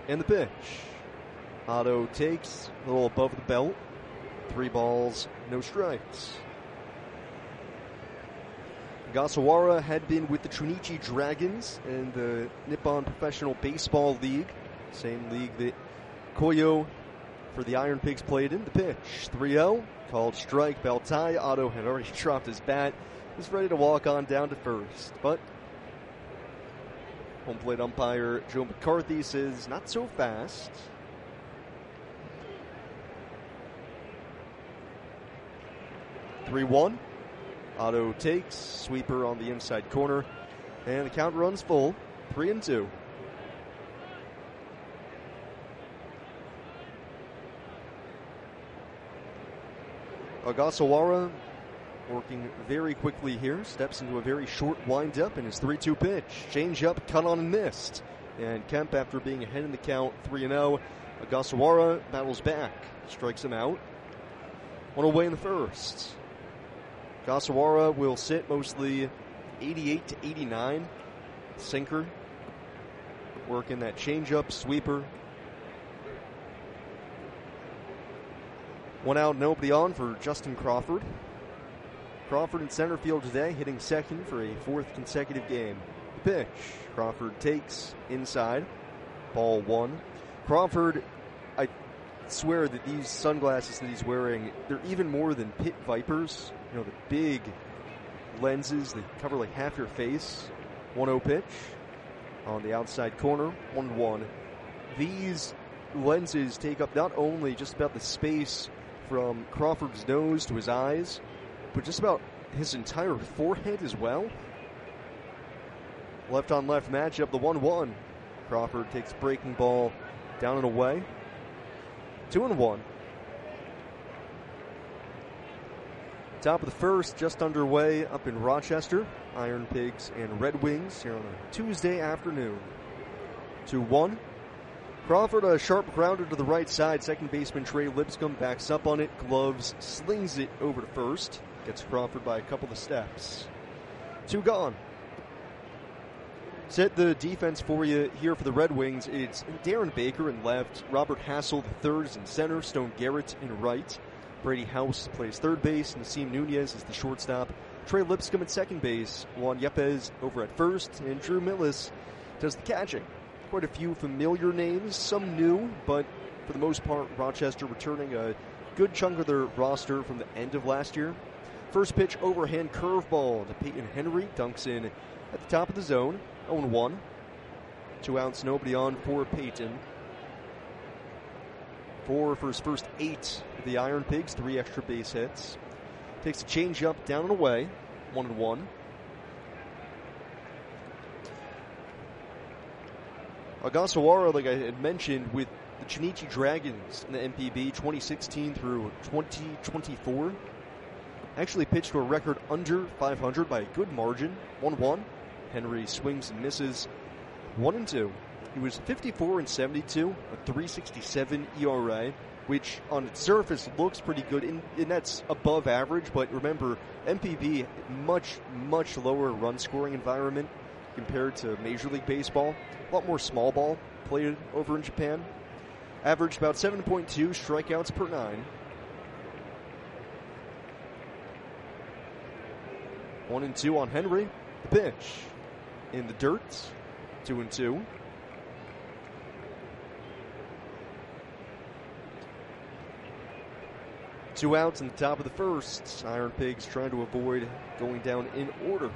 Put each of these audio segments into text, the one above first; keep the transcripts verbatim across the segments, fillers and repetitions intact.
And the pitch. Otto takes a little above the belt. Three balls, no strikes. Ogasawara had been with the Chunichi Dragons in the Nippon Professional Baseball League, same league that Koyo for the Iron Pigs played in. The pitch, three oh, called strike. Beltai, Otto had already dropped his bat, was ready to walk on down to first, but home plate umpire Joe McCarthy says not so fast. three one. Otto takes, sweeper on the inside corner, and the count runs full, three and two. Ogasawara working very quickly here, steps into a very short windup in his three two pitch. Change up, cut on and missed. And Kemp, after being ahead in the count, three and oh, Ogasawara battles back, strikes him out. One away in the first. Ogasawara will sit mostly eighty-eight to eighty-nine. Sinker. Working that changeup, sweeper. One out, nobody on for Justin Crawford. Crawford in center field today, hitting second for a fourth consecutive game. The pitch. Crawford takes inside. Ball one. Crawford, I swear that these sunglasses that he's wearing, they're even more than Pit Vipers. You know, the big lenses that cover like half your face. one oh pitch on the outside corner, one one. These lenses take up not only just about the space from Crawford's nose to his eyes, but just about his entire forehead as well. Left on left matchup, the one one. Crawford takes breaking ball down and away. two and one. Top of the first, just underway up in Rochester. Iron Pigs and Red Wings here on a Tuesday afternoon. two one. Crawford, a sharp grounder to the right side. Second baseman Trey Lipscomb backs up on it. Gloves, slings it over to first. Gets Crawford by a couple of steps. Two gone. Set the defense for you here for the Red Wings. It's Darren Baker in left. Robert Hassel, the third, is in center. Stone Garrett in right. Brady House plays third base. Nasim Nunez is the shortstop. Trey Lipscomb at second base. Juan Yepes over at first. And Drew Millis does the catching. Quite a few familiar names, some new, but for the most part, Rochester returning a good chunk of their roster from the end of last year. First pitch, overhand curveball to Peyton Henry. Dunks in at the top of the zone. oh one. Two outs, nobody on for Peyton. Four for his first eight of the Iron Pigs, three extra base hits. Takes a changeup down and away, one and one. Ogasawara, like I had mentioned, with the Chunichi Dragons in the M P B twenty sixteen through twenty twenty-four, actually pitched to a record under five hundred by a good margin, one one. Henry swings and misses, one and two. He was fifty-four and seventy-two, a three sixty-seven E R A, which on its surface looks pretty good, and, and that's above average. But remember, M P B, much, much lower run scoring environment compared to Major League Baseball. A lot more small ball played over in Japan. Averaged about seven point two strikeouts per nine. One and two on Henry. The pitch in the dirt. Two and two. Two outs in the top of the first. Iron Pigs trying to avoid going down in order.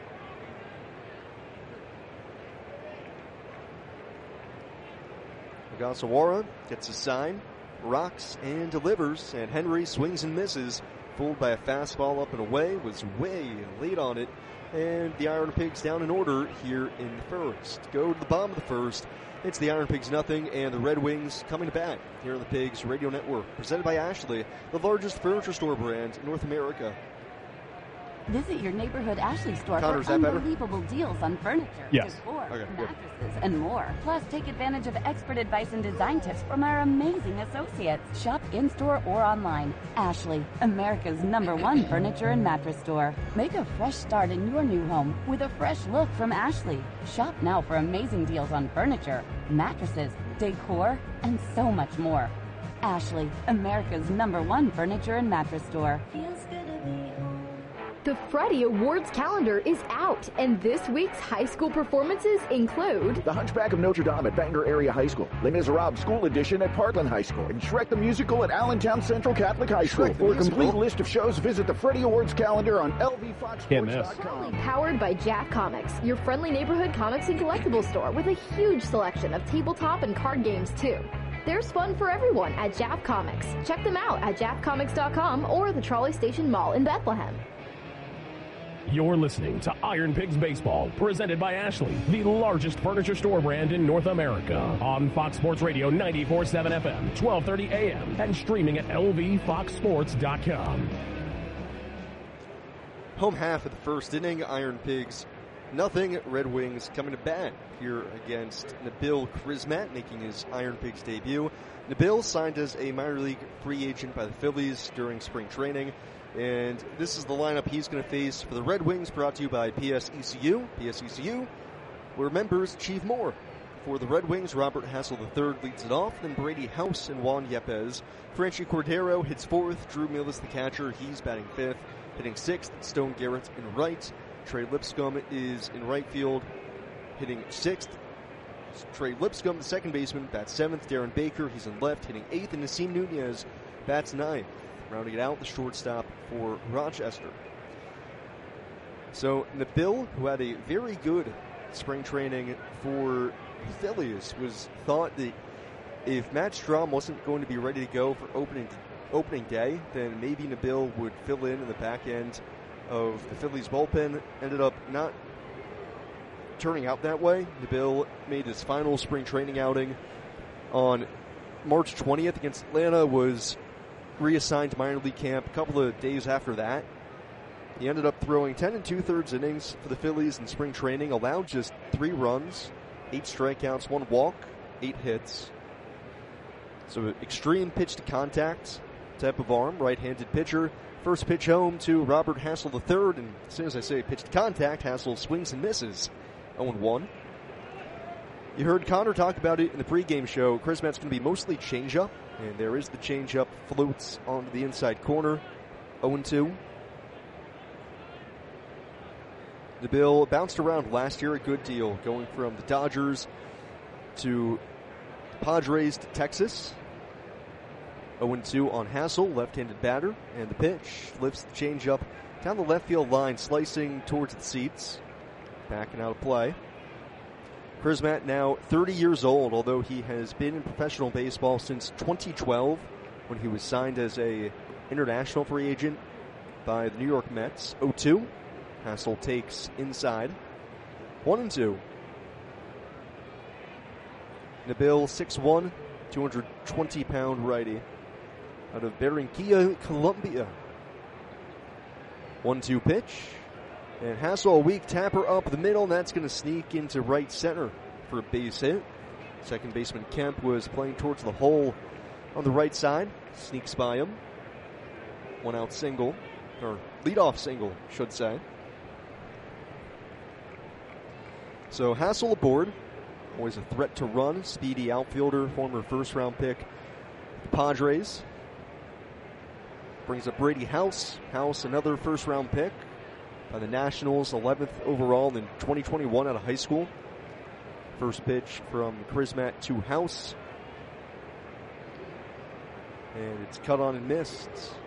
Ogasawara gets a sign, rocks and delivers, and Henry swings and misses. Fooled by a fastball up and away, was way late on it, and the Iron Pigs down in order here in the first. Go to the bottom of the first. It's the Iron Pigs nothing, and the Red Wings coming to bat here on the Pigs Radio Network. Presented by Ashley, the largest furniture store brand in North America. Visit your neighborhood Ashley store Connor, is for that better? unbelievable deals on furniture, Yes. decor, Okay, good. mattresses, and more. Plus, take advantage of expert advice and design tips from our amazing associates. Shop in-store or online. Ashley, America's number one furniture and mattress store. Make a fresh start in your new home with a fresh look from Ashley. Shop now for amazing deals on furniture, mattresses, decor, and so much more. Ashley, America's number one furniture and mattress store. Feels good to be home. The Freddie Awards calendar is out, and this week's high school performances include The Hunchback of Notre Dame at Bangor Area High School, Les Miserables School Edition at Parkland High School, and Shrek the Musical at Allentown Central Catholic High School. Shrek the For a Musical? complete list of shows, visit the Freddie Awards calendar on L V Fox Sports dot com. powered by Jack Comics, your friendly neighborhood comics and collectibles store with a huge selection of tabletop and card games too. There's fun for everyone at Jack Comics. Check them out at jack comics dot com or the Trolley Station Mall in Bethlehem. You're listening to Iron Pigs Baseball, presented by Ashley, the largest furniture store brand in North America. On Fox Sports Radio ninety-four point seven F M, twelve thirty A M, and streaming at L V fox sports dot com. Home half of the first inning, Iron Pigs nothing. Red Wings coming to bat here against Nabil Krizmat, making his Iron Pigs debut. Nabil signed as a minor league free agent by the Phillies during spring training. And this is the lineup he's going to face for the Red Wings, brought to you by P S E C U. P S E C U, where members achieve more. For the Red Wings, Robert Hassel the third leads it off, then Brady House and Juan Yepes. Franchi Cordero hits fourth, Drew Millis the catcher, he's batting fifth. Hitting sixth, Stone Garrett in right. Trey Lipscomb is in right field, hitting sixth. Trey Lipscomb, the second baseman, bats seventh. Darren Baker, he's in left, hitting eighth. And Nasim Nunez bats ninth. Rounding it out, the shortstop for Rochester. So Nabil, who had a very good spring training for the Phillies, was thought that if Matt Strahm wasn't going to be ready to go for opening opening day, then maybe Nabil would fill in in the back end of the Phillies bullpen. Ended up not turning out that way. Nabil made his final spring training outing on March twentieth against Atlanta, was reassigned to minor league camp a couple of days after that. He ended up throwing ten and two-thirds innings for the Phillies in spring training, allowed just three runs, eight strikeouts, one walk, eight hits. So extreme pitch to contact type of arm, right-handed pitcher. First pitch home to Robert Hassel the third, and as soon as I say pitch to contact, Hassel swings and misses. oh and one. You heard Connor talk about it in the pregame show. Krizmat's going to be mostly changeup, and there is the changeup, floats onto the inside corner. oh and two. Nabil bounced around last year a good deal, going from the Dodgers to the Padres to Texas. oh and two on Hassel, left-handed batter, and the pitch lifts the changeup down the left field line, slicing towards the seats, backing out of play. Krizmat now thirty years old, although he has been in professional baseball since twenty twelve, when he was signed as a international free agent by the New York Mets. oh two. Hassel takes inside. one and two. Nabil, six one, two hundred twenty pound righty out of Barranquilla, Colombia. one two pitch. And Hassel, a weak tapper up the middle, and that's going to sneak into right center for a base hit. Second baseman Kemp was playing towards the hole on the right side. Sneaks by him. One out single, or leadoff single, should say. So Hassel aboard. Always a threat to run. Speedy outfielder, former first round pick. The Padres. Brings up Brady House. House, another first round pick by the Nationals, eleventh overall in twenty twenty-one out of high school. First pitch from Krizmat to House. And it's cut on and missed.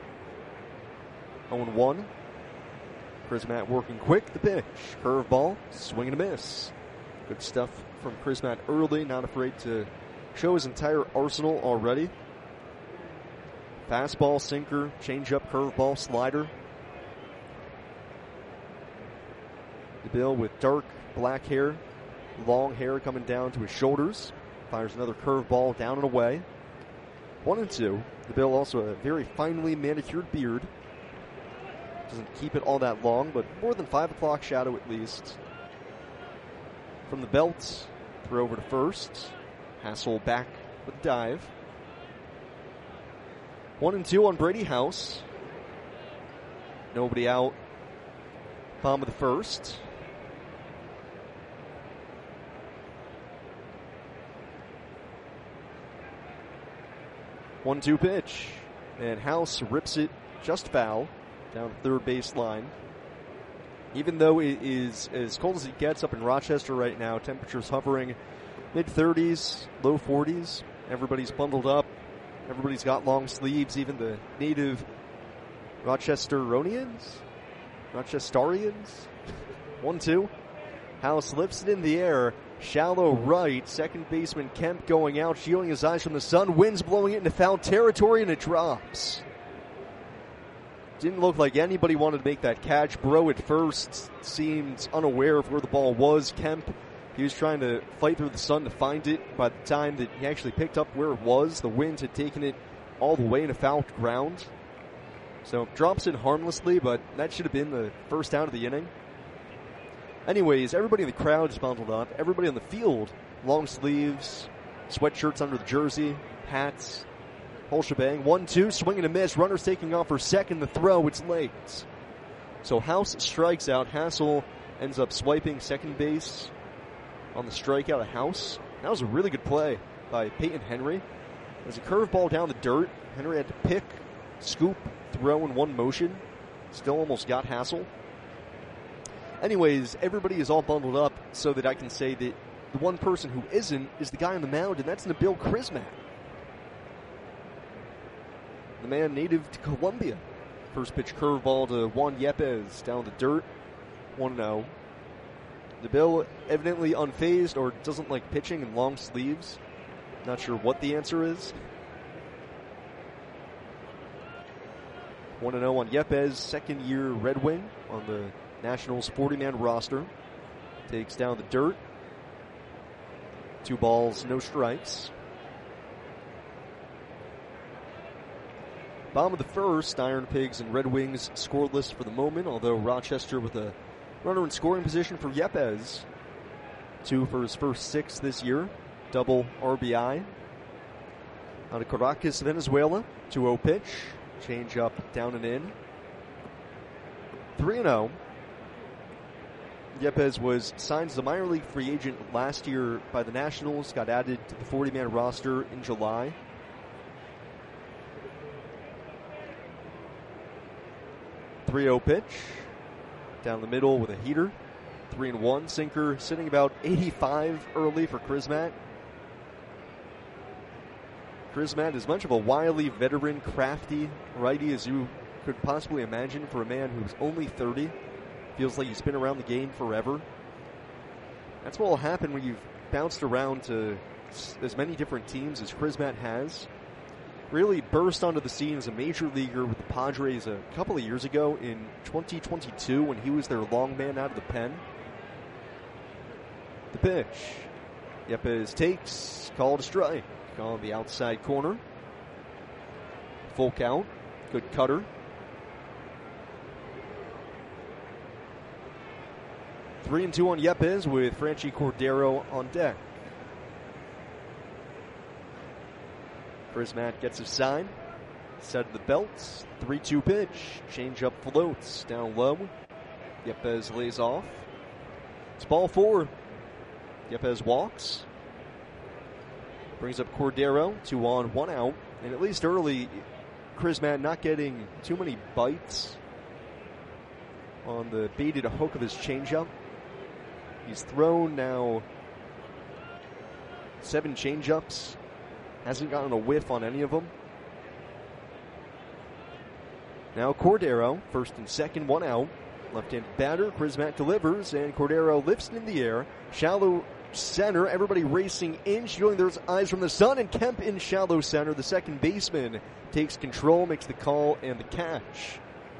oh and one. Krizmat working quick. The pitch. Curveball. Swing and a miss. Good stuff from Krizmat early. Not afraid to show his entire arsenal already. Fastball, sinker, changeup, curveball, slider. Nabil with dark black hair, long hair coming down to his shoulders. Fires another curveball down and away. One and two. Nabil also a very finely manicured beard. Doesn't keep it all that long, but more than five o'clock shadow at least. From the belt, throw over to first. Hassel back with dive. One and two on Brady House. Nobody out. Bottom of the first. One two pitch. And House rips it just foul down the third base line. Even though it is as cold as it gets up in Rochester right now, temperatures hovering mid thirties, low forties. Everybody's bundled up. Everybody's got long sleeves, even the native Rochesteronians? Rochesterians? one two. House lifts it in the air. Shallow right. Second baseman Kemp going out, shielding his eyes from the sun. Wind's blowing it into foul territory, and it drops. Didn't look like anybody wanted to make that catch. Bro at first seemed unaware of where the ball was. Kemp, he was trying to fight through the sun to find it. By the time that he actually picked up where it was, the wind had taken it all the way into foul ground. So drops it harmlessly, but that should have been the first out of the inning. Anyways, everybody in the crowd is bundled up. Everybody on the field, long sleeves, sweatshirts under the jersey, hats, whole shebang. One two, swing and a miss. Runners taking off for second. The throw, it's late. So House strikes out. Hassel ends up swiping second base on the strikeout of House. That was a really good play by Peyton Henry. There's a curveball down the dirt. Henry had to pick, scoop, throw in one motion. Still almost got Hassel. Anyways, everybody is all bundled up so that I can say that the one person who isn't is the guy on the mound, and that's Nabil Crismatt. The man native to Colombia. First pitch curveball to Juan Yepes down the dirt. one oh. Nabil evidently unfazed or doesn't like pitching in long sleeves. Not sure what the answer is. one oh on Yepes, second year Red Wing on the Nationals forty-man roster. Takes down the dirt. Two balls, no strikes. Bottom of the first, Iron Pigs and Red Wings scoreless for the moment, although Rochester with a runner in scoring position for Yepes. Two for his first six this year. Double R B I. Out of Caracas, Venezuela. two oh pitch. Change up, down and in. three and oh. Yepes was signed as a minor league free agent last year by the Nationals, got added to the forty-man roster in July. three oh pitch. Down the middle with a heater. three and one. Sinker sitting about eighty-five early for Crismatt. Crismatt is much of a wily, veteran, crafty righty as you could possibly imagine for a man who's only thirty. Feels like he's been around the game forever. That's what will happen when you've bounced around to as many different teams as Crismatt has. Really burst onto the scene as a major leaguer with the Padres a couple of years ago in twenty twenty-two when he was their long man out of the pen. The pitch. Yepes takes, called a strike on the outside corner. Full count. Good cutter. Three and two on Yepes with Franchi Cordero on deck. Crismatt gets his sign. Set of the belts. three two pitch. Change up floats. Down low. Yepes lays off. It's ball four. Yepes walks. Brings up Cordero. Two on, one out. And at least early, Crismatt not getting too many bites on the baited hook of his changeup. He's thrown now seven changeups. Hasn't gotten a whiff on any of them. Now Cordero, first and second, one out. Left-handed batter, Crismatt delivers, and Cordero lifts it in the air. Shallow center, everybody racing in, shielding their eyes from the sun, and Kemp in shallow center. The second baseman takes control, makes the call, and the catch.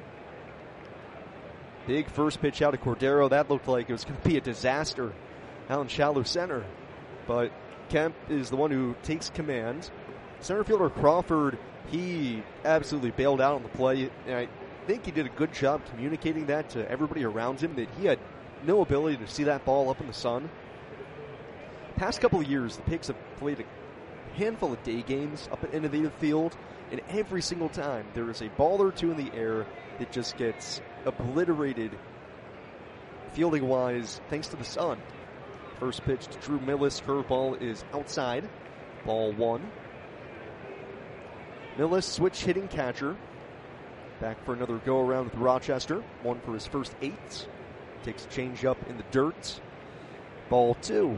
Big first pitch out of Cordero. That looked like it was going to be a disaster out in shallow center. But Kemp is the one who takes command. Center fielder Crawford, he absolutely bailed out on the play. I think he did a good job communicating that to everybody around him, that he had no ability to see that ball up in the sun. Past couple of years, the Pigs have played a handful of day games up at Innovative Field, and every single time there is a ball or two in the air that just gets obliterated fielding-wise thanks to the sun. First pitch to Drew Millis. Curveball is outside. Ball one. Millis, switch hitting catcher. Back for another go-around with Rochester. One for his first eight. Takes a change-up in the dirt. Ball two.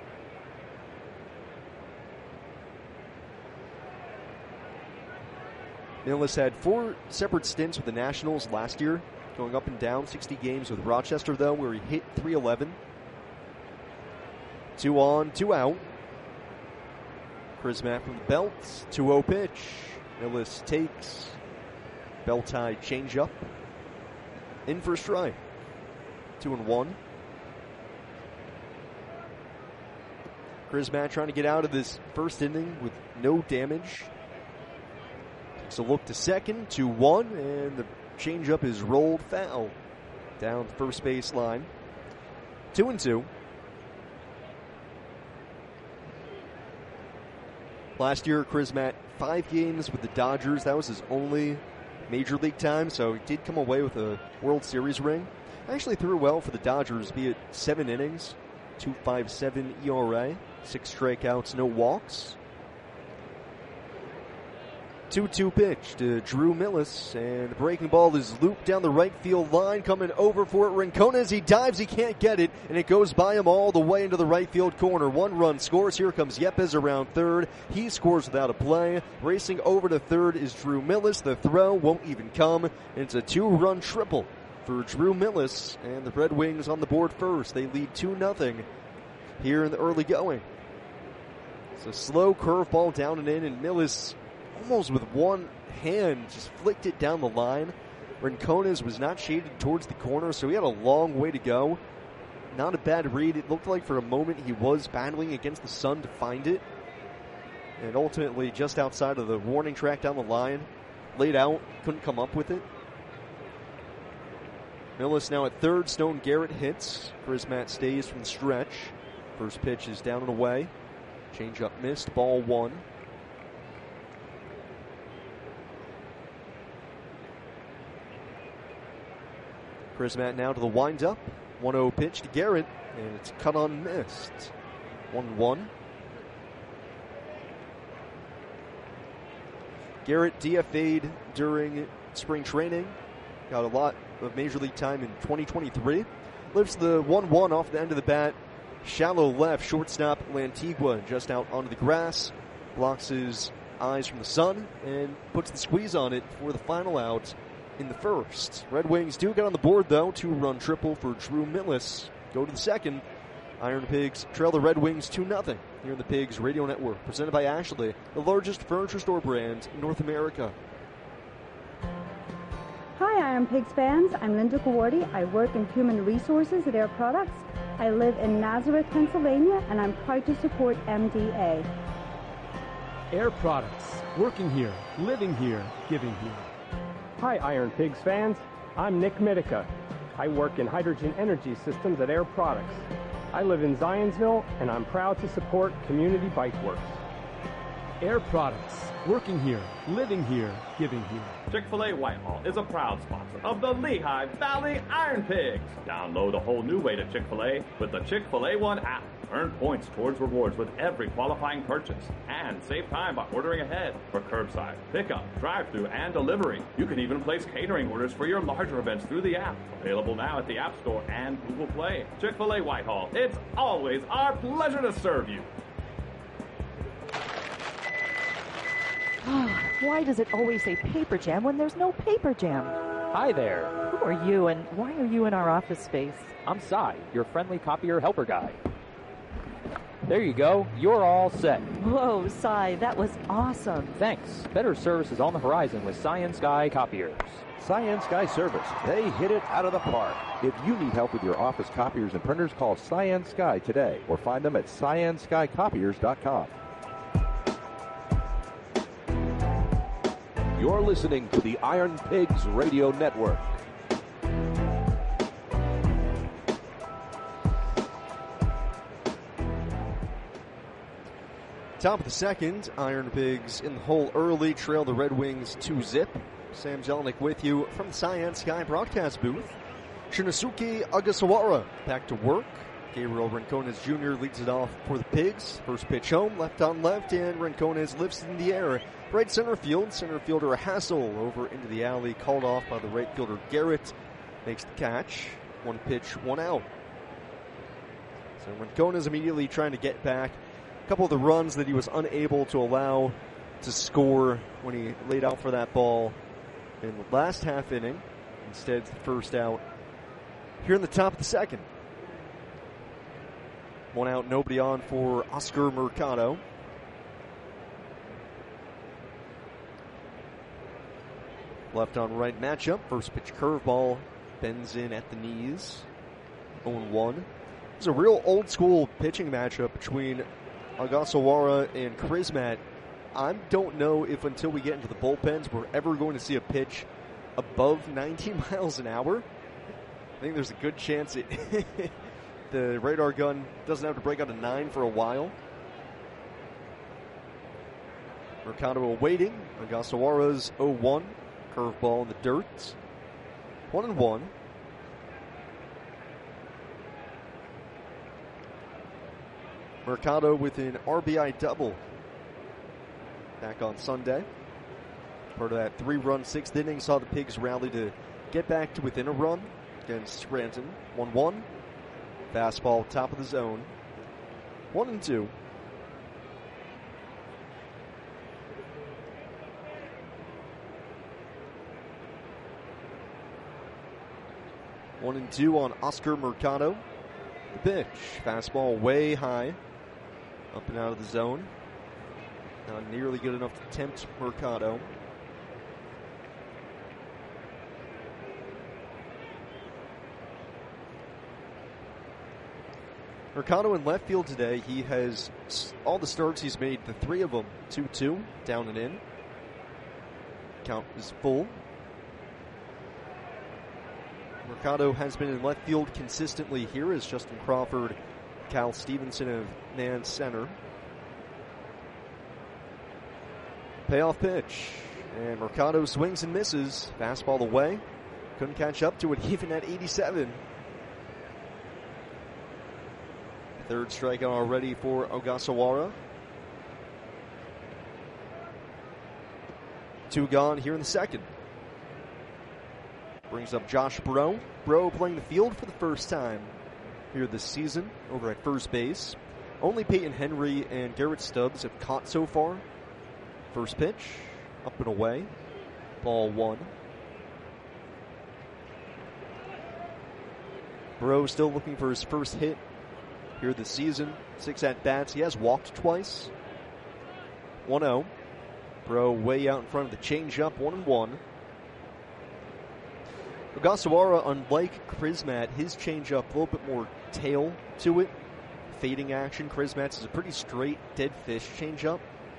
Millis had four separate stints with the Nationals last year, going up and down. sixty games with Rochester, though, where he hit three eleven. Two on, two out. Chrismat from the belt. two oh pitch. Millis takes. Belt tie changeup. In for a strike. Two and one. Chrismat trying to get out of this first inning with no damage. Takes a look to second. two one. And the changeup is rolled foul down the first base line. Two and two. Last year, Chrismat, five games with the Dodgers. That was his only major league time, so he did come away with a World Series ring. Actually threw well for the Dodgers, be it seven innings, two point five seven E R A, six strikeouts, no walks. two two pitch to Drew Millis, and the breaking ball is looped down the right field line, coming over for it. Rincon, as he dives, he can't get it, and it goes by him all the way into the right field corner. One run scores. Here comes Yepes around third. He scores without a play. Racing over to third is Drew Millis. The throw won't even come, and it's a two-run triple for Drew Millis, and the Red Wings on the board first. They lead two nothing here in the early going. It's a slow curveball down and in, and Millis almost with one hand just flicked it down the line. Rincones was not shaded towards the corner, so he had a long way to go. Not a bad read. It looked like for a moment he was battling against the sun to find it. And ultimately, just outside of the warning track down the line, laid out, couldn't come up with it. Millis now at third. Stone Garrett hits. Chrismat stays from the stretch. First pitch is down and away. Changeup missed. Ball one. Chrismat now to the windup. one oh pitch to Garrett, and it's cut on missed. one one. Garrett D F A'd during spring training. Got a lot of Major League time in twenty twenty-three. Lifts the one one off the end of the bat. Shallow left, shortstop Lantigua just out onto the grass. Blocks his eyes from the sun and puts the squeeze on it for the final out in the first. Red Wings do get on the board, though. Two-run triple for Drew Millis. Go to the second. Iron Pigs trail the Red Wings two nothing here in the Pigs Radio Network. Presented by Ashley, the largest furniture store brand in North America. Hi, Iron Pigs fans. I'm Linda Kawardi. I work in human resources at Air Products. I live in Nazareth, Pennsylvania, and I'm proud to support M D A. Air Products. Working here, living here, giving here. Hi, Iron Pigs fans. I'm Nick Mitica. I work in hydrogen energy systems at Air Products. I live in Zionsville, and I'm proud to support Community Bike Works. Air Products. Working here, living here, giving here. Chick-fil-A Whitehall is a proud sponsor of the Lehigh Valley Iron Pigs. Download a whole new way to Chick-fil-A with the Chick-fil-A One app. Earn points towards rewards with every qualifying purchase. And save time by ordering ahead for curbside, pickup, drive-thru, and delivery. You can even place catering orders for your larger events through the app. Available now at the App Store and Google Play. Chick-fil-A Whitehall. It's always our pleasure to serve you. Why does it always say paper jam when there's no paper jam? Hi there. Who are you and why are you in our office space? I'm Cy, your friendly copier helper guy. There you go. You're all set. Whoa, Cy, that was awesome. Thanks. Better service is on the horizon with Science Sky Copiers. Science Sky Service. They hit it out of the park. If you need help with your office copiers and printers, call Science Sky today or find them at science sky copiers dot com. You're listening to the Iron Pigs Radio Network. Top of the second, Iron Pigs in the hole early, trail the Red Wings two zip. Sam Jelinek with you from the Cyan Sky broadcast booth. Shinosuke Ogasawara back to work. Gabriel Rincones Junior leads it off for the Pigs. First pitch home, left on left, and Rincones lifts in the air. Right center field, center fielder Hassel over into the alley, called off by the right fielder Garrett. Makes the catch. One pitch, one out. So Rincones immediately trying to get back. A couple of the runs that he was unable to allow to score when he laid out for that ball in the last half inning. Instead, first out here in the top of the second. One out, nobody on for Oscar Mercado. Left on right matchup. First pitch curveball bends in at the knees. oh one. It's a real old school pitching matchup between Ogasawara and Crismat. I don't know if until we get into the bullpens we're ever going to see a pitch above ninety miles an hour. I think there's a good chance it the radar gun doesn't have to break out a nine for a while. Mercado awaiting. Ogasawara's oh one. Curveball in the dirt. One and one. Mercado with an R B I double back on Sunday. Part of that three-run sixth inning saw the Pigs rally to get back to within a run against Scranton. one one. Fastball top of the zone. one and two. One and two on Oscar Mercado. The pitch. Fastball way high. Up and out of the zone. Not nearly good enough to tempt Mercado. Mercado in left field today. He has all the starts he's made, the three of them, two two, down and in. Count is full. Mercado has been in left field consistently here as Justin Crawford, Cal Stevenson of man center. Payoff pitch. And Mercado swings and misses. Fastball away. Couldn't catch up to it even at eighty-seven. Third strikeout already for Ogasawara. Two gone here in the second. Brings up Josh Bro. Bro playing the field for the first time here this season over at first base. Only Peyton Henry and Garrett Stubbs have caught so far. First pitch, up and away. Ball one. Bro still looking for his first hit here this season. Six at-bats. He has walked twice. one oh. Bro way out in front of the changeup. one and one. Ogasawara, unlike Crismat, his changeup a little bit more tail to it. Fading action. Crismat's is a pretty straight, dead fish changeup.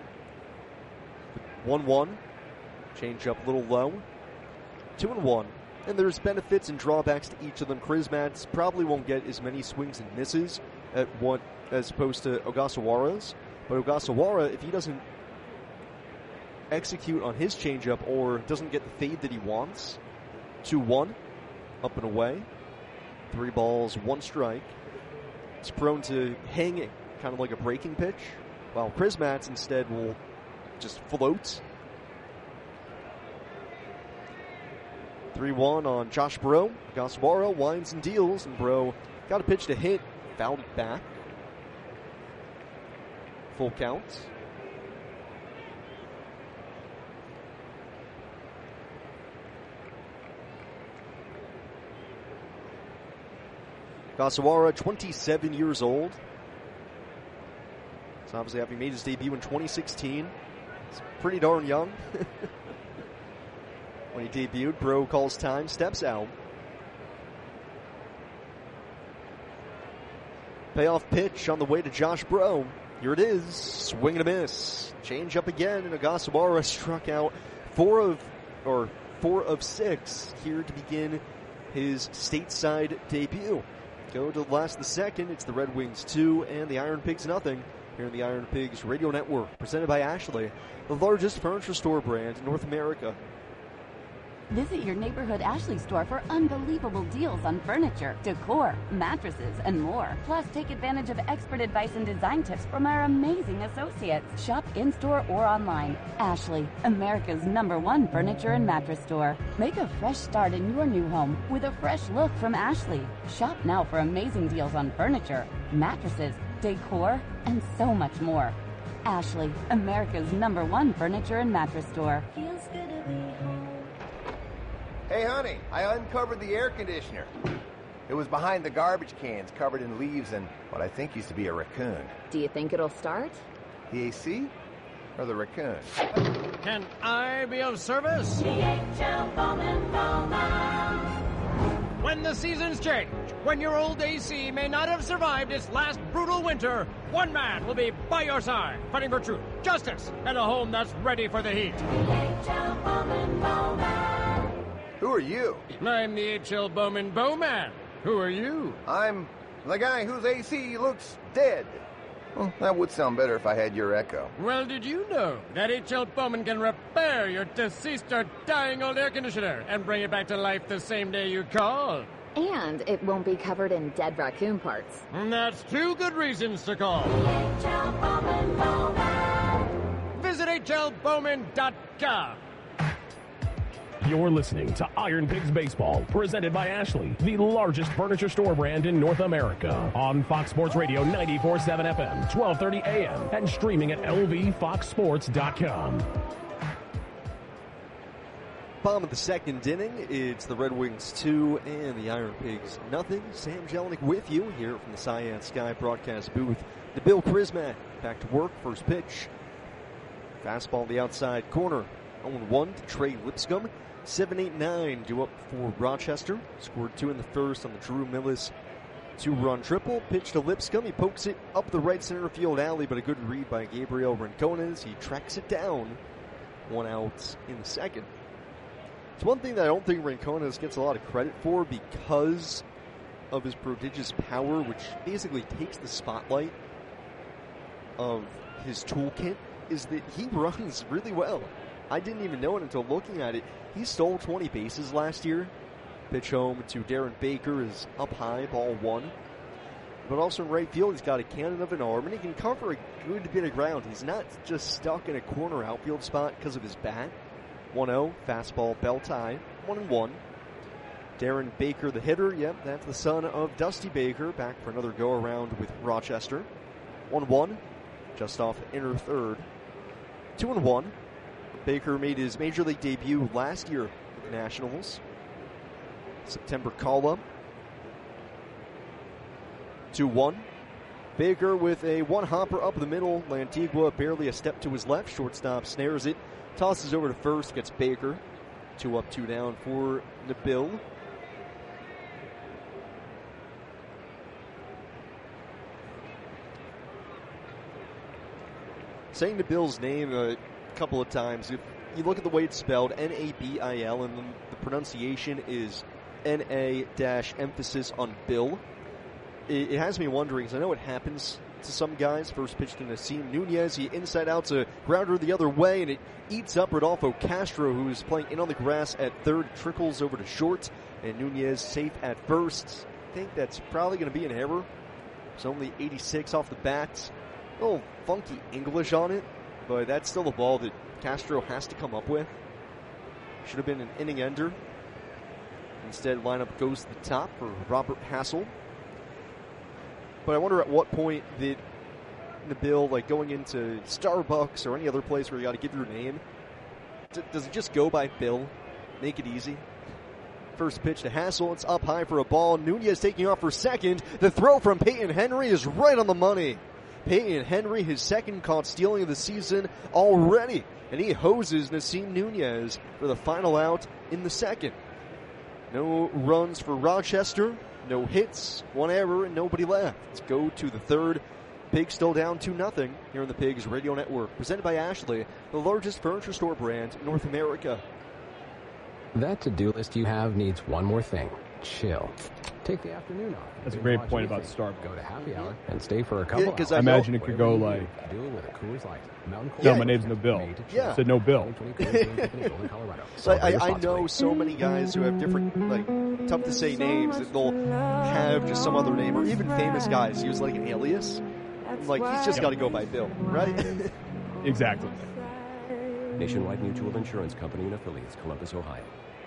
one one. Changeup a little low. two and one. And there's benefits and drawbacks to each of them. Crismat's probably won't get as many swings and misses at what as opposed to Ogasawara's. But Ogasawara, if he doesn't execute on his changeup or doesn't get the fade that he wants, two one, up and away. Three balls, one strike. It's prone to hanging, kind of like a breaking pitch, while Crismat's instead will just float. three one on Josh Bro. Ogasawara winds and deals, and Bro got a pitch to hit, fouled it back. Full count. Ogasawara, twenty-seven years old. So obviously having made his debut in twenty sixteen. It's pretty darn young. When he debuted, Bro calls time, steps out. Payoff pitch on the way to Josh Bro. Here it is. Swing and a miss. Change up again, and Ogasawara struck out four of or four of six here to begin his stateside debut. Go to the last of the second. It's the Red Wings two and the Iron Pigs nothing here in the Iron Pigs Radio Network, presented by Ashley, the largest furniture store brand in North America. Visit your neighborhood Ashley store for unbelievable deals on furniture, decor, mattresses, and more. Plus, take advantage of expert advice and design tips from our amazing associates. Shop in-store or online. Ashley, America's number one furniture and mattress store. Make a fresh start in your new home with a fresh look from Ashley. Shop now for amazing deals on furniture, mattresses, decor, and so much more. Ashley, America's number one furniture and mattress store. Feels good to be home. Hey, honey, I uncovered the air conditioner. It was behind the garbage cans covered in leaves and what I think used to be a raccoon. Do you think it'll start? The A C or the raccoon? Can I be of service? D H L Bowman Bowman. When the seasons change, when your old A C may not have survived its last brutal winter, one man will be by your side, fighting for truth, justice, and a home that's ready for the heat. D H L Bowman Bowman. Who are you? I'm the H L Bowman Bowman. Who are you? I'm the guy whose A C looks dead. Well, that would sound better if I had your echo. Well, did you know that H L Bowman can repair your deceased or dying old air conditioner and bring it back to life the same day you call? And it won't be covered in dead raccoon parts. And that's two good reasons to call. H L Bowman Bowman. Visit H L Bowman dot com. You're listening to Iron Pigs Baseball, presented by Ashley, the largest furniture store brand in North America. On Fox Sports Radio ninety-four point seven F M, twelve thirty A M, and streaming at L V fox sports dot com. Bottom of the second inning, it's the Red Wings two and the Iron Pigs nothing. Sam Jelinek with you here from the Cyan Sky broadcast booth. The Bill Chrismat back to work, first pitch. Fastball on the outside corner. oh one to Trey Lipscomb. seven eight nine due up for Rochester. Scored two in the first on the Drew Millis two-run triple. Pitch to Lipscomb. He pokes it up the right center field alley, but a good read by Gabriel Rincones. He tracks it down. One out in the second. It's one thing that I don't think Rincones gets a lot of credit for because of his prodigious power, which basically takes the spotlight of his toolkit, is that he runs really well. I didn't even know it until looking at it. He stole twenty bases last year. Pitch home to Darren Baker is up high, ball one. But also in right field, he's got a cannon of an arm, and he can cover a good bit of ground. He's not just stuck in a corner outfield spot because of his bat. one oh, fastball, belt high, one and one. Darren Baker, the hitter, yep, that's the son of Dusty Baker, back for another go-around with Rochester. one one, just off inner third. two and one. Baker made his Major League debut last year with the Nationals. September call-up. two one. Baker with a one-hopper up the middle. Lantigua barely a step to his left. Shortstop snares it. Tosses over to first. Gets Baker. Two up, two down for Nabil. Saying Nabil's name a couple of times. If you look at the way it's spelled, N A B I L, and the pronunciation is N A dash emphasis on Bill. It, it has me wondering, because I know it happens to some guys. First pitch to Nasim Nunez. He inside out's a grounder the other way, and it eats up Rodolfo Castro, who's playing in on the grass at third, trickles over to short, and Nunez safe at first. I think that's probably going to be an error. It's only eighty-six off the bat. A little funky English on it, but that's still the ball that Castro has to come up with. Should have been an inning ender. Instead, lineup goes to the top for Robert Hassel. But I wonder at what point did Nabil, like going into Starbucks or any other place where you got to give your name, d- does it just go by Bill? Make it easy. First pitch to Hassel. It's up high for a ball. Nunez taking off for second. The throw from Peyton Henry is right on the money. Peyton Henry, his second caught stealing of the season already. And he hoses Nasim Nunez for the final out in the second. No runs for Rochester. No hits, one error, and nobody left. Let's go to the third. Pigs still down two nothing here on the Pigs Radio Network. Presented by Ashley, the largest furniture store brand in North America. That to-do list you have needs one more thing. Chill. Take the afternoon off. That's a great point about Starbucks. Go to happy hour and stay for a couple Yeah, 'cause I I know- imagine it could go like, do with a Coors Light. Mountain no, Cold my name's no Bill. Yeah. I said no Bill. So I, I know so many guys who have different, like, tough to say names that they'll have just some other name, or even famous guys use like an alias. Like, he's just got to go by Bill, right? Exactly. Nationwide Mutual Insurance Company and affiliates, Columbus, Ohio.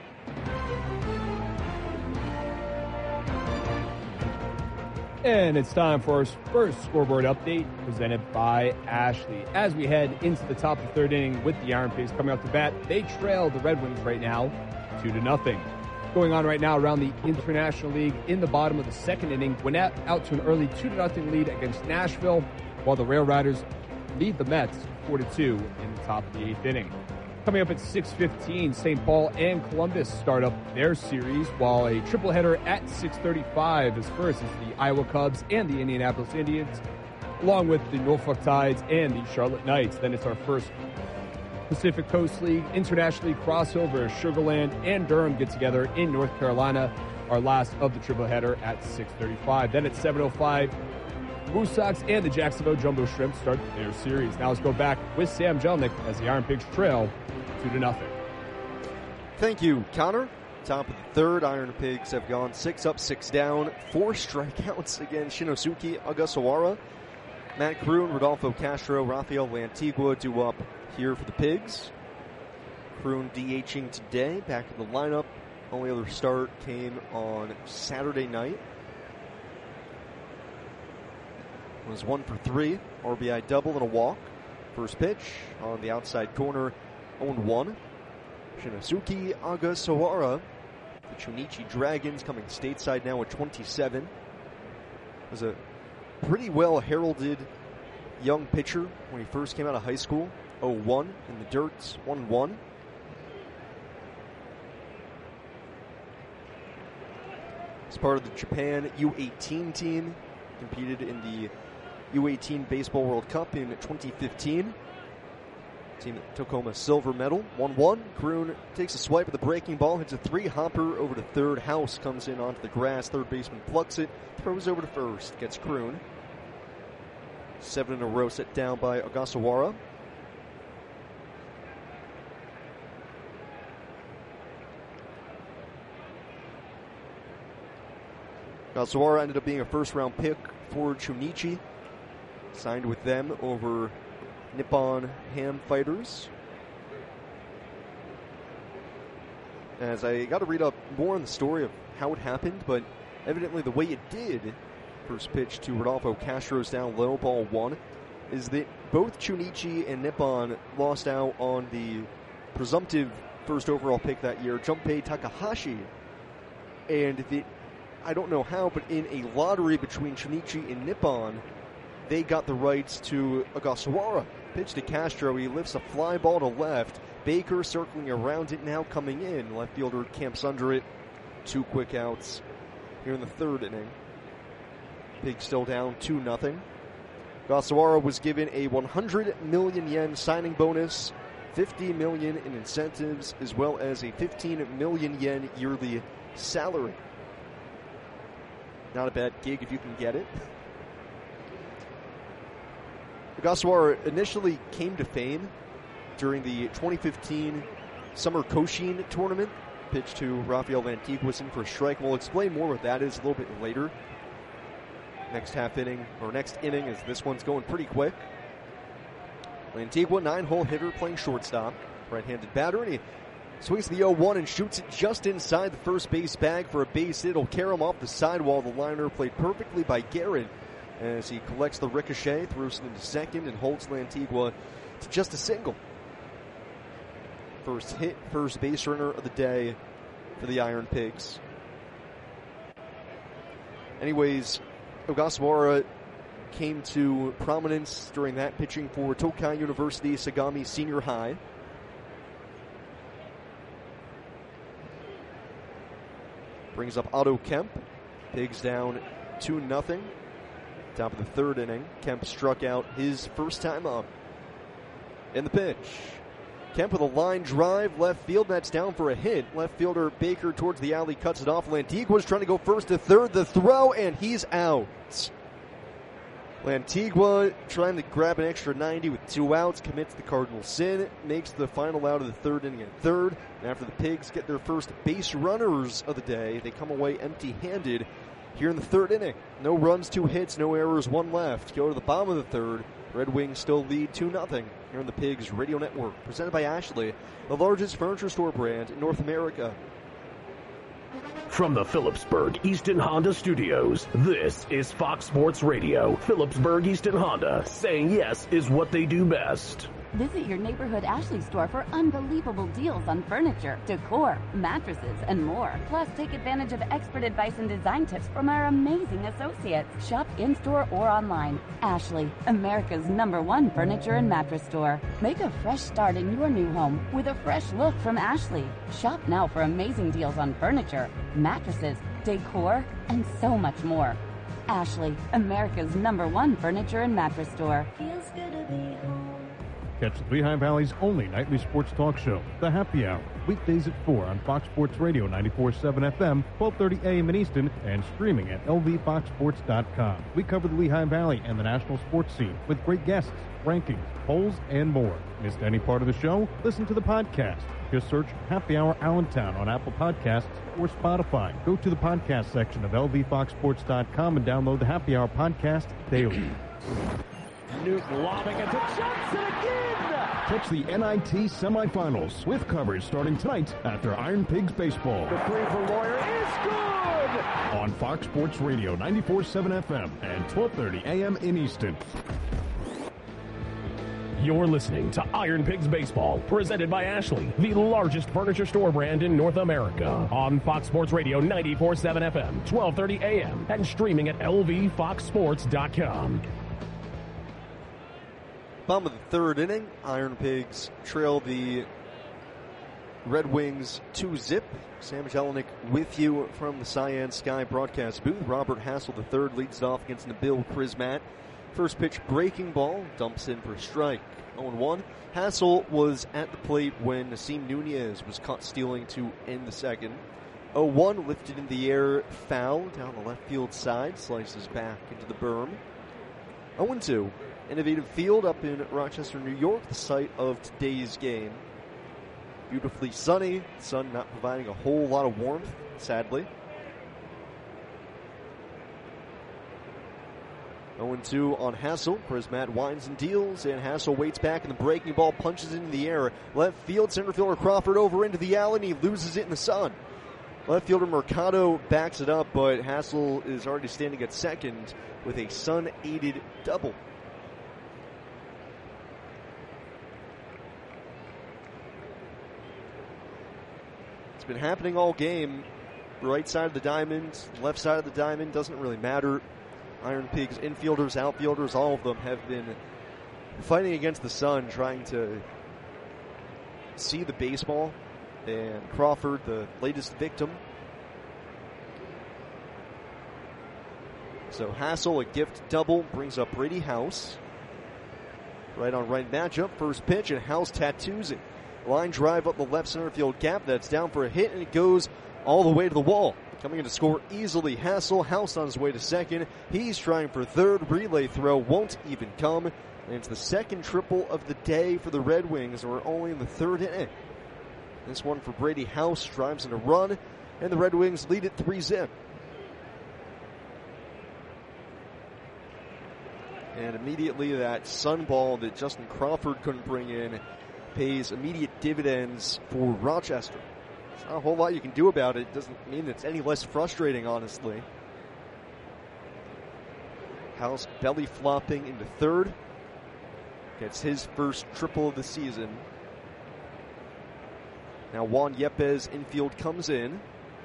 And it's time for our first scoreboard update presented by Ashley. As we head into the top of the third inning with the Iron Pigs coming off the bat, they trail the Red Wings right now two to nothing. Going on right now around the International League in the bottom of the second inning, Gwinnett out to an early two to nothing lead against Nashville, while the Rail Riders lead the Mets four to two in the top of the eighth inning. Coming up at six fifteen, Saint Paul and Columbus start up their series, while a triple header at six thirty-five is first. It's the Iowa Cubs and the Indianapolis Indians, along with the Norfolk Tides and the Charlotte Knights. Then it's our first Pacific Coast League International League crossover. Sugarland and Durham get together in North Carolina, our last of the triple header at six thirty-five. Then at seven oh five, Moose Sox and the Jacksonville Jumbo Shrimp start their series. Now let's go back with Sam Jelnick as the Iron Pigs trail two to nothing. Thank you, Connor. Top of the third, Iron Pigs have gone six up, six down, four strikeouts against Shinosuke Ogasawara. Matt Kroon, Rodolfo Castro, Rafael Lantigua due up here for the Pigs. Kroon DHing today, back in the lineup. Only other start came on Saturday night. It was one for three, R B I double and a walk. First pitch on the outside corner, oh one. Shinosuke Ogasawara, the Chunichi Dragons, coming stateside now at twenty-seven. Was a pretty well heralded young pitcher when he first came out of high school. oh one in the dirt, one one. As part of the Japan U eighteen team, competed in the U eighteen Baseball World Cup in twenty fifteen. Team that took home a silver medal. one one. Kroon takes a swipe at the breaking ball, hits a three-hopper over to third. House comes in onto the grass. Third baseman plucks it, throws over to first. Gets Kroon. Seven in a row set down by Ogasawara. Ogasawara ended up being a first-round pick for Chunichi. Signed with them over Nippon Ham Fighters. As I got to read up more on the story of how it happened, but evidently the way it did, first pitch to Rodolfo Castro's down low, ball one, is that both Chunichi and Nippon lost out on the presumptive first overall pick that year, Junpei Takahashi. And the, I don't know how, but in a lottery between Chunichi and Nippon, they got the rights to Ogasawara. Pitch to Castro, he lifts a fly ball to left. Baker circling around it now, coming in. Left fielder camps under it. Two quick outs here in the third inning. Pigs still down two nothing. Ogasawara was given a one hundred million yen signing bonus, fifty million in incentives, as well as a fifteen million yen yearly salary. Not a bad gig if you can get it. Ogasawara initially came to fame during the twenty fifteen Summer Koshin tournament. Pitch to Rafael Lantigua for a strike. We'll explain more what that is a little bit later. Next half inning, or next inning, as this one's going pretty quick. Lantigua, nine-hole hitter, playing shortstop. Right-handed batter, and he swings the oh one and shoots it just inside the first base bag for a base hit. It'll carry him off the sidewall. The liner played perfectly by Garrett as he collects the ricochet, throws it into second, and holds Lantigua to just a single. First hit, first base runner of the day for the Iron Pigs. Anyways, Ogasawara came to prominence during that pitching for Tokai University Sagami Senior High. Brings up Otto Kemp. Pigs down two nothing. Top of the third inning, Kemp struck out his first time up. In the pitch, Kemp with a line drive, left field, that's down for a hit. Left fielder Baker towards the alley, cuts it off. Lantigüa's trying to go first to third, the throw, and he's out. Lantigua trying to grab an extra ninety with two outs, commits the cardinal sin, makes the final out of the third inning at third. And after the Pigs get their first base runners of the day, they come away empty-handed here in the third inning. No runs, two hits, no errors, one left. Go to the bottom of the third. Red Wings still lead two nothing here on the Pigs Radio Network. Presented by Ashley, the largest furniture store brand in North America. From the Phillipsburg Easton Honda Studios, this is Fox Sports Radio. Phillipsburg Easton Honda, saying yes is what they do best. Visit your neighborhood Ashley store for unbelievable deals on furniture, decor, mattresses, and more. Plus, take advantage of expert advice and design tips from our amazing associates. Shop in-store or online. Ashley, America's number one furniture and mattress store. Make a fresh start in your new home with a fresh look from Ashley. Shop now for amazing deals on furniture, mattresses, decor, and so much more. Ashley, America's number one furniture and mattress store. Feels good to be home. Catch the Lehigh Valley's only nightly sports talk show, The Happy Hour, weekdays at four on Fox Sports Radio ninety-four point seven F M, twelve thirty A M in Easton, and streaming at L V fox sports dot com. We cover the Lehigh Valley and the national sports scene with great guests, rankings, polls, and more. Missed any part of the show? Listen to the podcast. Just search Happy Hour Allentown on Apple Podcasts or Spotify. Go to the podcast section of L V fox sports dot com and download the Happy Hour podcast daily. Newton lobbing it to Johnson again! Catch the N I T semifinals with coverage starting tonight after Iron Pigs Baseball. The three for Lawyer is good! On Fox Sports Radio ninety-four point seven F M and twelve thirty A M in Easton. You're listening to Iron Pigs Baseball, presented by Ashley, the largest furniture store brand in North America. On Fox Sports Radio ninety-four point seven F M, twelve thirty A M, and streaming at L V fox sports dot com. Bottom of the third inning, Iron Pigs trail the Red Wings two zip. Sam Jelinek with you from the Cyan Sky broadcast booth. Robert Hassel the third leads it off against Nabil Krismat. First pitch breaking ball, dumps in for a strike. oh one. Hassel was at the plate when Nasim Nunez was caught stealing to end the second. oh one lifted in the air, foul down the left field side, slices back into the berm. oh two. Innovative Field up in Rochester, New York, the site of today's game. Beautifully sunny, sun not providing a whole lot of warmth, sadly. oh two on Hassel. Prismat winds and deals, and Hassel waits back, and the breaking ball punches into the air. Left field, center fielder Crawford over into the alley, and he loses it in the sun. Left fielder Mercado backs it up, but Hassel is already standing at second with a sun-aided double. It's been happening all game. Right side of the diamond, left side of the diamond, doesn't really matter. Iron Pigs infielders, outfielders, all of them have been fighting against the sun, trying to see the baseball. And Crawford, the latest victim. So Hassel, a gift double, brings up Brady House. Right on right matchup, first pitch, and House tattoos it. Line drive up the left center field gap. That's down for a hit, and it goes all the way to the wall. Coming in to score easily, Hassel. House on his way to second. He's trying for third. Relay throw won't even come. And it's the second triple of the day for the Red Wings, and we're only in the third inning. This one for Brady House drives in a run, and the Red Wings lead it three zip. And immediately that sun ball that Justin Crawford couldn't bring in pays immediate dividends for Rochester. There's not a whole lot you can do about it. It doesn't mean it's any less frustrating, honestly. House belly flopping into third. Gets his first triple of the season. Now Juan Yepes infield comes in.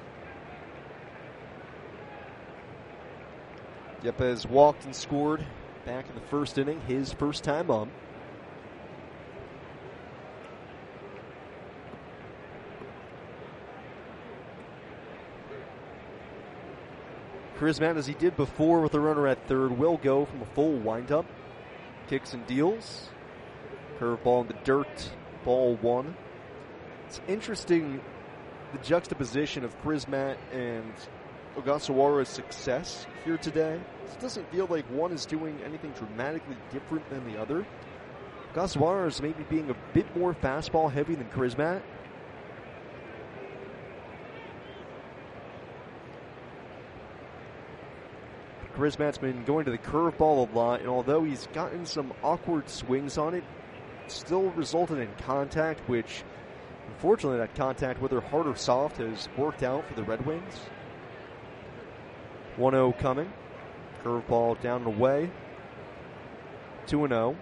Yepes walked and scored back in the first inning, his first time up. Charismat, as he did before with the runner at third, will go from a full windup. Kicks and deals. Curveball in the dirt. Ball one. It's interesting, the juxtaposition of Charismat and Ogasawara's success here today. It doesn't feel like one is doing anything dramatically different than the other. Ogasawara is maybe being a bit more fastball heavy than Charismat. Charismat's been going to the curveball a lot, and although he's gotten some awkward swings on it, it still resulted in contact, which, unfortunately, that contact, whether hard or soft, has worked out for the Red Wings. one oh coming. Curveball down and away. two and oh.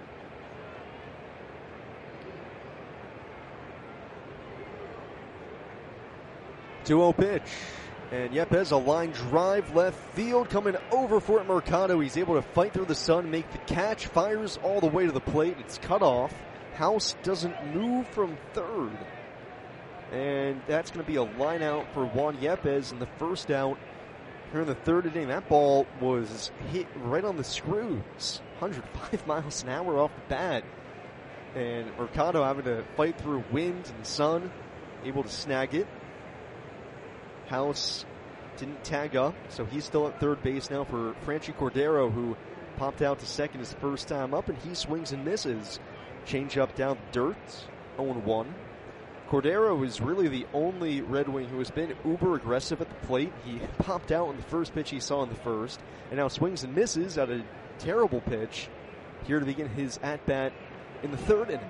two oh pitch. And Yepez, a line drive left field, coming over for it. Mercado. He's able to fight through the sun, make the catch, fires all the way to the plate. It's cut off. House doesn't move from third. And that's going to be a line out for Juan Yepez in the first out here in the third inning. That ball was hit right on the screws. one hundred five miles an hour off the bat. And Mercado having to fight through wind and sun, able to snag it. House didn't tag up, so he's still at third base now for Franchi Cordero, who popped out to second his first time up, and he swings and misses. Change up down the dirt, oh one. Cordero is really the only Red Wing who has been uber aggressive at the plate. He popped out on the first pitch he saw in the first, and now swings and misses at a terrible pitch here to begin his at-bat in the third inning.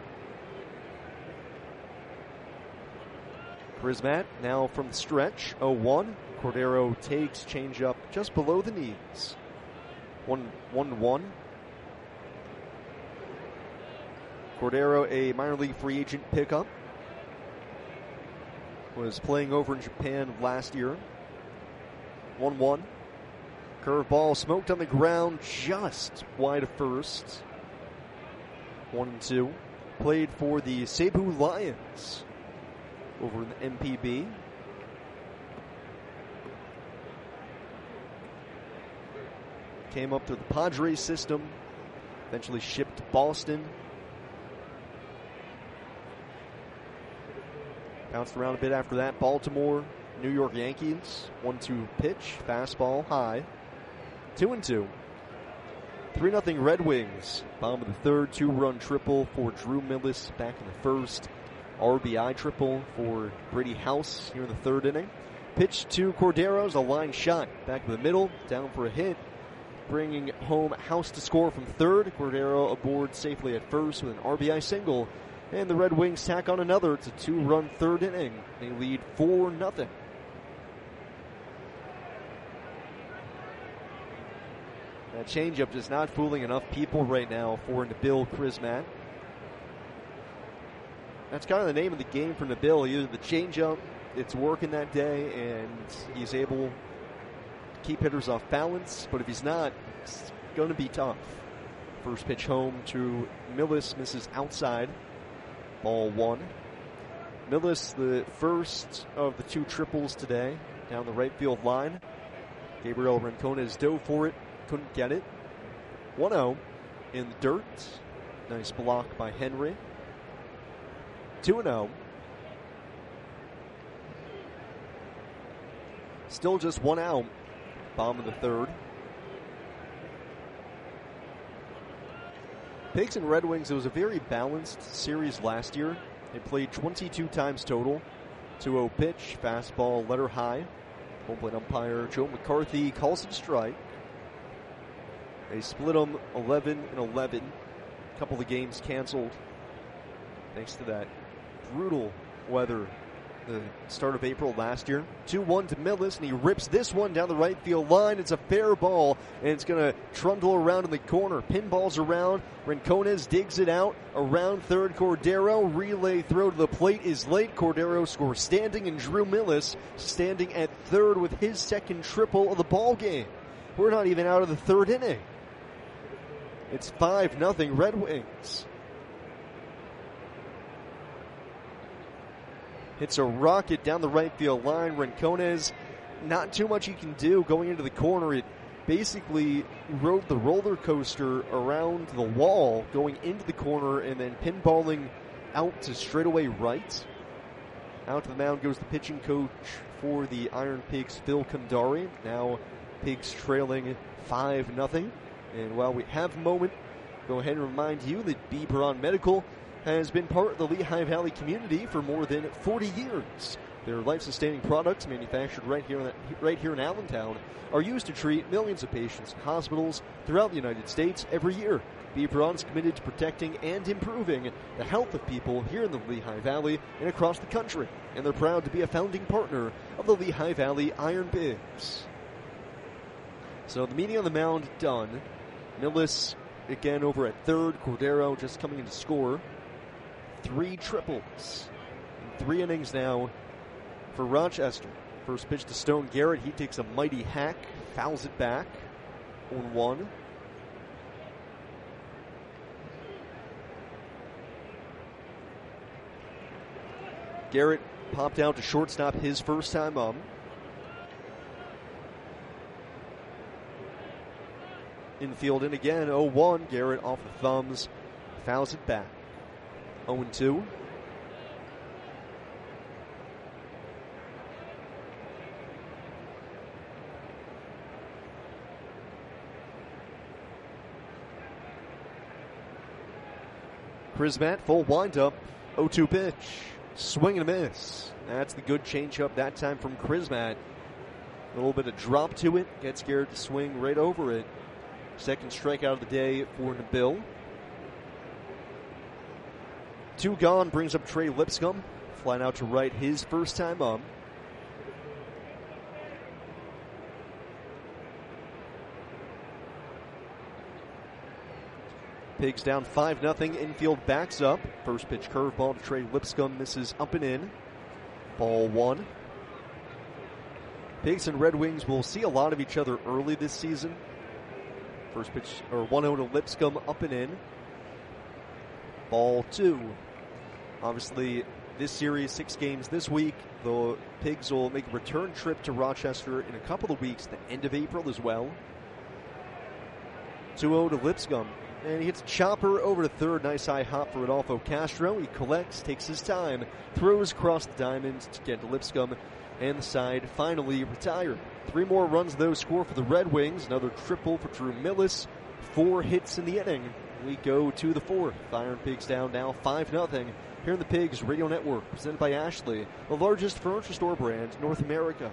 Charismat now from the stretch, oh one. Cordero takes changeup just below the knees. one one. Cordero, a minor league free agent pickup, was playing over in Japan last year. one one. Curveball smoked on the ground just wide of first. one and two. Played for the Cebu Lions over in the M P B. Came up through the Padres system. Eventually shipped to Boston. Bounced around a bit after that. Baltimore, New York Yankees. one two pitch. Fastball high. two and two. three nothing Red Wings. Bottom of the third. Two-run triple for Drew Millis back in the first. R B I triple for Brady House here in the third inning. Pitch to Cordero's a line shot. Back to the middle. Down for a hit. Bringing home House to score from third. Cordero aboard safely at first with an R B I single. And the Red Wings tack on another. It's a two-run third inning. They lead four nothing. That changeup just not fooling enough people right now for Nabil Charismat. That's kind of the name of the game for Nabil. Either the changeup, it's working that day, and he's able to keep hitters off balance. But if he's not, it's going to be tough. First pitch home to Millis, misses outside. Ball one. Millis, the first of the two triples today, down the right field line. Gabriel Rincones dove for it, couldn't get it. one oh in the dirt. Nice block by Henry. two and oh. Still just one out. Bottom of the third. Pigs and Red Wings, it was a very balanced series last year. They played twenty-two times total. two oh pitch, fastball, letter high. Home plate umpire Joe McCarthy calls it a strike. They split them eleven and eleven. A couple of games canceled thanks to that brutal weather the start of April last year. two one to Millis, and he rips this one down the right field line. It's a fair ball, and it's going to trundle around in the corner. Pinballs around. Rincones digs it out. Around third, Cordero. Relay throw to the plate is late. Cordero scores standing, and Drew Millis standing at third with his second triple of the ball game. We're not even out of the third inning. It's five nothing Red Wings. Hits a rocket down the right field line. Rincones not too much he can do going into the corner. It basically rode the roller coaster around the wall, going into the corner and then pinballing out to straightaway right. Out to the mound goes the pitching coach for the Iron Pigs, Phil Kandari. Now Pigs trailing five nothing. And while we have a moment, go ahead and remind you that B. Braun Medical has been part of the Lehigh Valley community for more than forty years. Their life-sustaining products, manufactured right here, in, right here in Allentown, are used to treat millions of patients in hospitals throughout the United States every year. B. Braun is committed to protecting and improving the health of people here in the Lehigh Valley and across the country, and they're proud to be a founding partner of the Lehigh Valley Iron Pigs. So the meeting on the mound done. Millis again over at third. Cordero just coming in to score. Three triples in three innings now for Rochester. First pitch to Stone Garrett. He takes a mighty hack, fouls it back. on one. Garrett popped out to shortstop his first time up. Infield in again, oh one. Garrett off the thumbs, fouls it back. oh two. Chrismat, full windup, oh two pitch. Swing and a miss. That's the good changeup that time from Chrismat. A little bit of drop to it, gets Garrett to swing right over it. Second strikeout of the day for Nabil. Two gone brings up Trey Lipscomb. Flying out to right his first time up. Pigs down five nothing. Infield backs up. First pitch curveball to Trey Lipscomb. Misses up and in. Ball one. Pigs and Red Wings will see a lot of each other early this season. First pitch, or one oh to Lipscomb, up and in. Ball two. Obviously, this series, six games this week. The Pigs will make a return trip to Rochester in a couple of weeks, the end of April as well. two oh to Lipscomb. And he hits a chopper over to third. Nice high hop for Rodolfo Castro. He collects, takes his time, throws across the diamond to get to Lipscomb, and the side finally retired. Three more runs, though, score for the Red Wings. Another triple for Drew Millis. Four hits in the inning. We go to the fourth. Iron Pigs down now five nothing. Here in the Pigs Radio Network, presented by Ashley, the largest furniture store brand in North America.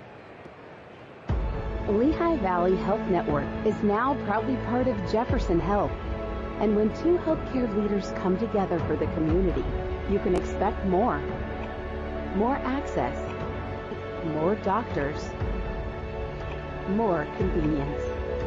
Lehigh Valley Health Network is now proudly part of Jefferson Health. And when two healthcare leaders come together for the community, you can expect more. More access, more doctors, more convenience.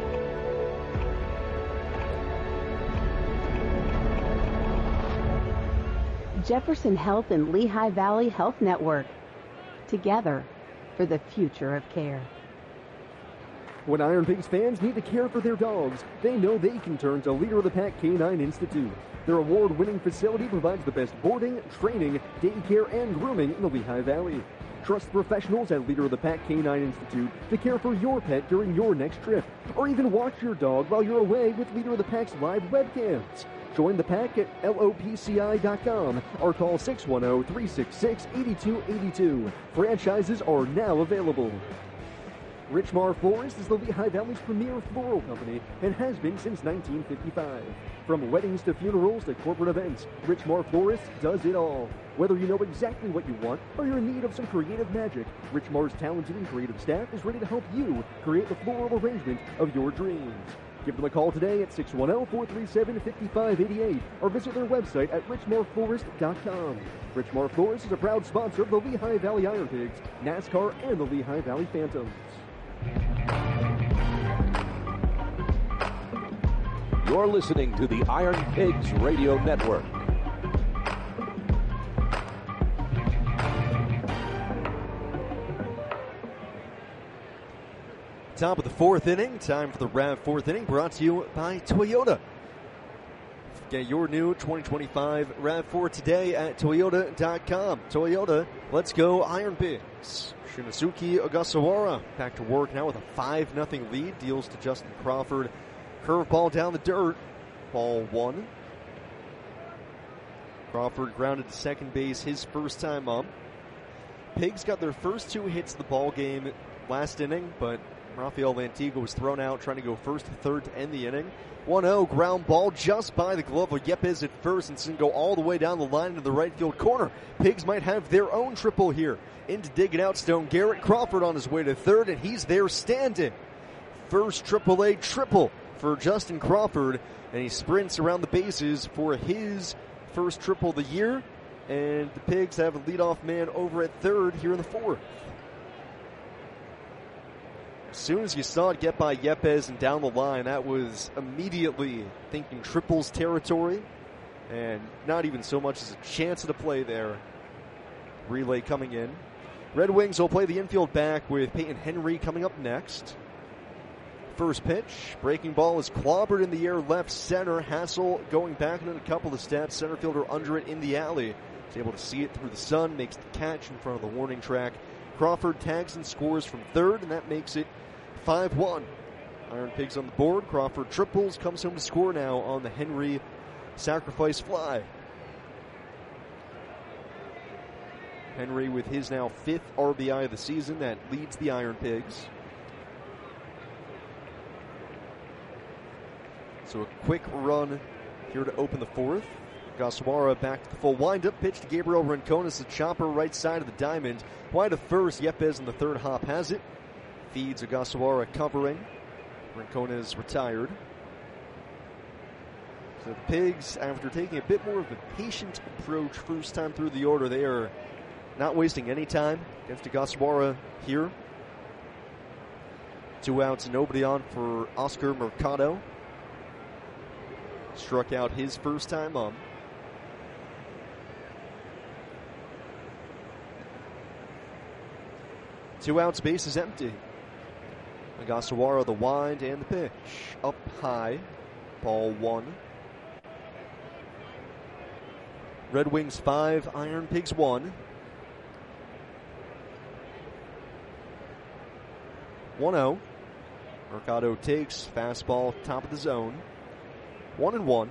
Jefferson Health and Lehigh Valley Health Network. Together for the future of care. When Iron Pigs fans need to care for their dogs, they know they can turn to Leader of the Pack Canine Institute. Their award-winning facility provides the best boarding, training, daycare, and grooming in the Lehigh Valley. Trust professionals at Leader of the Pack Canine Institute to care for your pet during your next trip, or even watch your dog while you're away with Leader of the Pack's live webcams. Join the pack at L O P C I dot com or call six one zero, three six six, eight two eight two. Franchises are now available. Richmar Florist is the Lehigh Valley's premier floral company and has been since nineteen fifty-five. From weddings to funerals to corporate events, Richmar Florist does it all. Whether you know exactly what you want or you're in need of some creative magic, Richmar's talented and creative staff is ready to help you create the floral arrangement of your dreams. Give them a call today at six one zero, four three seven, five five eight eight or visit their website at richmar florist dot com. Richmar Florist is a proud sponsor of the Lehigh Valley Iron Pigs, NASCAR, and the Lehigh Valley Phantoms. You're listening to the Iron Pigs Radio Network. Top of the fourth inning. Time for the R A V fourth inning, brought to you by Toyota. Get your new twenty twenty-five RAV four today at Toyota dot com. Toyota, let's go Iron Pigs. Shinosuke Ogasawara back to work now with a five nothing lead. Deals to Justin Crawford. Curveball down the dirt. Ball one. Crawford grounded to second base his first time up. Pigs got their first two hits of the ball game last inning, but Rafael Lantigua was thrown out trying to go first to third to end the inning. one oh ground ball just by the glove of Yepes at first, and soon go all the way down the line into the right field corner. Pigs might have their own triple here. In to dig it out, Stone Garrett Crawford on his way to third, and he's there standing. First triple A triple for Justin Crawford, and he sprints around the bases for his first triple of the year, and the Pigs have a leadoff man over at third here in the fourth. As soon as you saw it get by Yepes and down the line, that was immediately thinking triples territory, and not even so much as a chance at a play there. Relay coming in. Red Wings will play the infield back with Peyton Henry coming up next. First pitch, breaking ball is clobbered in the air left center. Hassel going back in a couple of steps. Center fielder under it in the alley. He's able to see it through the sun, makes the catch in front of the warning track. Crawford tags and scores from third, and that makes it five one. Iron Pigs on the board. Crawford triples, comes home to score now on the Henry sacrifice fly. Henry with his now fifth R B I of the season. That leads the Iron Pigs. So a quick run here to open the fourth. Ogasawara back to the full windup. Pitch to Gabriel Rincones, the chopper right side of the diamond. Wide of first, Yepes in the third hop has it. Feeds Ogasawara covering. Rincones retired. So the Pigs, after taking a bit more of a patient approach first time through the order, they are not wasting any time against Ogasawara here. Two outs, nobody on for Oscar Mercado. Struck out his first time up. Two outs, base is empty. Ogasawara the wind and the pitch. Up high. Ball one. Red Wings five, Iron Pigs one. one oh. Mercado takes fastball top of the zone. One and one.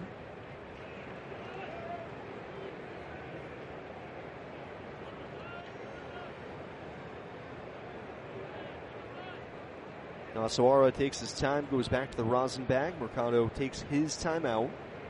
Ogasawara takes his time, goes back to the rosin bag. Mercado takes his time out.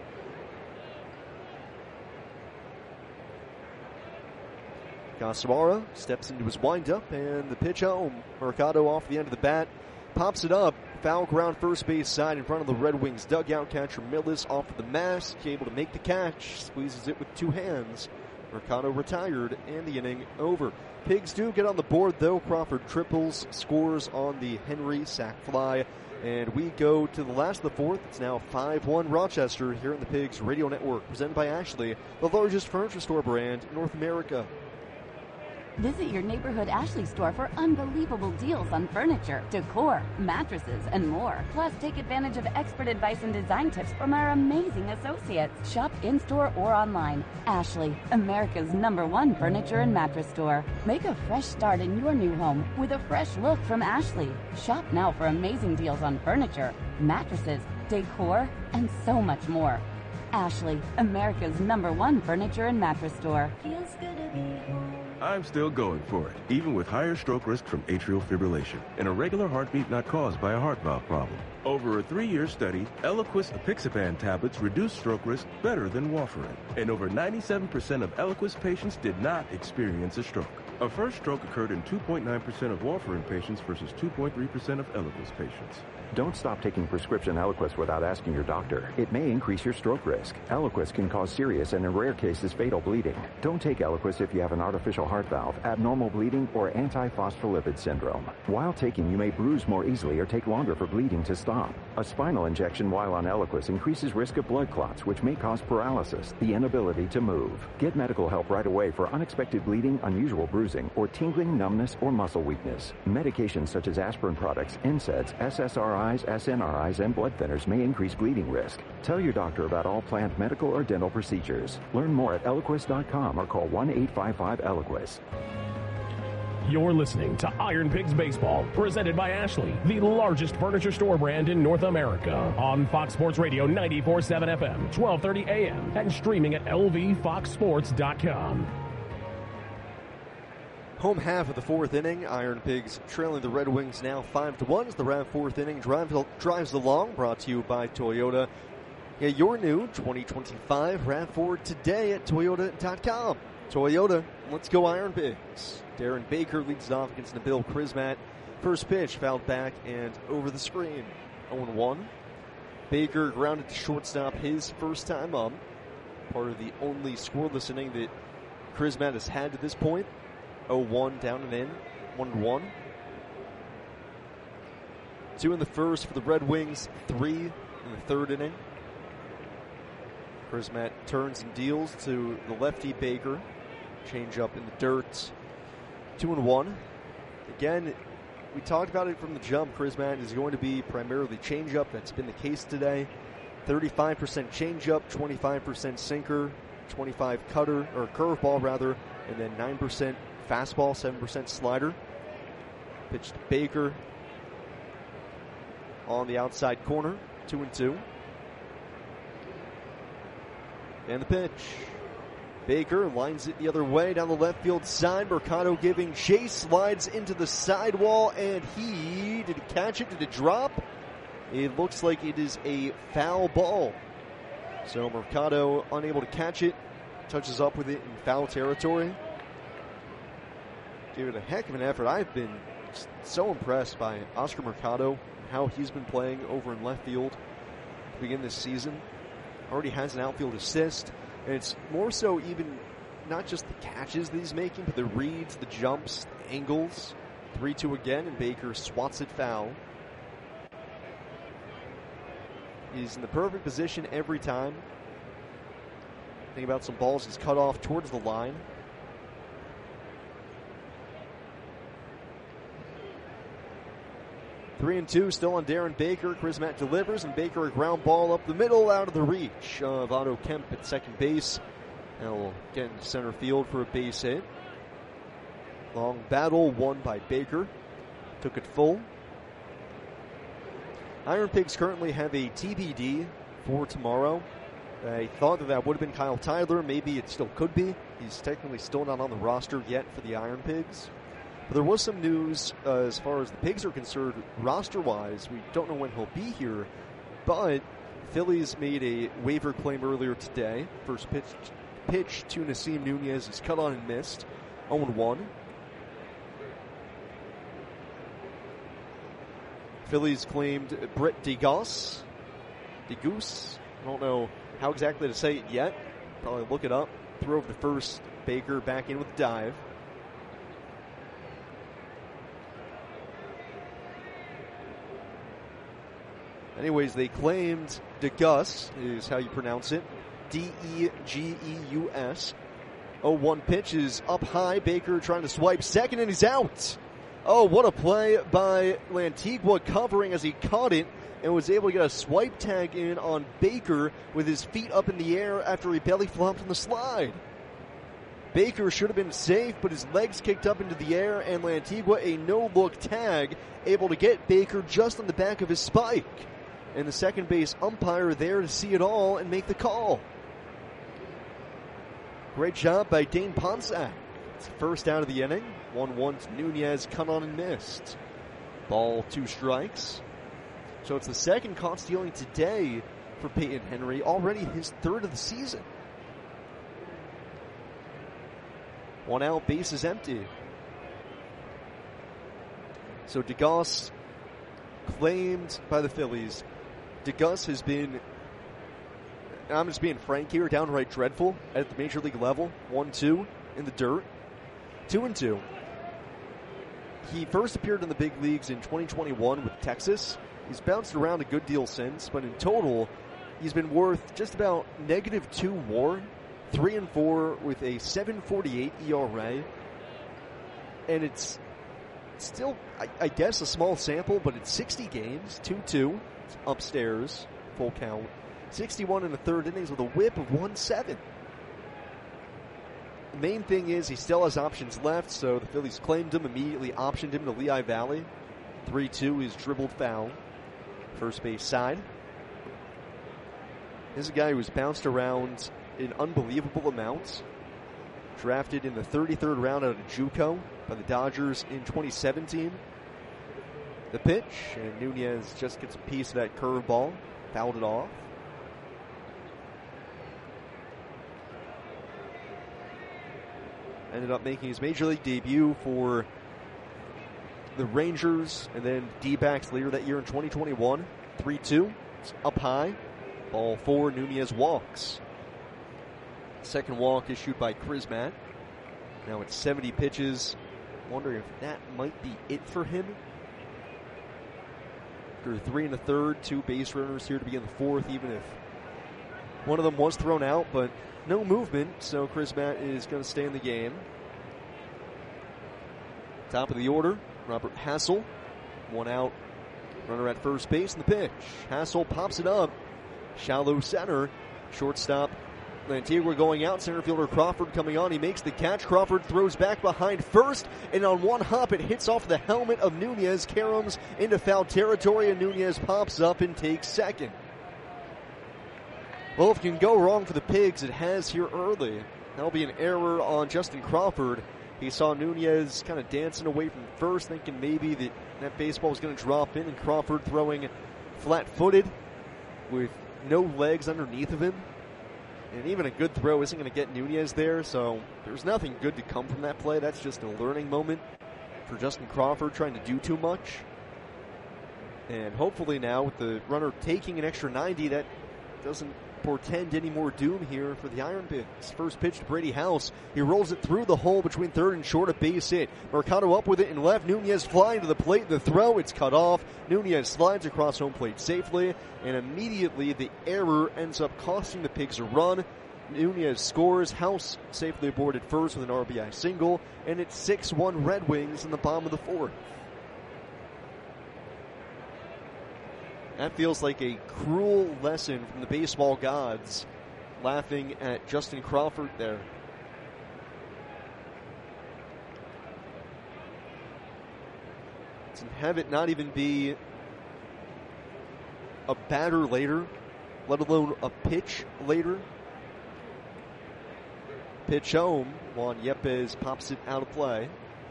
Ogasawara steps into his windup, and the pitch home. Mercado off the end of the bat, pops it up. Foul ground first base side in front of the Red Wings dugout. Catcher Millis off of the mask, able to make the catch, squeezes it with two hands. Mercado retired, and the inning over. Pigs do get on the board, though. Crawford triples, scores on the Henry sac fly, and we go to the last of the fourth. It's now five one Rochester here in the Pigs Radio Network, presented by Ashley, the largest furniture store brand in North America. Visit your neighborhood Ashley store for unbelievable deals on furniture, decor, mattresses, and more. Plus, take advantage of expert advice and design tips from our amazing associates. Shop in-store or online. Ashley, America's number one furniture and mattress store. Make a fresh start in your new home with a fresh look from Ashley. Shop now for amazing deals on furniture, mattresses, decor, and so much more. Ashley, America's number one furniture and mattress store. Feels good to be home. I'm still going for it, even with higher stroke risk from atrial fibrillation and a regular heartbeat not caused by a heart valve problem. Over a three-year study, Eliquis apixaban tablets reduce stroke risk better than warfarin, and over ninety-seven percent of Eliquis patients did not experience a stroke. A first stroke occurred in two point nine percent of warfarin patients versus two point three percent of Eliquis patients. Don't stop taking prescription Eliquis without asking your doctor. It may increase your stroke risk. Eliquis can cause serious and in rare cases fatal bleeding. Don't take Eliquis if you have an artificial heart valve, abnormal bleeding, or antiphospholipid syndrome. While taking, you may bruise more easily or take longer for bleeding to stop. A spinal injection while on Eliquis increases risk of blood clots, which may cause paralysis, the inability to move. Get medical help right away for unexpected bleeding, unusual bruising, or tingling, numbness, or muscle weakness. Medications such as aspirin products, N SAIDs, S S R R Is, S N R Is, and blood thinners may increase bleeding risk. Tell your doctor about all planned medical or dental procedures. Learn more at Eliquis dot com or call one eight five five Eliquis. You're listening to Iron Pigs Baseball, presented by Ashley, the largest furniture store brand in North America, on Fox Sports Radio ninety-four point seven F M, twelve thirty A M, and streaming at L V fox sports dot com. Home half of the fourth inning, Iron Pigs trailing the Red Wings now five to one. The round fourth inning drive, drives along, brought to you by Toyota. Yeah, your new twenty twenty-five RAV four today at toyota dot com. Toyota, let's go Iron Pigs. Darren Baker leads it off against Nabil Krizmat. First pitch fouled back and over the screen. oh one. Baker grounded to shortstop his first time up. Part of the only scoreless inning that Krizmat has had to this point. oh one down and in, one one. Two in the first for the Red Wings, three in the third inning. Krizmat turns and deals to the lefty Baker. Change up in the dirt. Two and one. Again, we talked about it from the jump. Krizmat is going to be primarily changeup. That's been the case today. thirty-five percent changeup, twenty-five percent sinker, twenty-five cutter, or curveball rather, and then nine percent fastball, seven percent slider. Pitch to Baker on the outside corner, two and two. And the pitch. Baker lines it the other way down the left field side. Mercado giving chase, slides into the sidewall, and he, did he catch it? Did it drop? It looks like it is a foul ball. So Mercado unable to catch it, touches up with it in foul territory. Gave it a heck of an effort. I've been so impressed by Oscar Mercado, how he's been playing over in left field to begin this season. Already has an outfield assist, and it's more so even not just the catches that he's making, but the reads, the jumps, the angles. three two again, and Baker swats it foul. He's in the perfect position every time. Think about some balls he's cut off towards the line. Three and two still on Darren Baker. Krizmat delivers, and Baker a ground ball up the middle out of the reach of Otto Kemp at second base. And will get into center field for a base hit. Long battle won by Baker. Took it full. Iron Pigs currently have a T B D for tomorrow. I thought that that would have been Kyle Tyler. Maybe it still could be. He's technically still not on the roster yet for the Iron Pigs. But there was some news uh, as far as the Pigs are concerned, roster-wise. We don't know when he'll be here, but Phillies made a waiver claim earlier today. First pitch, pitch to Nasim Nunez is cut on and missed. oh one. Phillies claimed Brett DeGoss. DeGoose. I don't know how exactly to say it yet. Probably look it up. Throw over to first. Baker back in with the dive. Anyways, they claimed DeGeus, is how you pronounce it. D E G E U S. oh one pitch is up high. Baker trying to swipe second, and he's out. Oh, what a play by Lantigua, covering as he caught it and was able to get a swipe tag in on Baker with his feet up in the air after he belly flopped on the slide. Baker should have been safe, but his legs kicked up into the air, and Lantigua, a no-look tag, able to get Baker just on the back of his spike. And the second base umpire there to see it all and make the call. Great job by Dane Ponsack. It's the first out of the inning. one one to Nunez, cut on and missed. Ball, two strikes. So it's the second caught stealing today for Peyton Henry, already his third of the season. One out, base is empty. So DeGoss claimed by the Phillies. DeGoss has been, I'm just being frank here, downright dreadful at the major league level. one two in the dirt. two and two. He first appeared in the big leagues in twenty twenty-one with Texas. He's bounced around a good deal since, but in total, he's been worth just about negative two WAR, three and four with a seven forty-eight E R A. And it's still, I, I guess, a small sample, but it's sixty games, two two, upstairs, full count. sixty-one in the third innings with a whip of one seven. The main thing is he still has options left, so the Phillies claimed him, immediately optioned him to Lehigh Valley. three two is dribbled foul. First base side. This is a guy who's bounced around in unbelievable amounts. Drafted in the thirty-third round out of JUCO by the Dodgers in twenty seventeen. The pitch, and Nunez just gets a piece of that curveball, fouled it off. Ended up making his major league debut for the Rangers and then D-backs later that year in twenty twenty-one. three two, up high. Ball four, Nunez walks. Second walk issued by Crismatt. Now it's seventy pitches. Wondering if that might be it for him. After three and a third, two base runners here to begin the fourth, even if one of them was thrown out, but no movement, so Crismatt is going to stay in the game. Top of the order, Robert Hassel. One out, runner at first base, and the pitch. Hassel pops it up. Shallow center. Shortstop Lantigua going out. Center fielder Crawford coming on. He makes the catch. Crawford throws back behind first, and on one hop it hits off the helmet of Nunez. Caroms into foul territory, and Nunez pops up and takes second. Well, if it can go wrong for the Pigs, it has here early. That'll be an error on Justin Crawford. He saw Nunez kind of dancing away from first, thinking maybe that that baseball was going to drop in, and Crawford throwing flat-footed with no legs underneath of him. And even a good throw isn't going to get Nunez there, so there's nothing good to come from that play. That's just a learning moment for Justin Crawford trying to do too much. And hopefully now with the runner taking an extra ninety, that doesn't portend any more doom here for the Iron Pigs. First pitch to Brady House. He rolls it through the hole between third and short, a base hit. Mercado up with it and left. Nunez flying to the plate. The throw, it's cut off. Nunez slides across home plate safely, and immediately the error ends up costing the Pigs a run. Nunez scores. House safely aboard at first with an R B I single, and it's six one Red Wings in the bottom of the fourth. That feels like a cruel lesson from the baseball gods, laughing at Justin Crawford there. To have it not even be a batter later, let alone a pitch later. Pitch home, Juan Yepes pops it out of play.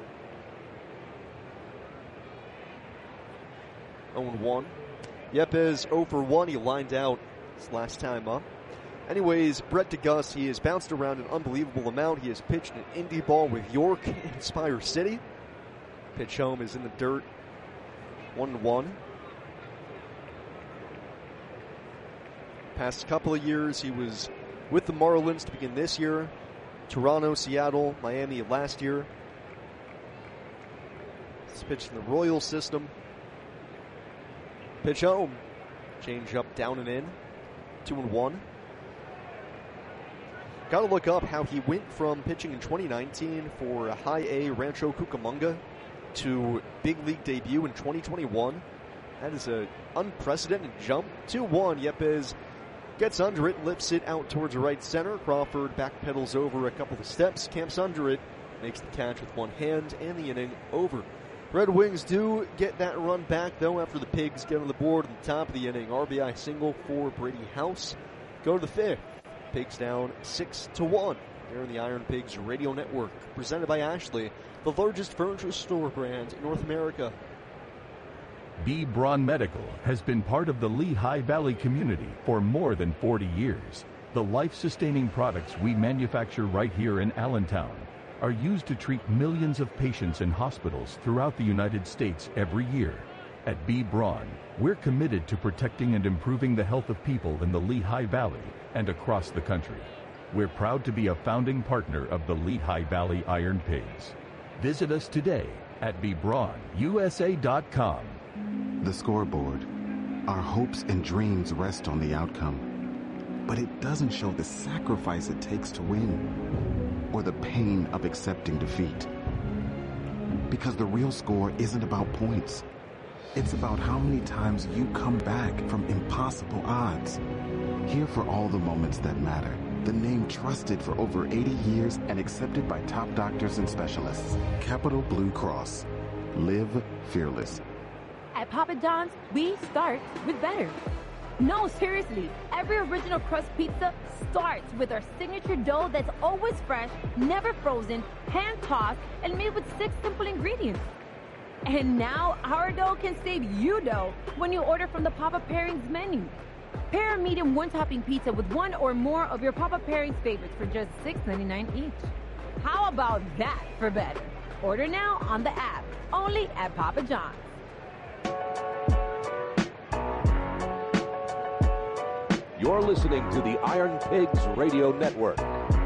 oh one. Yepes oh for one. He lined out his last time up. Anyways, Brett DeGuss, he has bounced around an unbelievable amount. He has pitched an indie ball with York in Spire City. Pitch home is in the dirt. one one. Past couple of years, he was with the Marlins to begin this year. Toronto, Seattle, Miami last year. He's pitched in the Royal system. Pitch home. Change up, down and in. Two and one. Got to look up how he went from pitching in twenty nineteen for a high A Rancho Cucamonga to big league debut in twenty twenty-one. That is an unprecedented jump. two one. Yepes gets under it, lifts it out towards the right center. Crawford backpedals over a couple of steps, camps under it, makes the catch with one hand, and the inning over. Red Wings do get that run back, though, after the Pigs get on the board at the top of the inning. R B I single for Brady House. Go to the fifth. Pigs down six to one. Here in the Iron Pigs Radio Network, presented by Ashley, the largest furniture store brand in North America. B. Braun Medical has been part of the Lehigh Valley community for more than forty years. The life-sustaining products we manufacture right here in Allentown are used to treat millions of patients in hospitals throughout the United States every year. At B. Braun, we're committed to protecting and improving the health of people in the Lehigh Valley and across the country. We're proud to be a founding partner of the Lehigh Valley Iron Pigs. Visit us today at b braun u s a dot com. The scoreboard. Our hopes and dreams rest on the outcome. But it doesn't show the sacrifice it takes to win, or the pain of accepting defeat. Because the real score isn't about points. It's about how many times you come back from impossible odds. Here for all the moments that matter. The name trusted for over eighty years and accepted by top doctors and specialists. Capital Blue Cross. Live fearless. At Papa John's, we start with better. No, seriously, every original crust pizza starts with our signature dough that's always fresh, never frozen, hand-tossed, and made with six simple ingredients. And now our dough can save you dough when you order from the Papa Pairings menu. Pair a medium one-topping pizza with one or more of your Papa Pairings favorites for just six ninety-nine each. How about that for better? Order now on the app, only at Papa John's. You're listening to the Iron Pigs Radio Network.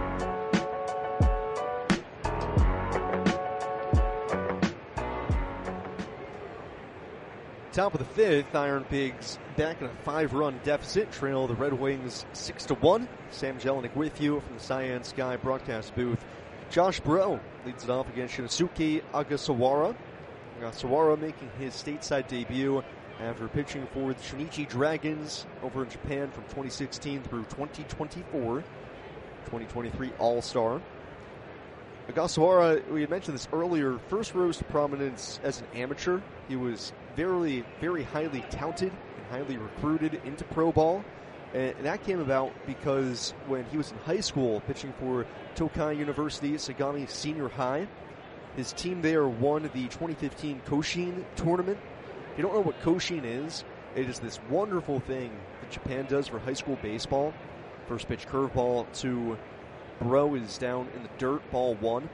Top of the fifth, Iron Pigs back in a five-run deficit, trail the Red Wings six to one. Sam Jelinek with you from the Cyan Sky broadcast booth. Josh Breaux leads it off against Shinosuke Ogasawara. Ogasawara making his stateside debut after pitching for the Shinichi Dragons over in Japan from twenty sixteen through twenty twenty-four. twenty twenty-three All-Star. Ogasawara, we had mentioned this earlier, first rose to prominence as an amateur. He was very, very highly touted and highly recruited into pro ball. And that came about because when he was in high school pitching for Tokai University Sagami Senior High, his team there won the twenty fifteen Koshin tournament. If you don't know what Koshin is, it is this wonderful thing that Japan does for high school baseball. First pitch curveball to Breaux is down in the dirt, ball one.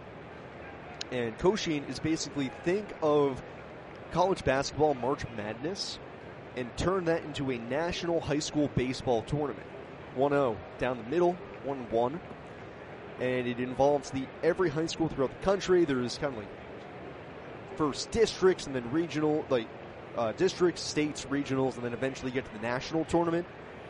And Koshin is basically, think of college basketball March Madness and turn that into a national high school baseball tournament. one oh down the middle, one one. And it involves the every high school throughout the country. There's kind of like first districts and then regional, like uh, districts, states, regionals, and then eventually get to the national tournament.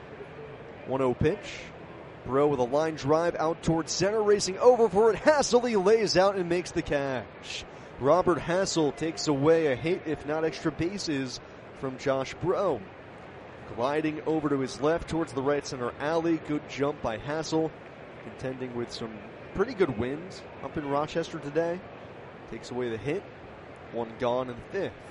one oh pitch. Breaux with a line drive out towards center, racing over for it. Hassel, he lays out and makes the catch. Robert Hassel takes away a hit, if not extra bases, from Josh Breaux. Gliding over to his left towards the right center alley. Good jump by Hassel. Contending with some pretty good winds up in Rochester today. Takes away the hit. One gone in the fifth.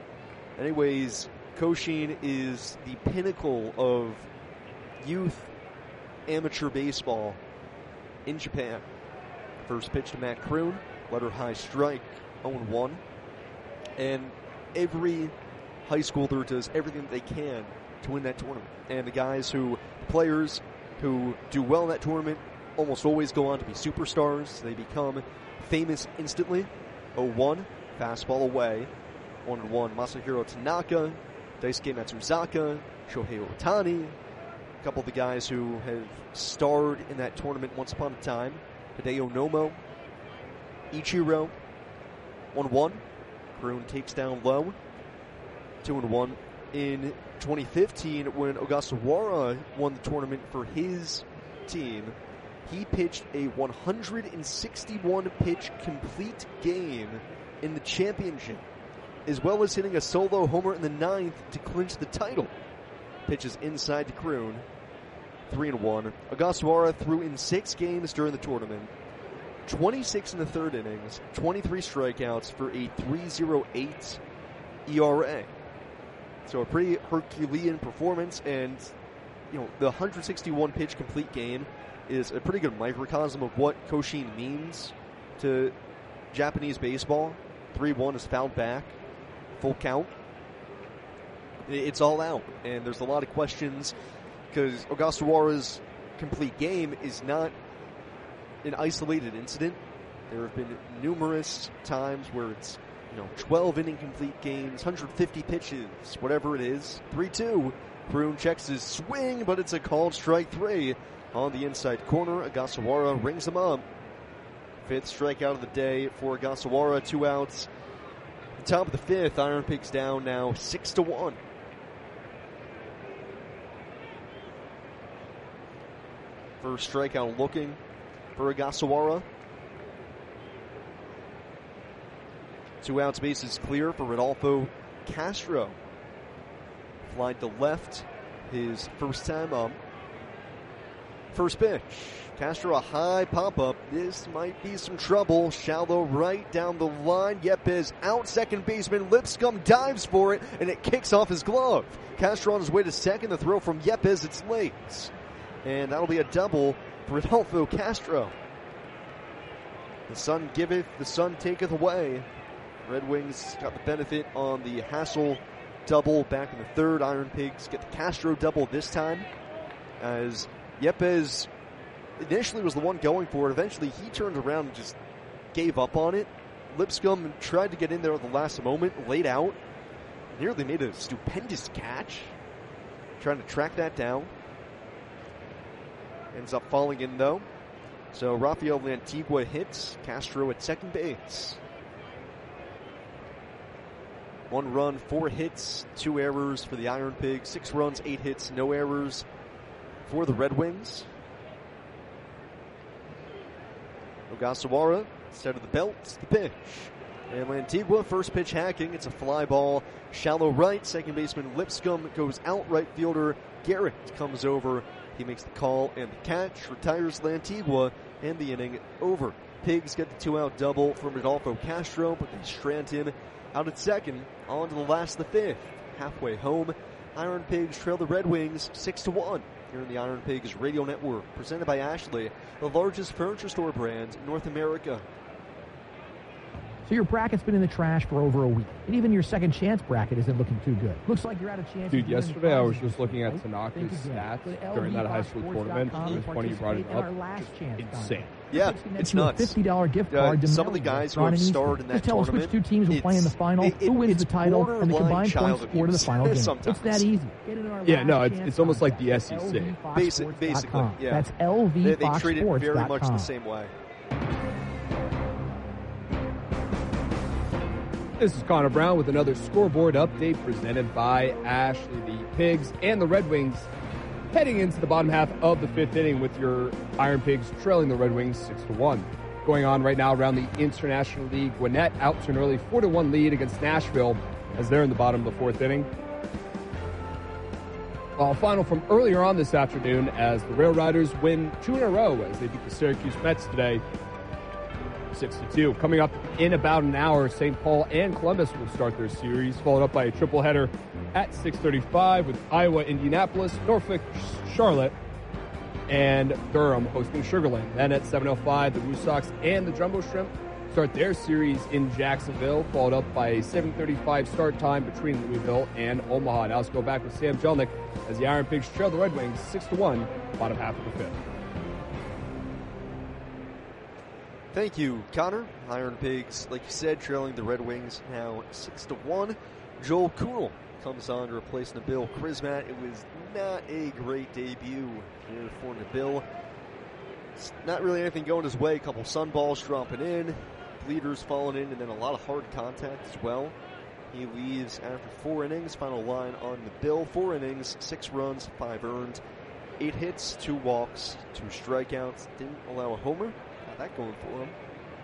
Anyways, Koshin is the pinnacle of youth amateur baseball in Japan. First pitch to Matt Kroon. Letter high strike. oh one. And every high schooler does everything that they can to win that tournament. And the guys who, players who do well in that tournament almost always go on to be superstars. They become famous instantly. oh one, fastball away. one one, Masahiro Tanaka, Daisuke Matsuzaka, Shohei Ohtani. A couple of the guys who have starred in that tournament once upon a time. Hideo Nomo, Ichiro. one one. Kroon takes down low. two and one. In twenty fifteen, when Ogasawara won the tournament for his team, he pitched a one hundred sixty-one pitch complete game in the championship, as well as hitting a solo homer in the ninth to clinch the title. Pitches inside to Kroon. three and one. Ogasawara threw in six games during the tournament. twenty-six in the third innings, twenty-three strikeouts for a three point oh eight E R A. So a pretty Herculean performance, and you know the one hundred sixty-one pitch complete game is a pretty good microcosm of what Koshin means to Japanese baseball. three one is fouled back, full count. It's all out, and there's a lot of questions because Ogasawara's complete game is not an isolated incident. There have been numerous times where it's, you know, twelve inning complete games, one hundred fifty pitches, whatever it is. three two. Kroon checks his swing, but it's a called strike three on the inside corner. Ogasawara rings him up. Fifth strikeout of the day for Ogasawara. Two outs. The top of the fifth, Iron Pigs down now six to one. First strikeout looking for Ogasawara. Two outs, bases clear for Rodolfo Castro. Fly to left, his first time up. First pitch. Castro, a high pop-up. This might be some trouble. Shallow right down the line. Yepez out. Second baseman Lipscomb dives for it, and it kicks off his glove. Castro on his way to second. The throw from Yepez. It's late. And that'll be a double for Rodolfo Castro. The sun giveth, the sun taketh away. Red Wings got the benefit on the Hassel double back in the third. Iron Pigs get the Castro double this time, as Yepez initially was the one going for it. Eventually, he turned around and just gave up on it. Lipscomb tried to get in there at the last moment, laid out, nearly made a stupendous catch, trying to track that down. Ends up falling in, though. So Rafael Lantigua hits, Castro at second base. One run, four hits, two errors for the Iron Pigs. Six runs, eight hits, no errors for the Red Wings. Ogasawara, instead of the belt, the pitch. And Lantigua, first pitch hacking. It's a fly ball, shallow right. Second baseman Lipscomb goes out. Right fielder Garrett comes over. He makes the call and the catch, retires Lantigua, and the inning over. Pigs get the two-out double from Rodolfo Castro, but they strand him out at second. On to the last of the fifth. Halfway home, Iron Pigs trail the Red Wings six to one. Here in the Iron Pigs Radio Network, presented by Ashley, the largest furniture store brand in North America. So your bracket's been in the trash for over a week, and even your second chance bracket isn't looking too good. Looks like you're out of chance. Dude, yesterday I was just looking at Tanaka's stats during that high school tournament. It was funny you brought it up. Just insane. Yeah, it's nuts. fifty dollars gift card uh, to some of the guys who have starred in that Just tell tournament. us which two teams will play in the final, it, who wins it's the title, and the combined point score to the final game. Sometimes. It's that easy. Get it in our yeah, no, it's it's almost like the S E C. Basic, basically, yeah. That's L V They, they treat it very much the same way. This is Connor Brown with another scoreboard update presented by Ashley. The Pigs and the Red Wings heading into the bottom half of the fifth inning with your Iron Pigs trailing the Red Wings six to one. Going on right now around the International League, Gwinnett out to an early four to one lead against Nashville as they're in the bottom of the fourth inning. Well, final from earlier on this afternoon as the Rail Riders win two in a row as they beat the Syracuse Mets today. six to two. Coming up in about an hour, Saint Paul and Columbus will start their series, followed up by a triple header at six thirty-five with Iowa, Indianapolis, Norfolk, Charlotte, and Durham hosting Sugar Land. Then at seven oh five, the Woo Sox and the Jumbo Shrimp start their series in Jacksonville, followed up by a seven thirty-five start time between Louisville and Omaha. Now let's go back with Sam Jelnick as the Iron Pigs trail the Red Wings six to one, bottom half of the fifth. Thank you, Connor. Iron Pigs, like you said, trailing the Red Wings now six to one. Joel Kuhnel comes on to replace Nabil Krismat. It was not a great debut here for Nabil. It's not really anything going his way. A couple sun balls dropping in, bleeders falling in, and then a lot of hard contact as well. He leaves after four innings. Final line on Nabil. Four innings, six runs, five earned, eight hits, two walks, two strikeouts. Didn't allow a homer. That going for him.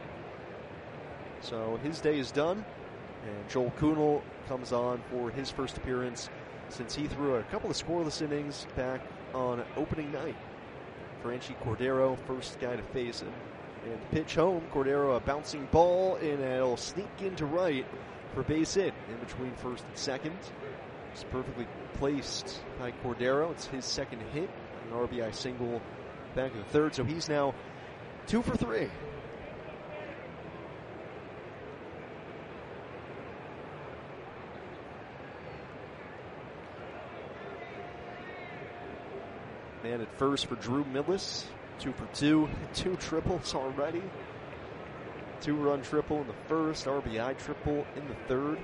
So his day is done, and Joel Kuhnel comes on for his first appearance since he threw a couple of scoreless innings back on opening night. Franchi Cordero, first guy to face him. And the pitch home, Cordero a bouncing ball, and it'll sneak into right for base hit in between first and second. It's perfectly placed by Cordero. It's his second hit, an R B I single back in the third, so he's now Two for three. Man at first for Drew Millis. Two for two. Two triples already. Two-run triple in the first. R B I triple in the third.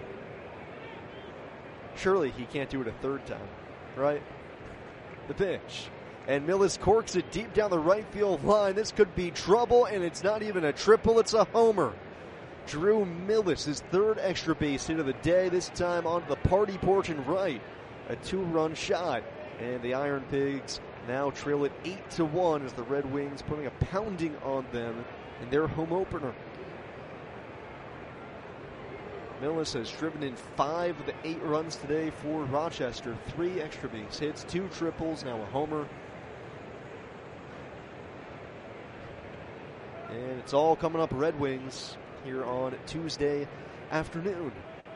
Surely he can't do it a third time, right? The pitch. And Millis corks it deep down the right field line. This could be trouble, and it's not even a triple, it's a homer. Drew Millis, his third extra base hit of the day, this time onto the party porch and right. A two-run shot. And the Iron Pigs now trail it eight to one as the Red Wings putting a pounding on them in their home opener. Millis has driven in five of the eight runs today for Rochester. Three extra base hits, two triples, now a homer. And it's all coming up Red Wings here on Tuesday afternoon.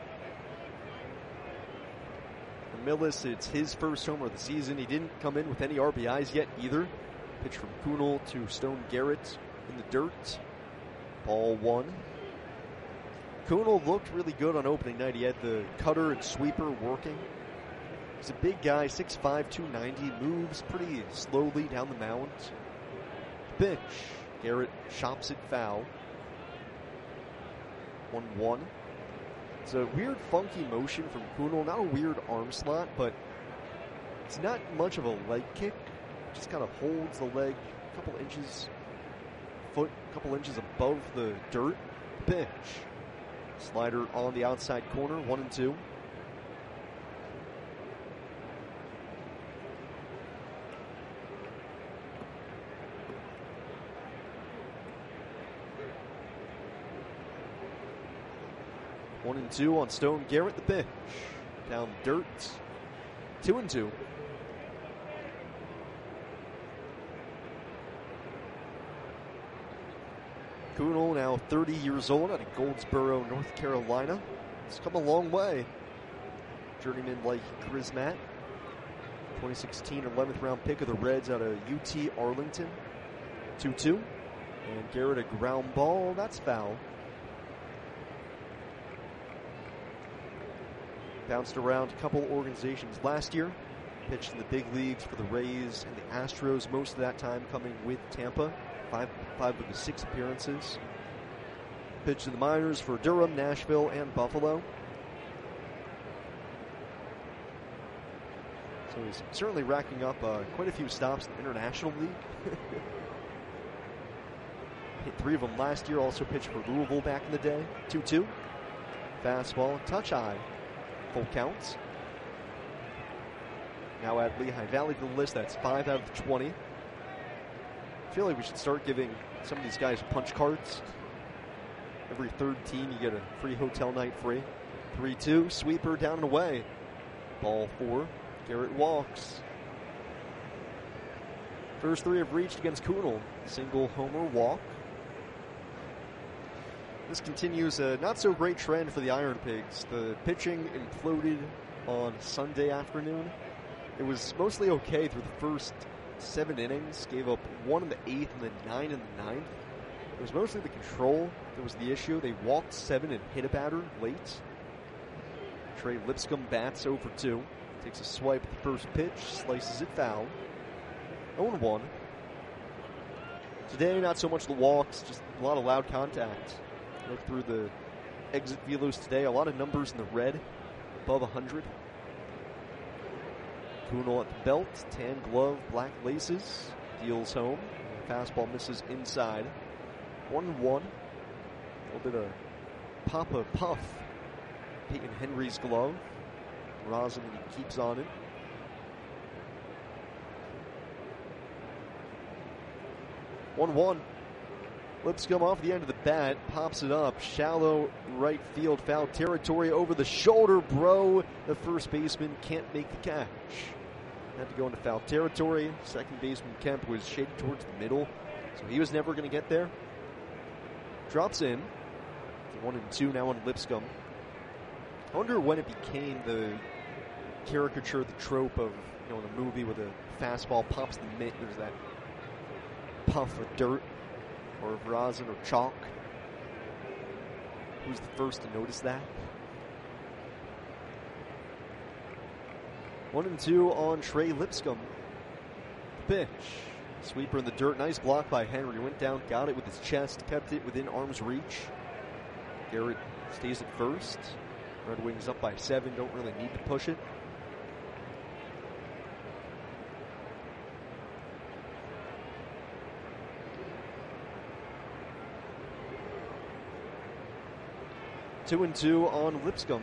For Millis, it's his first homer of the season. He didn't come in with any R B Is yet either. Pitch from Kunal to Stone Garrett in the dirt. Ball one. Kunal looked really good on opening night. He had the cutter and sweeper working. He's a big guy, six five, two ninety, moves pretty slowly down the mound. Pitch. Garrett chops it foul. one one. It's a weird, funky motion from Kunal. Not a weird arm slot, but it's not much of a leg kick. Just kind of holds the leg a couple inches, foot, a couple inches above the dirt. Pitch. Slider on the outside corner, one and two. One and two on Stone Garrett, the pitch. Down the dirt. Two and two. Kunal, now thirty years old, out of Goldsboro, North Carolina. He's come a long way. Journeyman like Chris Matt. twenty sixteen eleventh round pick of the Reds out of U T Arlington. two two. And Garrett, a ground ball. That's foul. Bounced around a couple organizations last year. Pitched in the big leagues for the Rays and the Astros, most of that time coming with Tampa. Five, five of the six appearances. Pitched in the minors for Durham, Nashville, and Buffalo. So he's certainly racking up uh, quite a few stops in the International League. Hit three of them last year, also pitched for Louisville back in the day. two two. Fastball, touch high. Full counts. Now add Lehigh Valley to the list. That's five out of twenty. I feel like we should start giving some of these guys punch cards. Every third team, you get a free hotel night free. three two, sweeper down and away. Ball four, Garrett walks. First three have reached against Kunal. Single homer walk. This continues a not so great trend for the Iron Pigs. The pitching imploded on Sunday afternoon. It was mostly okay through the first seven innings. Gave up one in the eighth and then nine in the ninth. It was mostly the control that was the issue. They walked seven and hit a batter late. Trey Lipscomb bats zero for two. Takes a swipe at the first pitch, slices it foul. oh and one. Today, not so much the walks, just a lot of loud contact. Look through the exit velos today. A lot of numbers in the red, above one hundred. Kunal at the belt, tan glove, black laces. Deals home. Fastball misses inside. one and one. A little bit of Papa Puff. Peyton Henry's glove. Rosin keeps on it. one one. Lipscomb off the end of the bat, pops it up. Shallow right field, foul territory over the shoulder. Bro, the first baseman, can't make the catch. Had to go into foul territory. Second baseman Kemp was shaded towards the middle, so he was never going to get there. Drops in. One and two now on Lipscomb. I wonder when it became the caricature, the trope of, you know, in a movie where the fastball pops the mitt, there's that puff of dirt or rosin or chalk. Who's the first to notice that? One and two on Trey Lipscomb. Pitch. Sweeper in the dirt. Nice block by Henry. Went down, got it with his chest, kept it within arm's reach. Garrett stays at first. Red Wings up by seven. Don't really need to push it. Two and two on Lipscomb.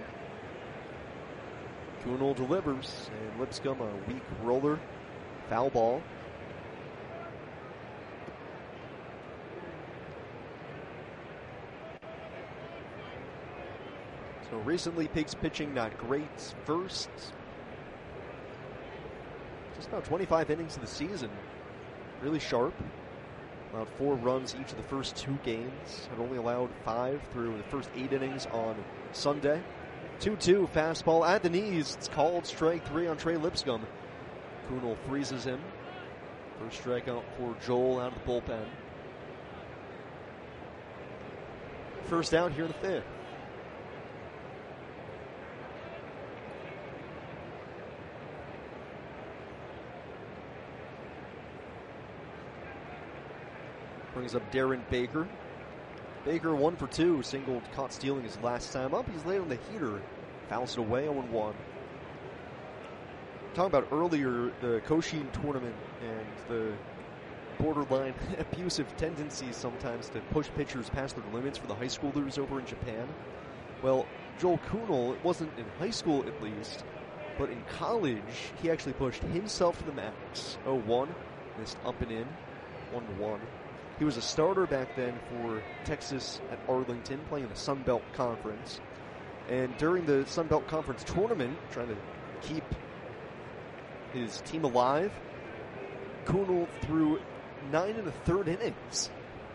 Kunal delivers, and Lipscomb a weak roller. Foul ball. So recently, Pigs pitching not great. First, just about twenty-five innings of the season. Really sharp. Allowed four runs each of the first two games. Had only allowed five through the first eight innings on Sunday. two two fastball at the knees. It's called strike three on Trey Lipscomb. Kunal freezes him. First strikeout for Joel out of the bullpen. First out here in the fifth. Brings up Darren Baker. Baker one for two, singled, caught stealing his last time up. He's laid on the heater, fouls it away, oh one. Talking about earlier the Koshin tournament and the borderline abusive tendencies sometimes to push pitchers past their limits for the high schoolers over in Japan. Well, Joel Kunal, it wasn't in high school at least, but in college, he actually pushed himself to the max. oh one, missed up and in, one to one. He was a starter back then for Texas at Arlington, playing in the Sun Belt Conference. And during the Sun Belt Conference tournament, trying to keep his team alive, Kunal threw nine and a third innings.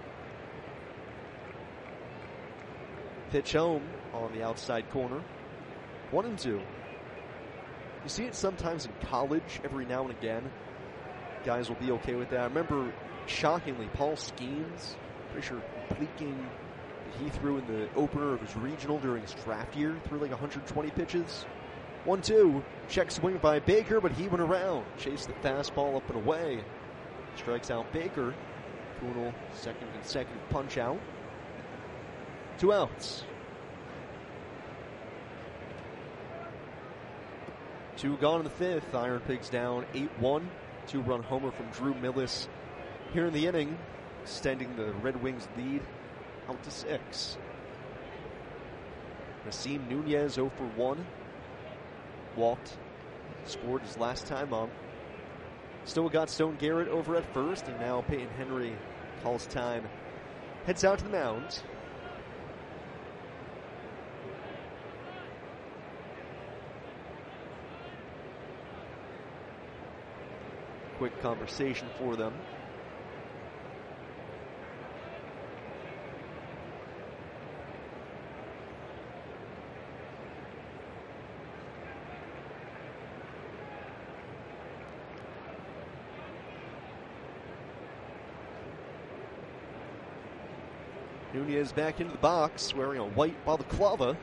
Pitch home on the outside corner. One and two. You see it sometimes in college every now and again. Guys will be okay with that. I remember, shockingly, Paul Skeens, pretty sure complete game that he threw in the opener of his regional during his draft year, threw like one hundred twenty pitches. one two. Check swing by Baker, but he went around. Chased the fastball up and away. Strikes out Baker. Kunal, second consecutive punch out. Two outs. Two gone in the fifth. Iron Pigs down eight one. Two-run homer from Drew Millis here in the inning, extending the Red Wings lead out to six. Nasim Nunez oh for one. Walked. Scored his last time up. Still got Stone Garrett over at first, and now Peyton Henry calls time. Heads out to the mound. Quick conversation for them. Nunez back into the box, wearing a white balaclava.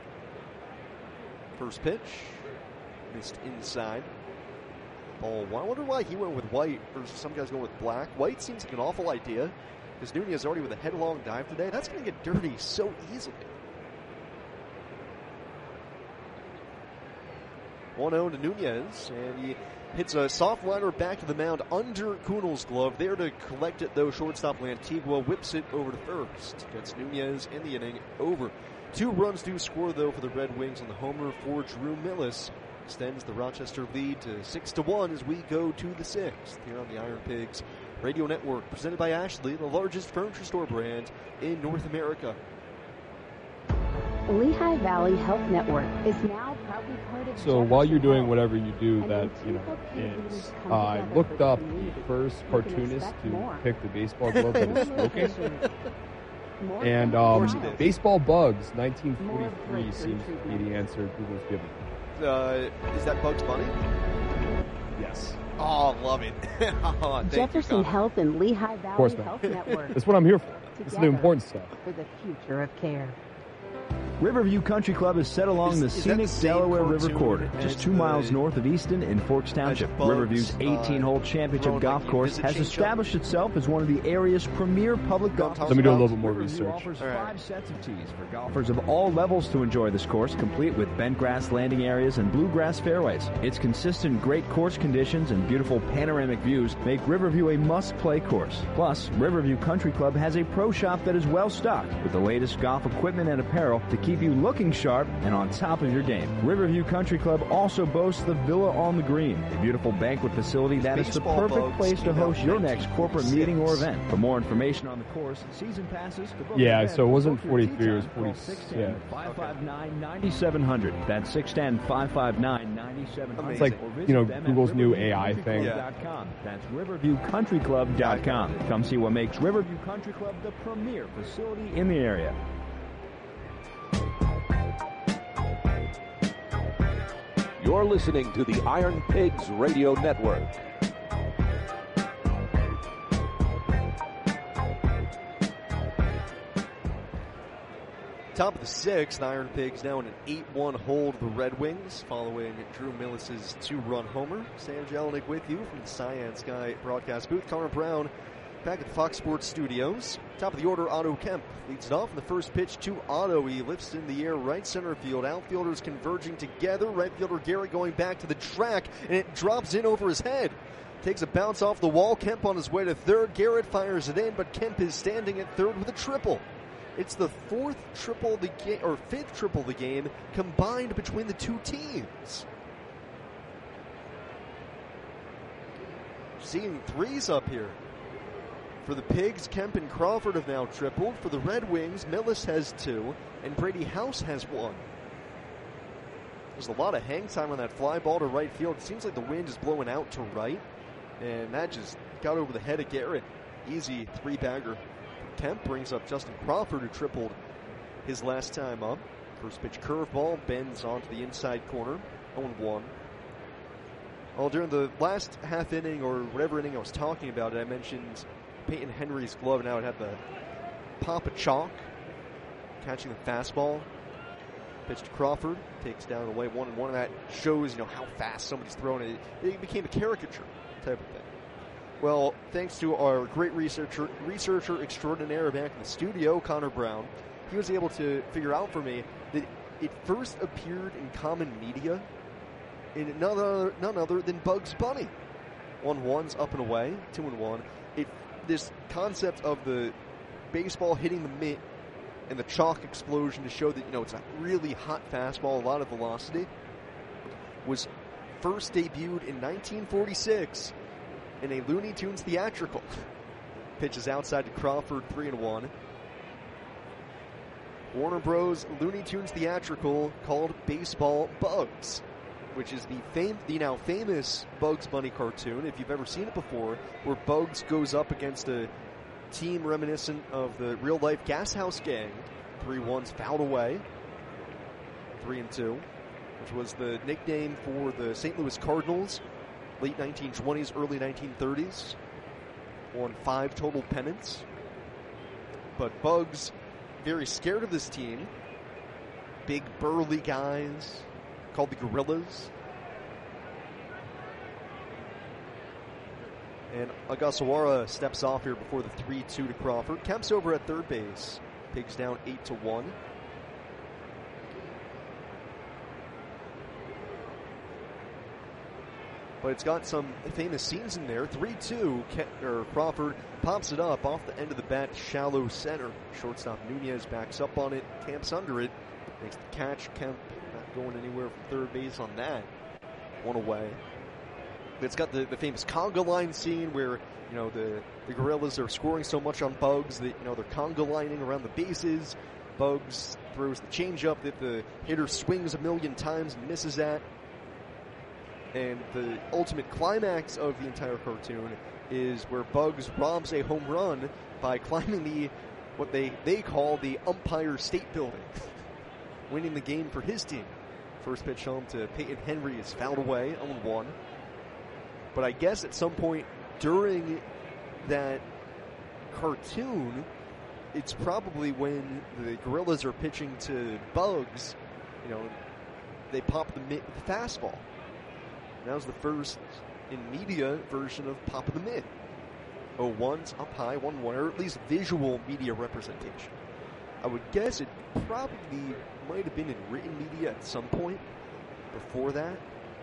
First pitch, missed inside. Ball one. I wonder why he went with white versus some guys going with black. White seems like an awful idea, because Nunez already with a headlong dive today. That's going to get dirty so easily. one oh to Nunez, and he hits a soft liner back to the mound under Kunal's glove. There to collect it, though, shortstop Lantigua whips it over to first. Gets Nunez in the inning over. Two runs do score, though, for the Red Wings on the homer for Drew Millis. Extends the Rochester lead to six to one as we go to the sixth here on the Iron Pigs Radio Network, presented by Ashley, the largest furniture store brand in North America. Lehigh Valley Health Network is now proudly part of So while you're doing whatever you do that, you know, is, uh, I looked up the first cartoonist to pick the baseball glove that is smoking. And um, Baseball Bugs nineteen forty-three seems to be the answer Google's given. Uh, is that Bugs Bunny? Yes. Oh, love it. oh, thank Jefferson you, Health and Lehigh Valley Health Network. That's what I'm here for. This is the important stuff. For the future of care. Riverview Country Club is set along Is- the is that scenic the same Delaware River cartoon corridor, as just two the- miles north of Easton in Forks Township. Bugs, Riverview's eighteen-hole uh, championship throwing golf like course visit has chain established itself as one of the area's premier public golf Let me do a little bit more Riverview research. offers All right. five sets of tees for golfers of all levels to enjoy this course, complete with bent grass landing areas and bluegrass fairways. Its consistent great course conditions and beautiful panoramic views make Riverview a must-play course. Plus, Riverview Country Club has a pro shop that is well stocked with the latest golf equipment and apparel to keep keep you looking sharp and on top of your game. Riverview Country Club also boasts the Villa on the Green, a beautiful banquet facility that is the perfect place to host your next corporate meeting or event. For more information on the course, season passes to book Yeah, events, so it wasn't book your forty-three, it was tee time, call forty-six. six one Yeah. zero, five five nine, nine seven zero zero. That's six one zero, five five nine, nine seven zero zero. It's like, Or visit you know, them at Google's new riverview A I country thing. club dot com. That's riverview country club dot com. Come see what makes Riverview Country Club the premier facility in the area. You're listening to the Iron Pigs Radio Network. Top of the sixth, Iron Pigs now in an eight one hold of the Red Wings following Drew Millis's two-run homer. Sam Jelinek with you from the Cyan Sky broadcast booth. Connor Brown back at the Fox Sports studios. Top of the order, Otto Kemp leads it off in the first pitch to Otto. He lifts in the air right center field. Outfielders converging together. Right fielder Garrett going back to the track, and it drops in over his head. Takes a bounce off the wall. Kemp on his way to third. Garrett fires it in, but Kemp is standing at third with a triple. It's the fourth triple of the game, or fifth triple of the game combined between the two teams. Seeing threes up here. For the Pigs, Kemp and Crawford have now tripled. For the Red Wings, Millis has two, and Brady House has one. There's a lot of hang time on that fly ball to right field. It seems like the wind is blowing out to right, and that just got over the head of Garrett. Easy three-bagger. Kemp brings up Justin Crawford, who tripled his last time up. First pitch curveball bends onto the inside corner. oh one. Well, during the last half inning, or whatever inning I was talking about, I mentioned Peyton Henry's glove. Now it had the pop of chalk, catching the fastball. Pitch to Crawford, takes down away one and one, and that shows, you know, how fast somebody's throwing it. It became a caricature type of thing. Well, thanks to our great researcher, researcher extraordinaire back in the studio, Connor Brown, he was able to figure out for me that it first appeared in common media in none other, none other than Bugs Bunny. One one's up and away, two and one. It this concept of the baseball hitting the mitt and the chalk explosion to show that, you know, it's a really hot fastball, a lot of velocity, was first debuted in nineteen forty-six. In a Looney Tunes theatrical. Pitches outside to Crawford, three and one. Warner Bros. Looney Tunes theatrical called Baseball Bugs, which is the fam- the now famous Bugs Bunny cartoon, if you've ever seen it before, where Bugs goes up against a team reminiscent of the real-life Gas House Gang. Three ones fouled away. Three and two, which was the nickname for the Saint Louis Cardinals. Late nineteen twenties, early nineteen thirties. Won five total pennants. But Bugs, very scared of this team. Big burly guys called the Gorillas. And Agasawara steps off here before the three two to Crawford. Kemp's over at third base. Pigs down eight to one. But it's got some famous scenes in there. three two, or Crawford pops it up off the end of the bat, shallow center. Shortstop Nunez backs up on it, camps under it, makes the catch. Kemp not going anywhere from third base on that. One away. It's got the, the famous conga line scene where, you know, the, the Gorillas are scoring so much on Bugs that, you know, they're conga lining around the bases. Bugs throws the changeup that the hitter swings a million times and misses at. And the ultimate climax of the entire cartoon is where Bugs robs a home run by climbing the, what they, they call the Umpire State Building, winning the game for his team. First pitch home to Peyton Henry is fouled away, oh one. But I guess at some point during that cartoon, it's probably when the Gorillas are pitching to Bugs, you know, they pop the, mitt with the fastball. That was the first in media version of Pop of the Mitt. oh one's up high, one one, or at least visual media representation. I would guess it probably might have been in written media at some point before that.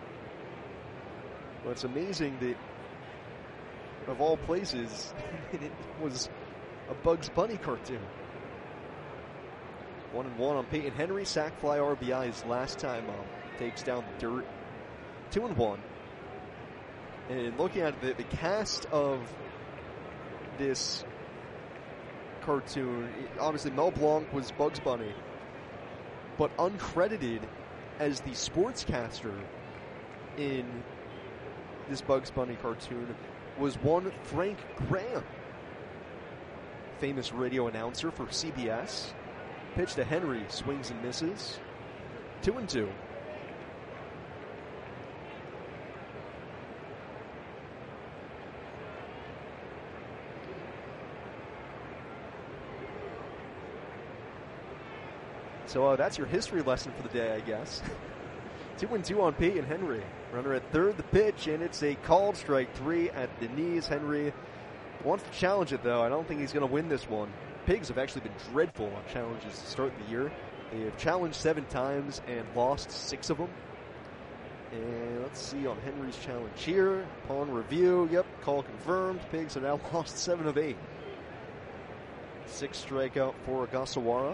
But it's amazing that, of all places, it was a Bugs Bunny cartoon. One and one on Peyton Henry. Sack fly R B I his last time up. Takes down the dirt. Two and one. And looking at the, the cast of this cartoon, obviously Mel Blanc was Bugs Bunny, but uncredited as the sportscaster in this Bugs Bunny cartoon was one Frank Graham, famous radio announcer for C B S. Pitch to Henry, swings and misses. Two and two. So uh, that's your history lesson for the day, I guess. Two and two on Peyton Henry. Runner at third, the pitch, and it's a called strike three at the knees. Henry wants to challenge it, though. I don't think he's going to win this one. Pigs have actually been dreadful on challenges to start the year. They have challenged seven times and lost six of them. And let's see on Henry's challenge here. Upon review, yep, call confirmed. Pigs have now lost seven of eight. Six strikeout for Ogasawara.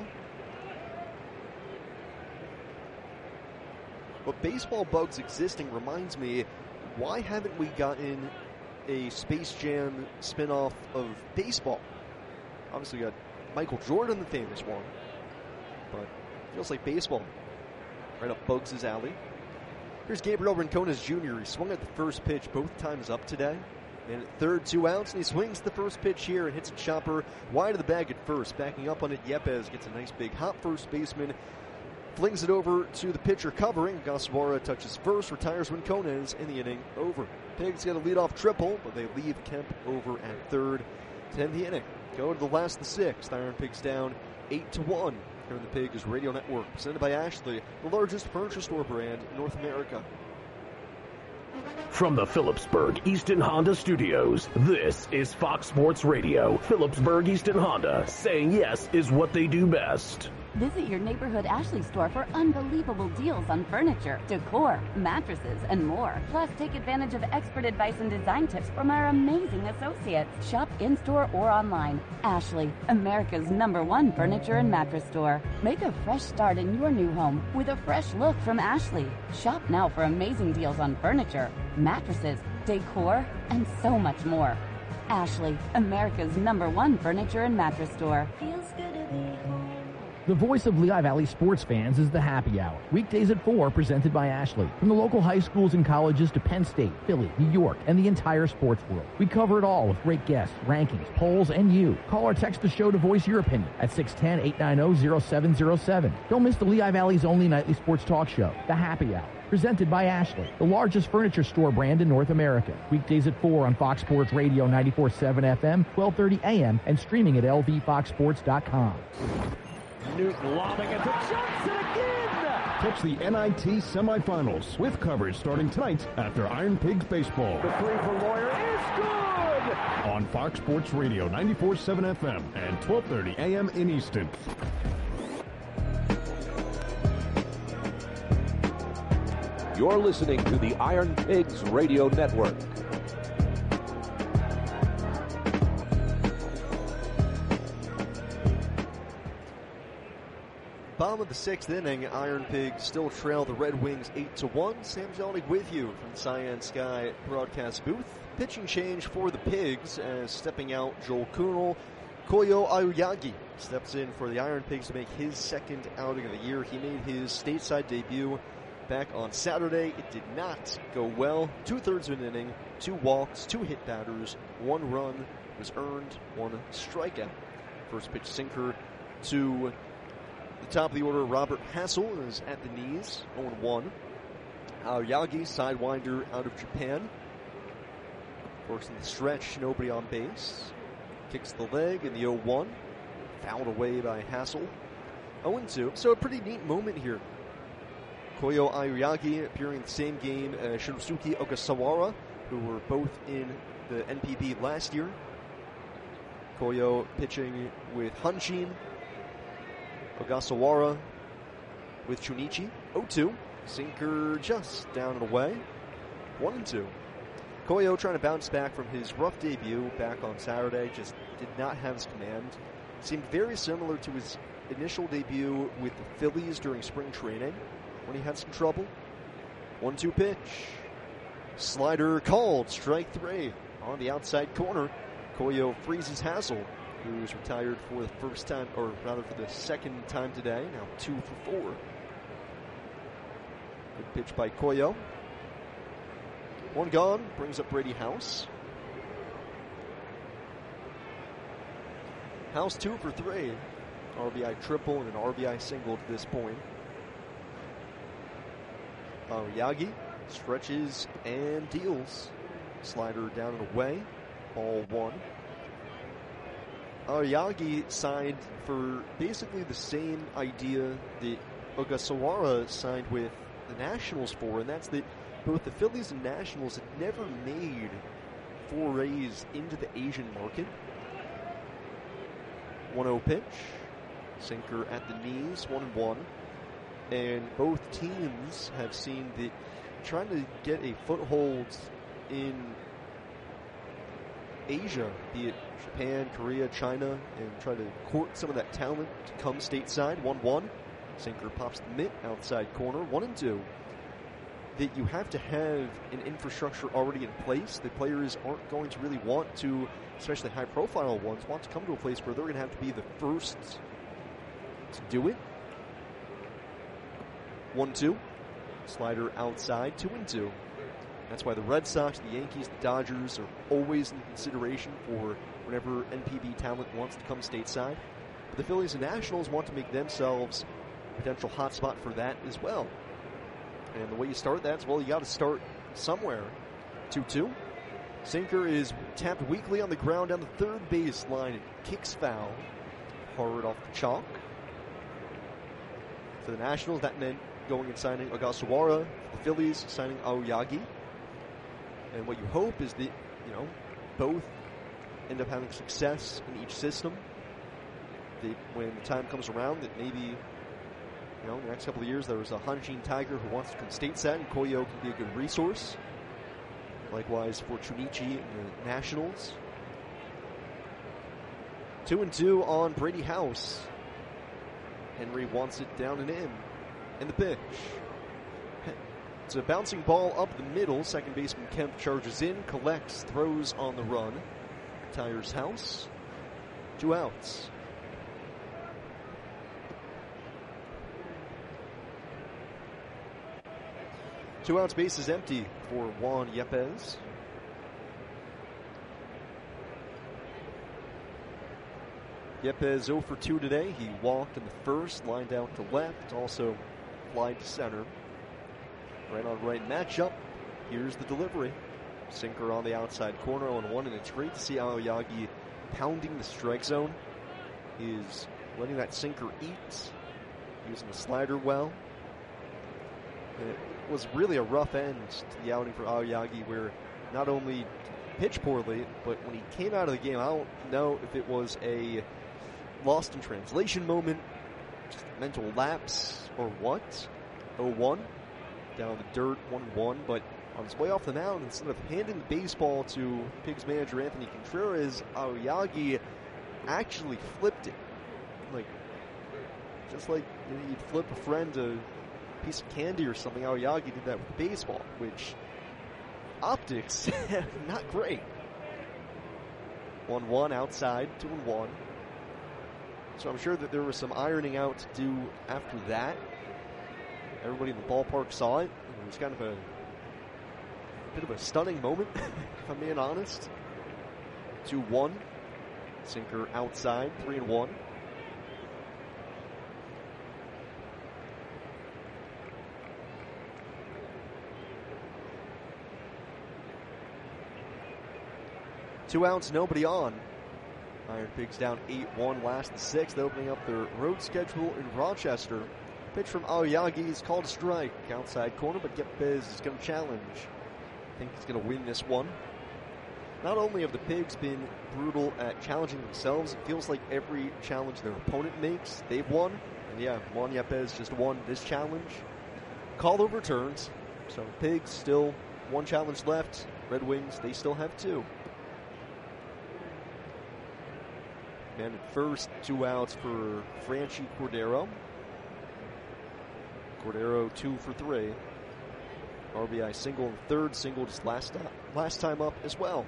But baseball bugs existing reminds me, why haven't we gotten a Space Jam spinoff of baseball? Obviously, we got Michael Jordan, the famous one, but it feels like baseball right up Bugs' alley. Here's Gabriel Rincones Junior He swung at the first pitch both times up today. And at third, two outs, and he swings the first pitch here and hits a chopper wide of the bag at first. Backing up on it, Yepes gets a nice big hop first baseman. Flings it over to the pitcher covering. Ogasawara touches first, retires Rincones, in the inning over. Pigs get a leadoff triple, but they leave Kemp over at third to end the inning. Go to the last of the sixth. Iron Pigs down eight to one. Here on the Pigs Radio Network, presented by Ashley, the largest furniture store brand in North America. From the Phillipsburg Easton Honda Studios, this is Fox Sports Radio. Phillipsburg Easton Honda, saying yes is what they do best. Visit your neighborhood Ashley store for unbelievable deals on furniture, decor, mattresses, and more. Plus, take advantage of expert advice and design tips from our amazing associates. Shop in-store or online. Ashley, America's number one furniture and mattress store. Make a fresh start in your new home with a fresh look from Ashley. Shop now for amazing deals on furniture, mattresses, decor, and so much more. Ashley, America's number one furniture and mattress store. Feels good to be home. The voice of Lehigh Valley sports fans is the Happy Hour. Weekdays at four, presented by Ashley. From the local high schools and colleges to Penn State, Philly, New York, and the entire sports world. We cover it all with great guests, rankings, polls, and you. Call or text the show to voice your opinion at six one zero, eight nine zero, zero seven zero seven. Don't miss the Lehigh Valley's only nightly sports talk show, The Happy Hour. Presented by Ashley, the largest furniture store brand in North America. Weekdays at four on Fox Sports Radio ninety-four point seven F M, twelve thirty A M, and streaming at L V fox sports dot com. Newton lobbing it to Johnson again! Catch the N I T semifinals with coverage starting tonight after Iron Pigs Baseball. The three for Lawyer is good! On Fox Sports Radio ninety-four point seven F M and twelve thirty A M in Easton. You're listening to the Iron Pigs Radio Network. Bottom of the sixth inning, Iron Pigs still trail the Red Wings eight to one. Sam Jellick with you from the Cyan Sky broadcast booth. Pitching change for the Pigs as stepping out Joel Kuhnel. Koyo Aoyagi steps in for the Iron Pigs to make his second outing of the year. He made his stateside debut back on Saturday. It did not go well. Two-thirds of an inning, two walks, two hit batters, one run was earned, one strikeout. First pitch sinker to the top of the order. Robert Hassel is at the knees, oh one. Aoyagi, sidewinder out of Japan. Works in the stretch, nobody on base. Kicks the leg in the oh one. Fouled away by Hassel. oh two. So a pretty neat moment here. Koyo Aoyagi appearing in the same game as Shinosuke Ogasawara, who were both in the N P B last year. Koyo pitching with Hanshin. Ogasawara with Chunichi. oh two. Sinker just down and away. one and two. Koyo trying to bounce back from his rough debut back on Saturday. Just did not have his command. Seemed very similar to his initial debut with the Phillies during spring training when he had some trouble. one two pitch. Slider called. Strike three on the outside corner. Koyo freezes Hassel, who's retired for the first time, or rather for the second time today. Now two for four. Good pitch by Koyo. One gone. Brings up Brady House. House two for three. R B I triple and an R B I single to this point. Aoyagi stretches and deals. Slider down and away. Ball one. Aoyagi signed for basically the same idea that Ogasawara signed with the Nationals for, and that's that both the Phillies and Nationals had never made forays into the Asian market. one oh pitch. Sinker at the knees, one and one. And both teams have seen that trying to get a foothold in Asia, be it Japan, Korea, China, and try to court some of that talent to come stateside. one one. Sinker pops the mitt, outside corner, one and two. That you have to have an infrastructure already in place. The players aren't going to really want to, especially high-profile ones, want to come to a place where they're going to have to be the first to do it. one two. Slider outside, two and two. That's why the Red Sox, the Yankees, the Dodgers are always in consideration for whenever N P B talent wants to come stateside. But the Phillies and Nationals want to make themselves a potential hotspot for that as well. And the way you start that is, well, you got to start somewhere. two two. Sinker is tapped weakly on the ground down the third base line. It kicks foul. Hard off the chalk. For the Nationals, that meant going and signing Ogasawara. The Phillies signing Aoyagi. And what you hope is that, you know, both end up having success in each system. That when the time comes around, that maybe, you know, in the next couple of years, there was a Hanjin Tiger who wants to come stateside, and Koyo can be a good resource. Likewise for Chunichi and the Nationals. Two and two on Brady House. Henry wants it down and in. And the pitch. It's a bouncing ball up the middle. Second baseman Kemp charges in, collects, throws on the run. Retires House. Two outs. Two outs, base is empty for Juan Yepez. Yepez zero for two today. He walked in the first, lined out to left, also flied to center. Right on right matchup. Here's the delivery. Sinker on the outside corner on one, and it's great to see Aoyagi pounding the strike zone. He's letting that sinker eat, using the slider well. And it was really a rough end to the outing for Aoyagi, where not only pitched poorly, but when he came out of the game, I don't know if it was a lost in translation moment, just a mental lapse, or what. oh one, down in the dirt, one one, but on his way off the mound, instead of handing the baseball to Pigs manager Anthony Contreras, Aoyagi actually flipped it. Like, just like, you know, you'd flip a friend a piece of candy or something, Aoyagi did that with the baseball, which optics, not great. one one outside, two and one. So I'm sure that there was some ironing out to do after that. Everybody in the ballpark saw it. It was kind of a bit of a stunning moment, if I'm being honest. two one. Sinker outside, three and one. Two outs, nobody on. Iron Pigs down eight one, last and sixth, opening up their road schedule in Rochester. Pitch from Aoyagi is called a strike. Outside corner, but Yepez is going to challenge. I think he's going to win this one. Not only have the Pigs been brutal at challenging themselves, it feels like every challenge their opponent makes, they've won. And yeah, Juan Yepez just won this challenge. Call overturned. So Pigs still one challenge left. Red Wings, they still have two. Man at first, two outs for Franchi Cordero. Cordero two for three. R B I single and third, single just last, last time up as well.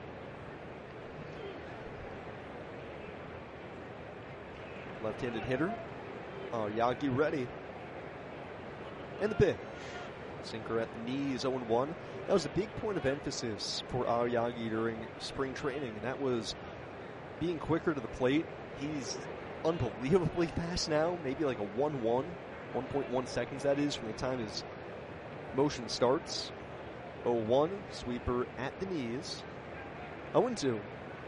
Left-handed hitter. Oh, Yagi ready. And the pitch. Sinker at the knees, oh and one. That was a big point of emphasis for Aoyagi during spring training, and that was being quicker to the plate. He's unbelievably fast now, maybe like a one one, one point one seconds that is from the time his motion starts. oh one, sweeper at the knees. oh and two.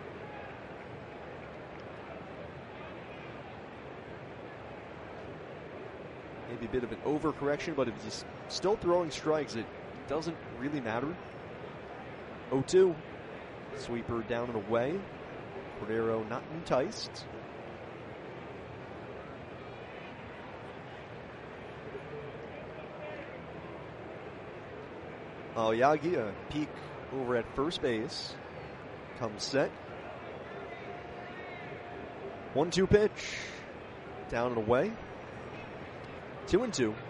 Maybe a bit of an overcorrection, but if he's still throwing strikes, it doesn't really matter. oh two. Sweeper down and away. Cordero not enticed. Aoyagi, a peek over at first base. Comes set. one two pitch. Down and away. Two and two.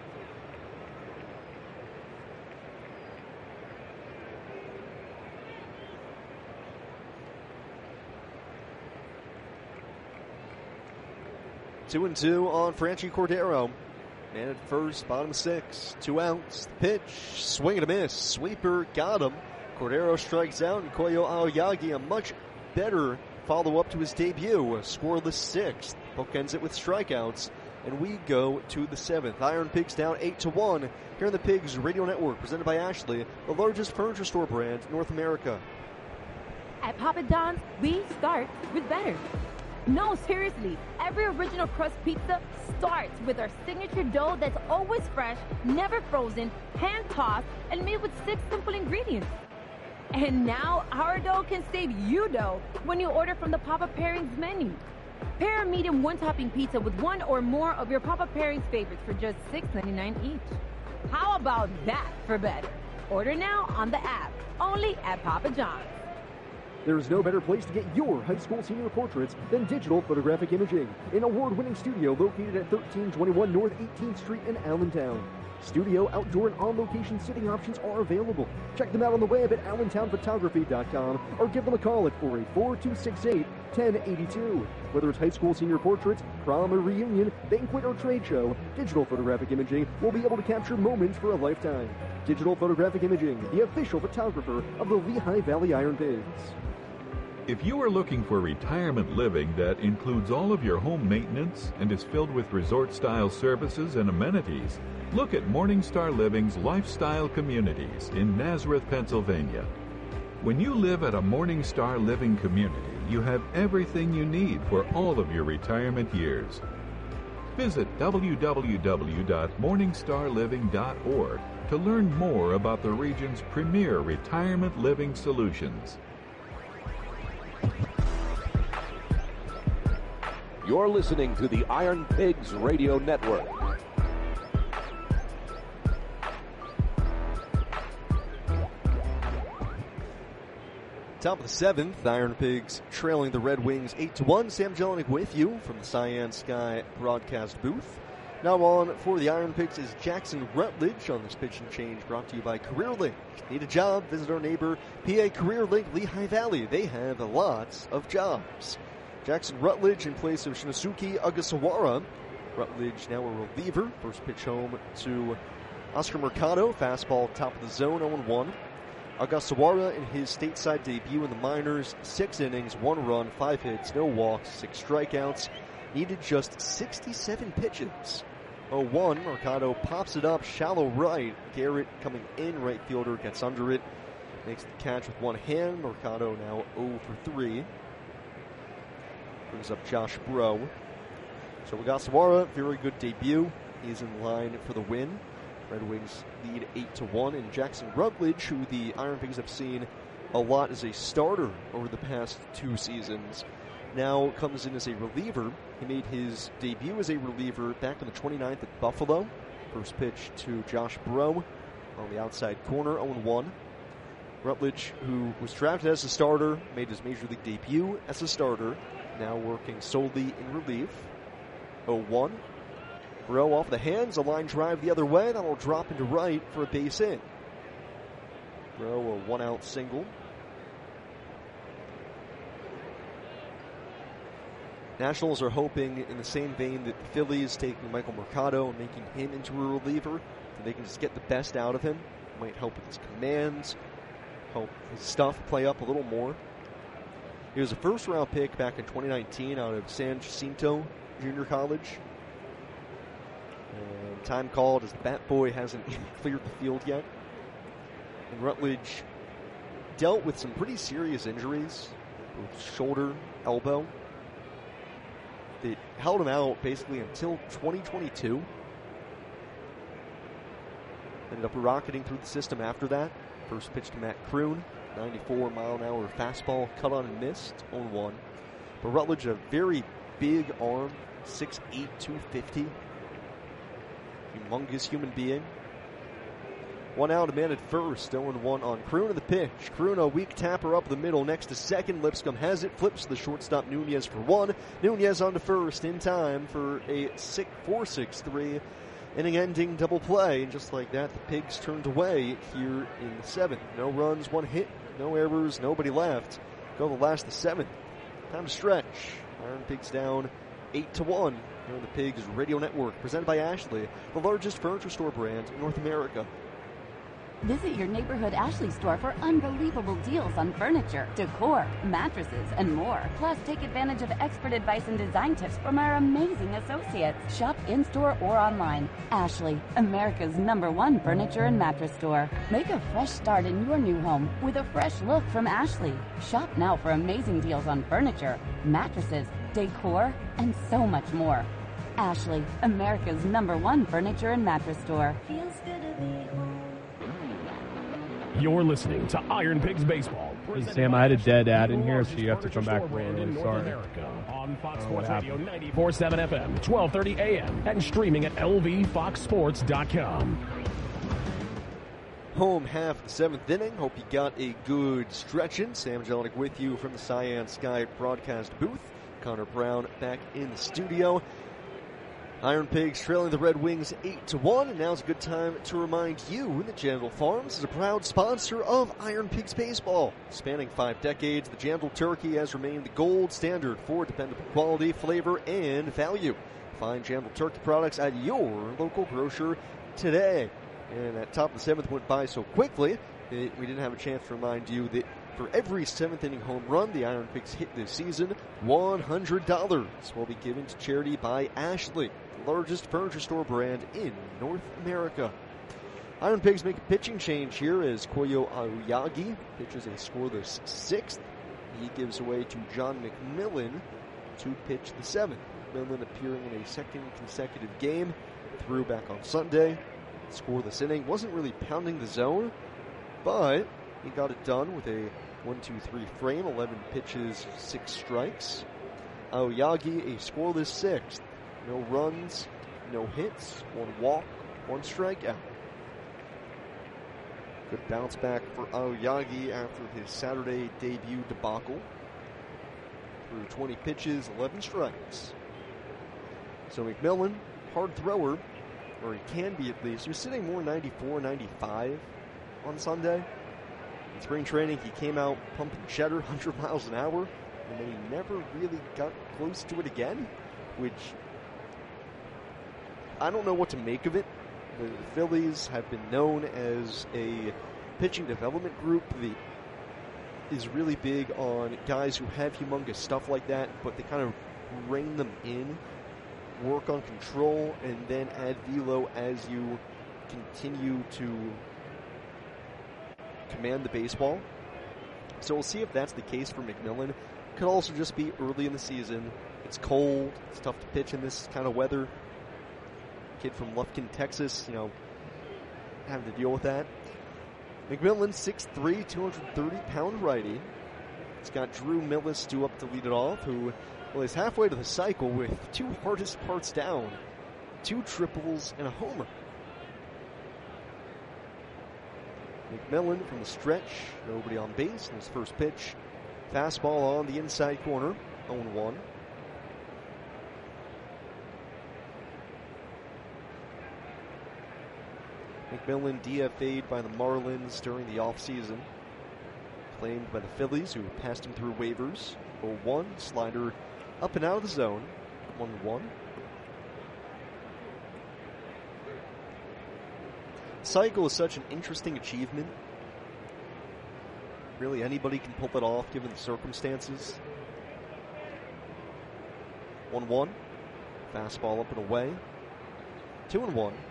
Two and two on Franchi Cordero. Man at first, bottom six. Two outs. The pitch. Swing and a miss. Sweeper got him. Cordero strikes out, and Koyo Aoyagi, a much better follow-up to his debut. A scoreless sixth. Bookends it with strikeouts. And we go to the seventh. Iron Pigs down eight to one. Here on the Pigs Radio Network, presented by Ashley, the largest furniture store brand in North America. At Papa John's, we start with better. No, seriously, every original crust pizza starts with our signature dough that's always fresh, never frozen, hand-tossed, and made with six simple ingredients. And now our dough can save you dough when you order from the Papa Pairings menu. Pair a medium one-topping pizza with one or more of your Papa Pairings favorites for just six ninety-nine each. How about that for better? Order now on the app, only at Papa John's. There is no better place to get your high school senior portraits than Digital Photographic Imaging, an award-winning studio located at thirteen twenty-one North eighteenth Street in Allentown. Studio, outdoor, and on-location sitting options are available. Check them out on the web at allentown photography dot com or give them a call at four eight four, two six eight, one zero eight two. Whether it's high school senior portraits, prom or reunion, banquet or trade show, Digital Photographic Imaging will be able to capture moments for a lifetime. Digital Photographic Imaging, the official photographer of the Lehigh Valley Iron Pigs. If you are looking for retirement living that includes all of your home maintenance and is filled with resort-style services and amenities, look at Morningstar Living's Lifestyle Communities in Nazareth, Pennsylvania. When you live at a Morningstar Living community, you have everything you need for all of your retirement years. Visit w w w dot morningstar living dot org to learn more about the region's premier retirement living solutions. You're listening to the Iron Pigs Radio Network. Top of the seventh, Iron Pigs trailing the Red Wings eight to one. Sam Jelinek with you from the Cyan Sky broadcast booth. Now on for the Iron Pigs is Jackson Rutledge on this pitch and change brought to you by CareerLink. Need a job? Visit our neighbor P A CareerLink Lehigh Valley. They have lots of jobs. Jackson Rutledge in place of Shinosuke Ogasawara. Rutledge now a reliever. First pitch home to Oscar Mercado. Fastball top of the zone, oh one. Ogasawara in his stateside debut in the minors. Six innings, one run, five hits, no walks, six strikeouts. Needed just sixty-seven pitches. oh one, Mercado pops it up, shallow right. Garrett coming in, right fielder gets under it. Makes the catch with one hand. Mercado now oh for three. Brings up Josh Bro. So Ogasawara, very good debut. He's in line for the win. Red Wings lead eight to one. And Jackson Rutledge, who the Iron Pigs have seen a lot as a starter over the past two seasons, now comes in as a reliever. He made his debut as a reliever back on the twenty-ninth at Buffalo. First pitch to Josh Bro on the outside corner, oh one. Rutledge, who was drafted as a starter, made his Major League debut as a starter, now working solely in relief. oh one. Rowe off the hands, a line drive the other way. That'll drop into right for a base hit. Rowe, a one-out single. Nationals are hoping, in the same vein that the Phillies taking Michael Mercado and making him into a reliever, that they can just get the best out of him. Might help with his commands, help his stuff play up a little more. He was a first-round pick back in twenty nineteen out of San Jacinto Junior College. And time called as the Bat Boy hasn't cleared the field yet. And Rutledge dealt with some pretty serious injuries, both shoulder, elbow. They held him out basically until twenty twenty-two. Ended up rocketing through the system after that. First pitch to Matt Kroon, ninety-four mile an hour fastball, cut on and missed, oh one. But Rutledge, a very big arm, six eight, two fifty. Humongous human being. One out, a man at first, oh one on Kroon to the pitch. Kroon, a weak tapper up the middle next to second. Lipscomb has it, flips to the shortstop Nunez for one. Nunez on to first in time for a four six three inning-ending double play. And just like that, the Pigs turned away here in the seventh. No runs, one hit, no errors, nobody left. Go the last of the seventh. Time to stretch. Iron Pigs down eight to one. Here on the Pigs Radio Network, presented by Ashley, the largest furniture store brand in North America. Visit your neighborhood Ashley store for unbelievable deals on furniture, decor, mattresses, and more. Plus, take advantage of expert advice and design tips from our amazing associates. Shop in-store or online. Ashley, America's number one furniture and mattress store. Make a fresh start in your new home with a fresh look from Ashley. Shop now for amazing deals on furniture, mattresses, decor, and so much more. Ashley, America's number one furniture and mattress store. Feels good to be home. You're listening to Iron Pigs Baseball. Hey, Sam, I had a dead ad in here, so you have to come back randomly. Sorry. On Fox Sports Radio ninety-four point seven F M, twelve thirty A M, and streaming at L V fox sports dot com. Home half of the seventh inning. Hope you got a good stretch in. Sam Jelinek with you from the Cyan Sky broadcast booth. Connor Brown back in the studio. Iron Pigs trailing the Red Wings eight to one, and now's a good time to remind you that Jandal Farms is a proud sponsor of Iron Pigs Baseball. Spanning five decades, the Jandal Turkey has remained the gold standard for dependable quality, flavor, and value. Find Jandal Turkey products at your local grocer today. And that top of the seventh went by so quickly that we didn't have a chance to remind you that for every seventh inning home run the Iron Pigs hit this season, one hundred dollars will be given to charity by Ashley, the largest furniture store brand in North America. Iron Pigs make a pitching change here as Koyo Aoyagi pitches a scoreless sixth. He gives away to John McMillan to pitch the seventh. McMillan appearing in a second consecutive game, threw back on Sunday. Scoreless inning, wasn't really pounding the zone, but he got it done with a one two three frame, eleven pitches, six strikes. Aoyagi, a scoreless sixth. No runs, no hits, one walk, one strikeout. Good bounce back for Aoyagi after his Saturday debut debacle. Through twenty pitches, eleven strikes. So McMillan, hard thrower, or he can be at least. He was sitting more ninety-four, ninety-five on Sunday. In spring training, he came out pumping cheddar, one hundred miles an hour, and then he never really got close to it again, which I don't know what to make of it. The Phillies have been known as a pitching development group that is really big on guys who have humongous stuff like that, but they kind of rein them in, work on control, and then add velo as you continue to command the baseball. So we'll see if that's the case for McMillan. Could also just be early in the season. It's cold. It's tough to pitch in this kind of weather. Kid from Lufkin, Texas, you know, having to deal with that. McMillan, six three, two hundred thirty pound righty. It's got Drew Millis due up to lead it off, who, well, is halfway to the cycle with two hardest parts down, two triples and a homer. McMillan from the stretch, nobody on base in his first pitch. Fastball on the inside corner. oh and one. McMillan D F A'd by the Marlins during the offseason. Claimed by the Phillies, who passed him through waivers. oh one, slider up and out of the zone. one one. Cycle is such an interesting achievement. Really, anybody can pull it off given the circumstances. one one. Fastball up and away. two and one.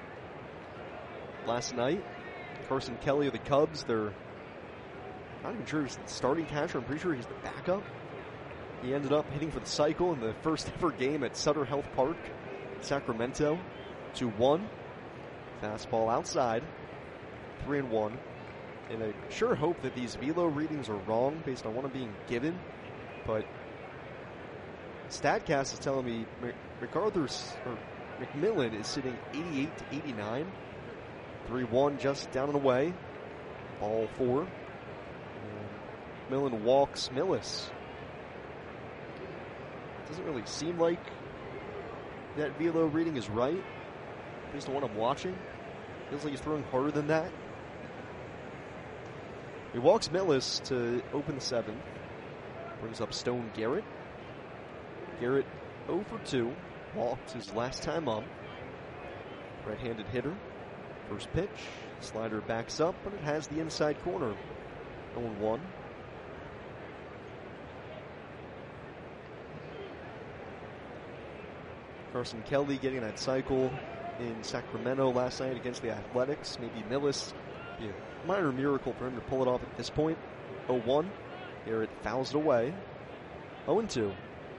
Last night, Carson Kelly of the Cubs, they're not even sure he's the starting catcher. I'm pretty sure he's the backup. He ended up hitting for the Cycle in the first ever game at Sutter Health Park, Sacramento. two one. Fastball outside. three and one. And I sure hope that these velo readings are wrong based on what I'm being given. But StatCast is telling me MacArthur's, or McMillan is sitting eighty-eight to eighty-nine. three one just down and away. Ball four. And McMillan walks Millis. Doesn't really seem like that velo reading is right. Based on what I'm watching. Feels like he's throwing harder than that. He walks Millis to open the seventh. Brings up Stone Garrett. Garrett oh for two. Walked his last time up. Right-handed hitter. First pitch. Slider backs up, but it has the inside corner. oh one. Carson Kelly getting that cycle in Sacramento last night against the Athletics. Maybe Millis. Be a minor miracle for him to pull it off at this point. oh one. Garrett fouls it away. oh and two.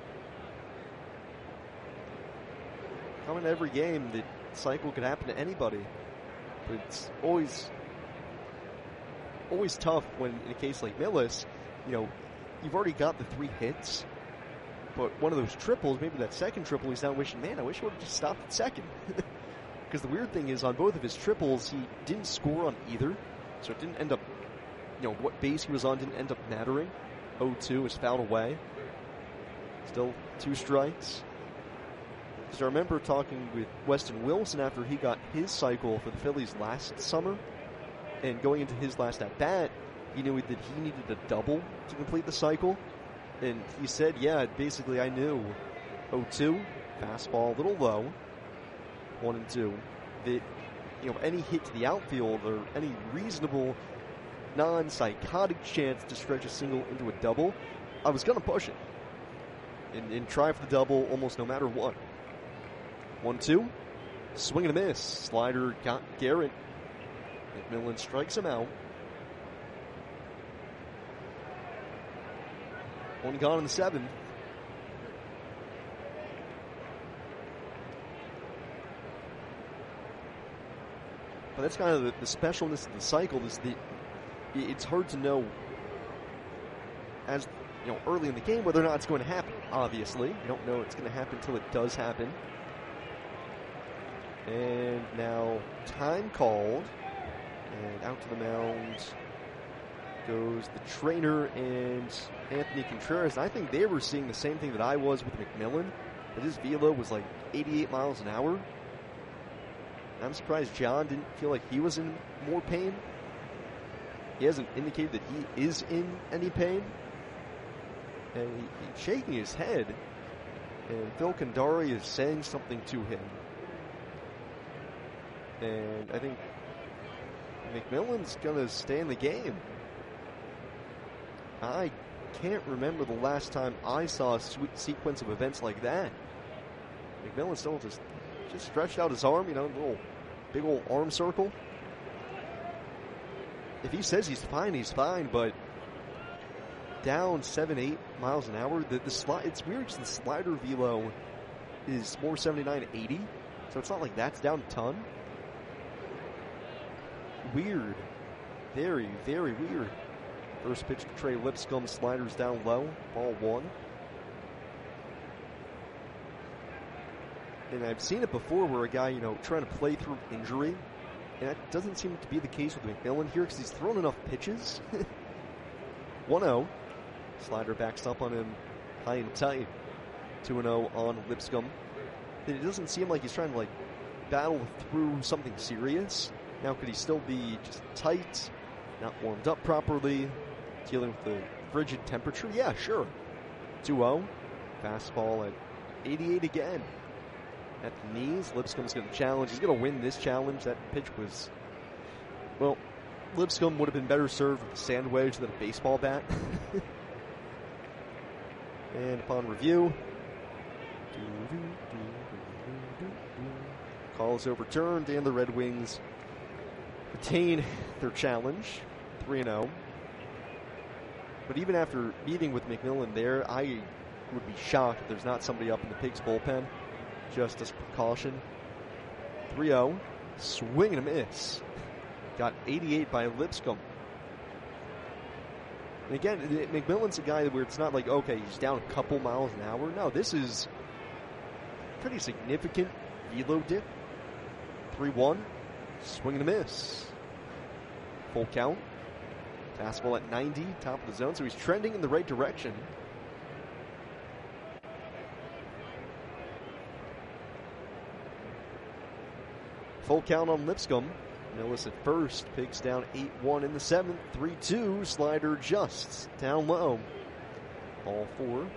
Coming to every game, the cycle could happen to anybody. But it's always always tough when, in a case like Millis, you know, you've already got the three hits. But one of those triples, maybe that second triple, he's now wishing, man, I wish I would have just stopped at second. Because the weird thing is, on both of his triples, he didn't score on either. So it didn't end up, you know, what base he was on didn't end up mattering. oh two is fouled away. Still two strikes. Because I remember talking with Weston Wilson after he got his cycle for the Phillies last summer. And going into his last at-bat, he knew that he needed a double to complete the cycle. And he said, yeah, basically I knew. oh two, fastball a little low. one and two. That, you know, any hit to the outfield or any reasonable, non-psychotic chance to stretch a single into a double, I was going to push it. And, and try for the double almost no matter what. one two. Swing and a miss. Slider got Garrett. McMillan strikes him out. One gone in the seventh. But that's kind of the, the specialness of the cycle. Is the it's hard to know as you know early in the game whether or not it's going to happen. Obviously, you don't know it's going to happen until it does happen. And now time called, and out to the mound goes the trainer and Anthony Contreras. I think they were seeing the same thing that I was with McMillan. That his velo was like eighty-eight miles an hour. I'm surprised John didn't feel like he was in more pain. He hasn't indicated that he is in any pain. And he, he's shaking his head. And Phil Kandari is saying something to him. And I think McMillan's going to stay in the game. I can't remember the last time I saw a sweet sequence of events like that. McMillan still just, just stretched out his arm, you know, little big old arm circle. If he says he's fine, he's fine, but down seven, eight miles an hour, the, the slide, it's weird because the slider velo is more seventy-nine to eighty, so it's not like that's down a ton. Weird. Very, very weird. First pitch to Trey Lipscomb, sliders down low, ball one. And I've seen it before where a guy, you know, trying to play through injury. And that doesn't seem to be the case with McMillan here because he's thrown enough pitches. one oh. Slider backs up on him high and tight. two and oh on Lipscomb. It doesn't seem like he's trying to like battle through something serious. Now, could he still be just tight, not warmed up properly, dealing with the frigid temperature? Yeah, sure. two oh. Fastball at eighty-eight again. At the knees, Lipscomb's going to challenge. He's going to win this challenge. That pitch was, well, Lipscomb would have been better served with a sand wedge than a baseball bat. And upon review, call is overturned, and the Red Wings retain their challenge, three and oh. But even after meeting with McMillan there, I would be shocked if there's not somebody up in the Pigs bullpen, just as precaution. three oh, swing and a miss. Got eighty-eight by Lipscomb. And again, McMillan's a guy where it's not like, okay, he's down a couple miles an hour. No, this is pretty significant velo dip. three one, swing and a miss. Full count. Fastball at ninety, top of the zone, so he's trending in the right direction. Full count on Lipscomb. Millis at first, Pigs down eight one in the seventh, three two, slider just down low. Ball four.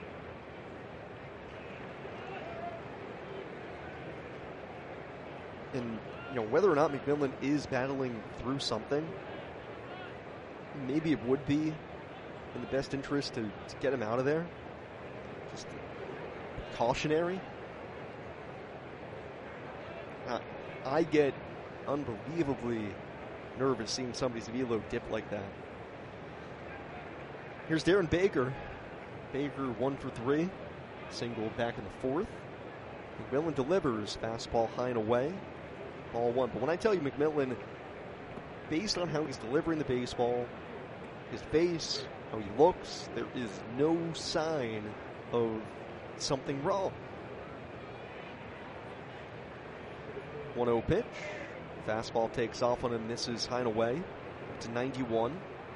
And, you know, whether or not McMillan is battling through something, maybe it would be in the best interest to, to get him out of there. Just cautionary. Uh, I get unbelievably nervous seeing somebody's velo dip like that. Here's Darren Baker. Baker one for three. Single back in the fourth. McMillan delivers. Fastball high and away. Ball one. But when I tell you McMillan, based on how he's delivering the baseball, his face, how he looks, there is no sign of something wrong. one oh pitch. Fastball takes off on him, misses high and away to ninety-one.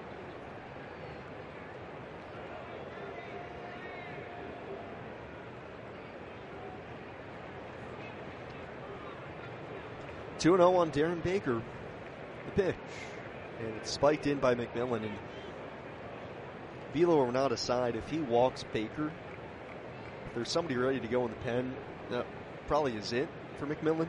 two and oh on Darren Baker. The pitch. And it's spiked in by McMillan. And velo or not aside, if he walks Baker, if there's somebody ready to go in the pen, that probably is it for McMillan.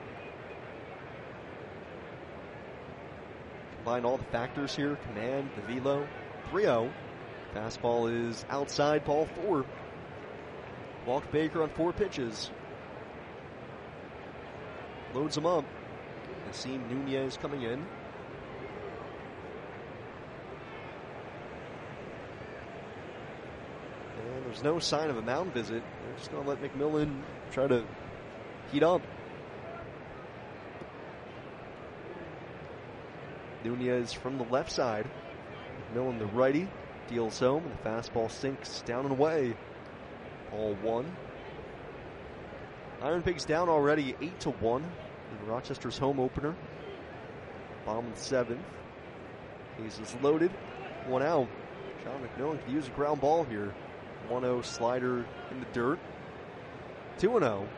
Combine all the factors here, command, the velo. three oh. Fastball is outside, ball four. Walked Baker on four pitches. Loads him up. Nassim Nunez coming in. And there's no sign of a mound visit. They're just going to let McMillan try to heat up. Nunez from the left side. McMillan the righty. Deals home. And the fastball sinks down and away. Ball one. Iron Pigs down already eight to one in Rochester's home opener. Bottom of the seventh. Bases loaded. One out. John McMillan could use a ground ball here. one oh slider in the dirt. two and oh.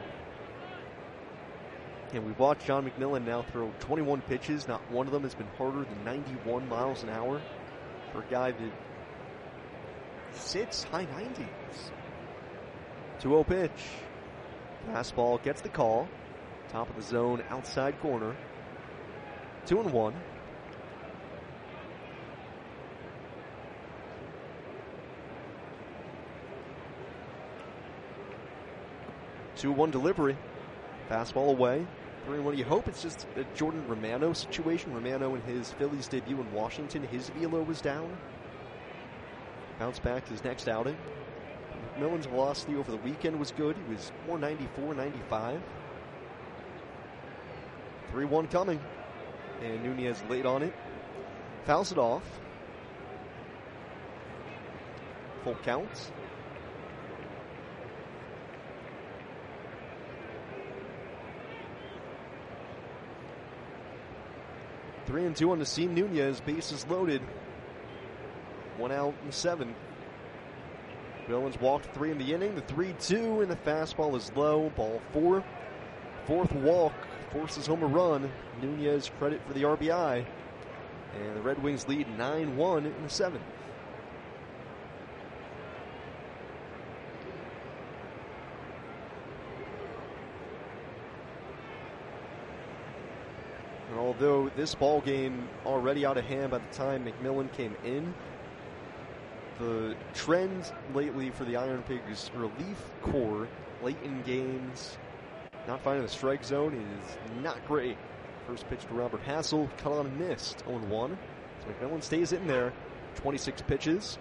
And we've watched John McMillan now throw twenty-one pitches. Not one of them has been harder than ninety-one miles an hour for a guy that sits high nineties. two oh pitch. Fastball gets the call. Top of the zone, outside corner. Two and one. two one delivery. Fastball away. three and one. You hope it's just a Jordan Romano situation. Romano in his Phillies debut in Washington, his velo was down. Bounced back to his next outing. McMillan's velocity over the weekend was good. He was more ninety-four, ninety-five. three one coming. And Nunez late on it. Fouls it off. Full count. Three and two on Nassim Nunez. Bases loaded. One out in seven. McMillan's walked three in the inning. The three two, and the fastball is low. Ball four. Fourth walk forces home a run. Nunez credit for the R B I. And the Red Wings lead nine one in the seventh. And although this ball game already out of hand by the time McMillan came in, the trend lately for the Iron Pigs relief corps late in games, not finding the strike zone, is not great. First pitch to Robert Hassel, cut on and missed, oh one. So McMillan stays in there, twenty-six pitches.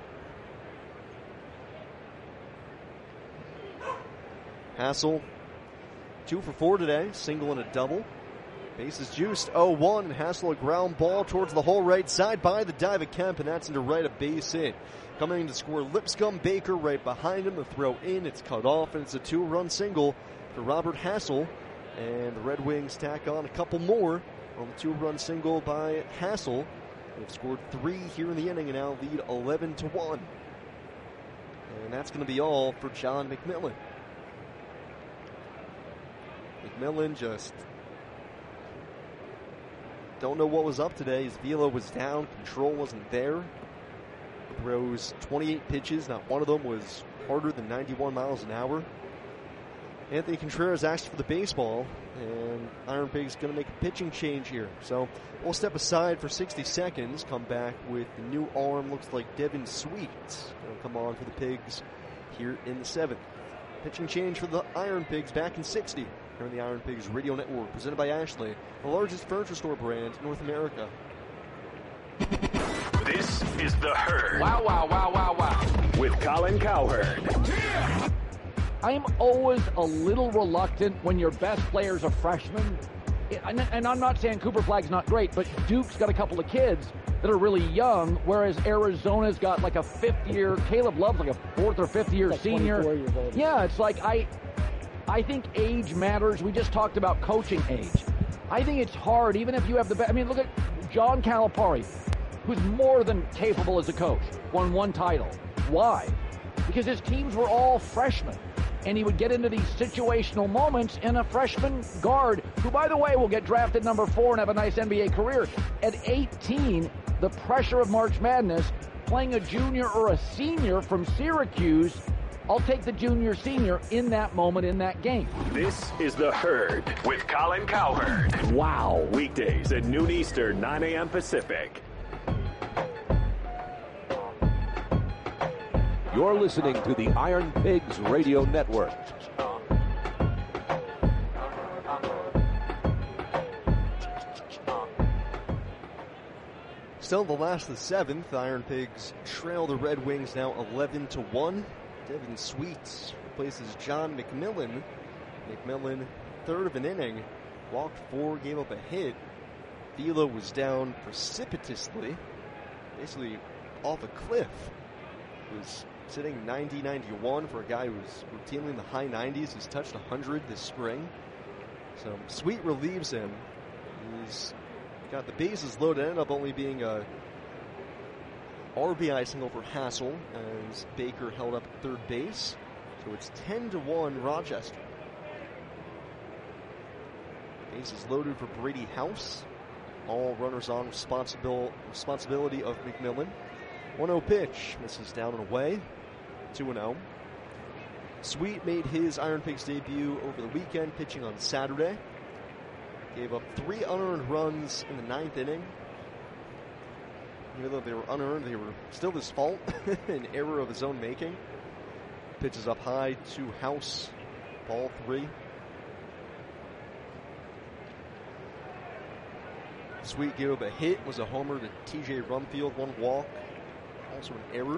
Hassel, two for four today, single and a double. Bases juiced, oh one, and Hassel a ground ball towards the hole right side by the dive of Kemp, and that's into right, a base hit. Coming in to score Lipscomb, Baker right behind him, the throw in, it's cut off, and it's a two-run single for Robert Hassel. And the Red Wings tack on a couple more on the two-run single by Hassel. They've scored three here in the inning and now lead eleven to one. And that's going to be all for John McMillan. McMillan just don't know what was up today. His velo was down, control wasn't there. Throws twenty-eight pitches, not one of them was harder than ninety-one miles an hour. Anthony Contreras asked for the baseball, and Iron Pigs going to make a pitching change here. So we'll step aside for sixty seconds, come back with the new arm, looks like Devin Sweet. Going to come on for the Pigs here in the seventh. Pitching change for the Iron Pigs back in sixty. Here on the Iron Pigs Radio Network, presented by Ashley, the largest furniture store brand in North America. This is The Herd. Wow, wow, wow, wow, wow. With Colin Cowherd. I am always a little reluctant when your best player's a freshman. And I'm not saying Cooper Flagg's not great, but Duke's got a couple of kids that are really young, whereas Arizona's got like a fifth year, Caleb Love's like a fourth or fifth year like senior. Years old. Yeah, it's like I I think age matters. We just talked about coaching age. I think it's hard, even if you have the best. I mean, look at John Calipari, who's more than capable as a coach, won one title. Why? Because his teams were all freshmen. And he would get into these situational moments in a freshman guard, who, by the way, will get drafted number four and have a nice N B A career. At eighteen, the pressure of March Madness, playing a junior or a senior from Syracuse, I'll take the junior senior in that moment in that game. This is The Herd with Colin Cowherd. Wow. Weekdays at noon Eastern, nine a.m. Pacific. You're listening to the Iron Pigs Radio Network. Still the last of the seventh, Iron Pigs trail the Red Wings now eleven to one. Devin Sweet replaces John McMillan. McMillan, third of an inning, walked four, gave up a hit. Velo was down precipitously, basically off a cliff. It was sitting ninety ninety-one for a guy who's routinely in the high nineties. He's touched one hundred this spring. So Sweet relieves him. He's got the bases loaded. Ended up only being a R B I single for Hassel as Baker held up at third base. So it's ten to one Rochester. Bases loaded for Brady House. All runners on responsibil- responsibility of McMillan. one oh pitch, misses down and away. two and oh. Sweet made his Iron Pigs debut over the weekend, pitching on Saturday. Gave up three unearned runs in the ninth inning. Even though they were unearned, they were still his fault, an error of his own making. Pitches up high to House, ball three. Sweet gave up a hit, was a homer to T J Rumfield, one walk. Also an error.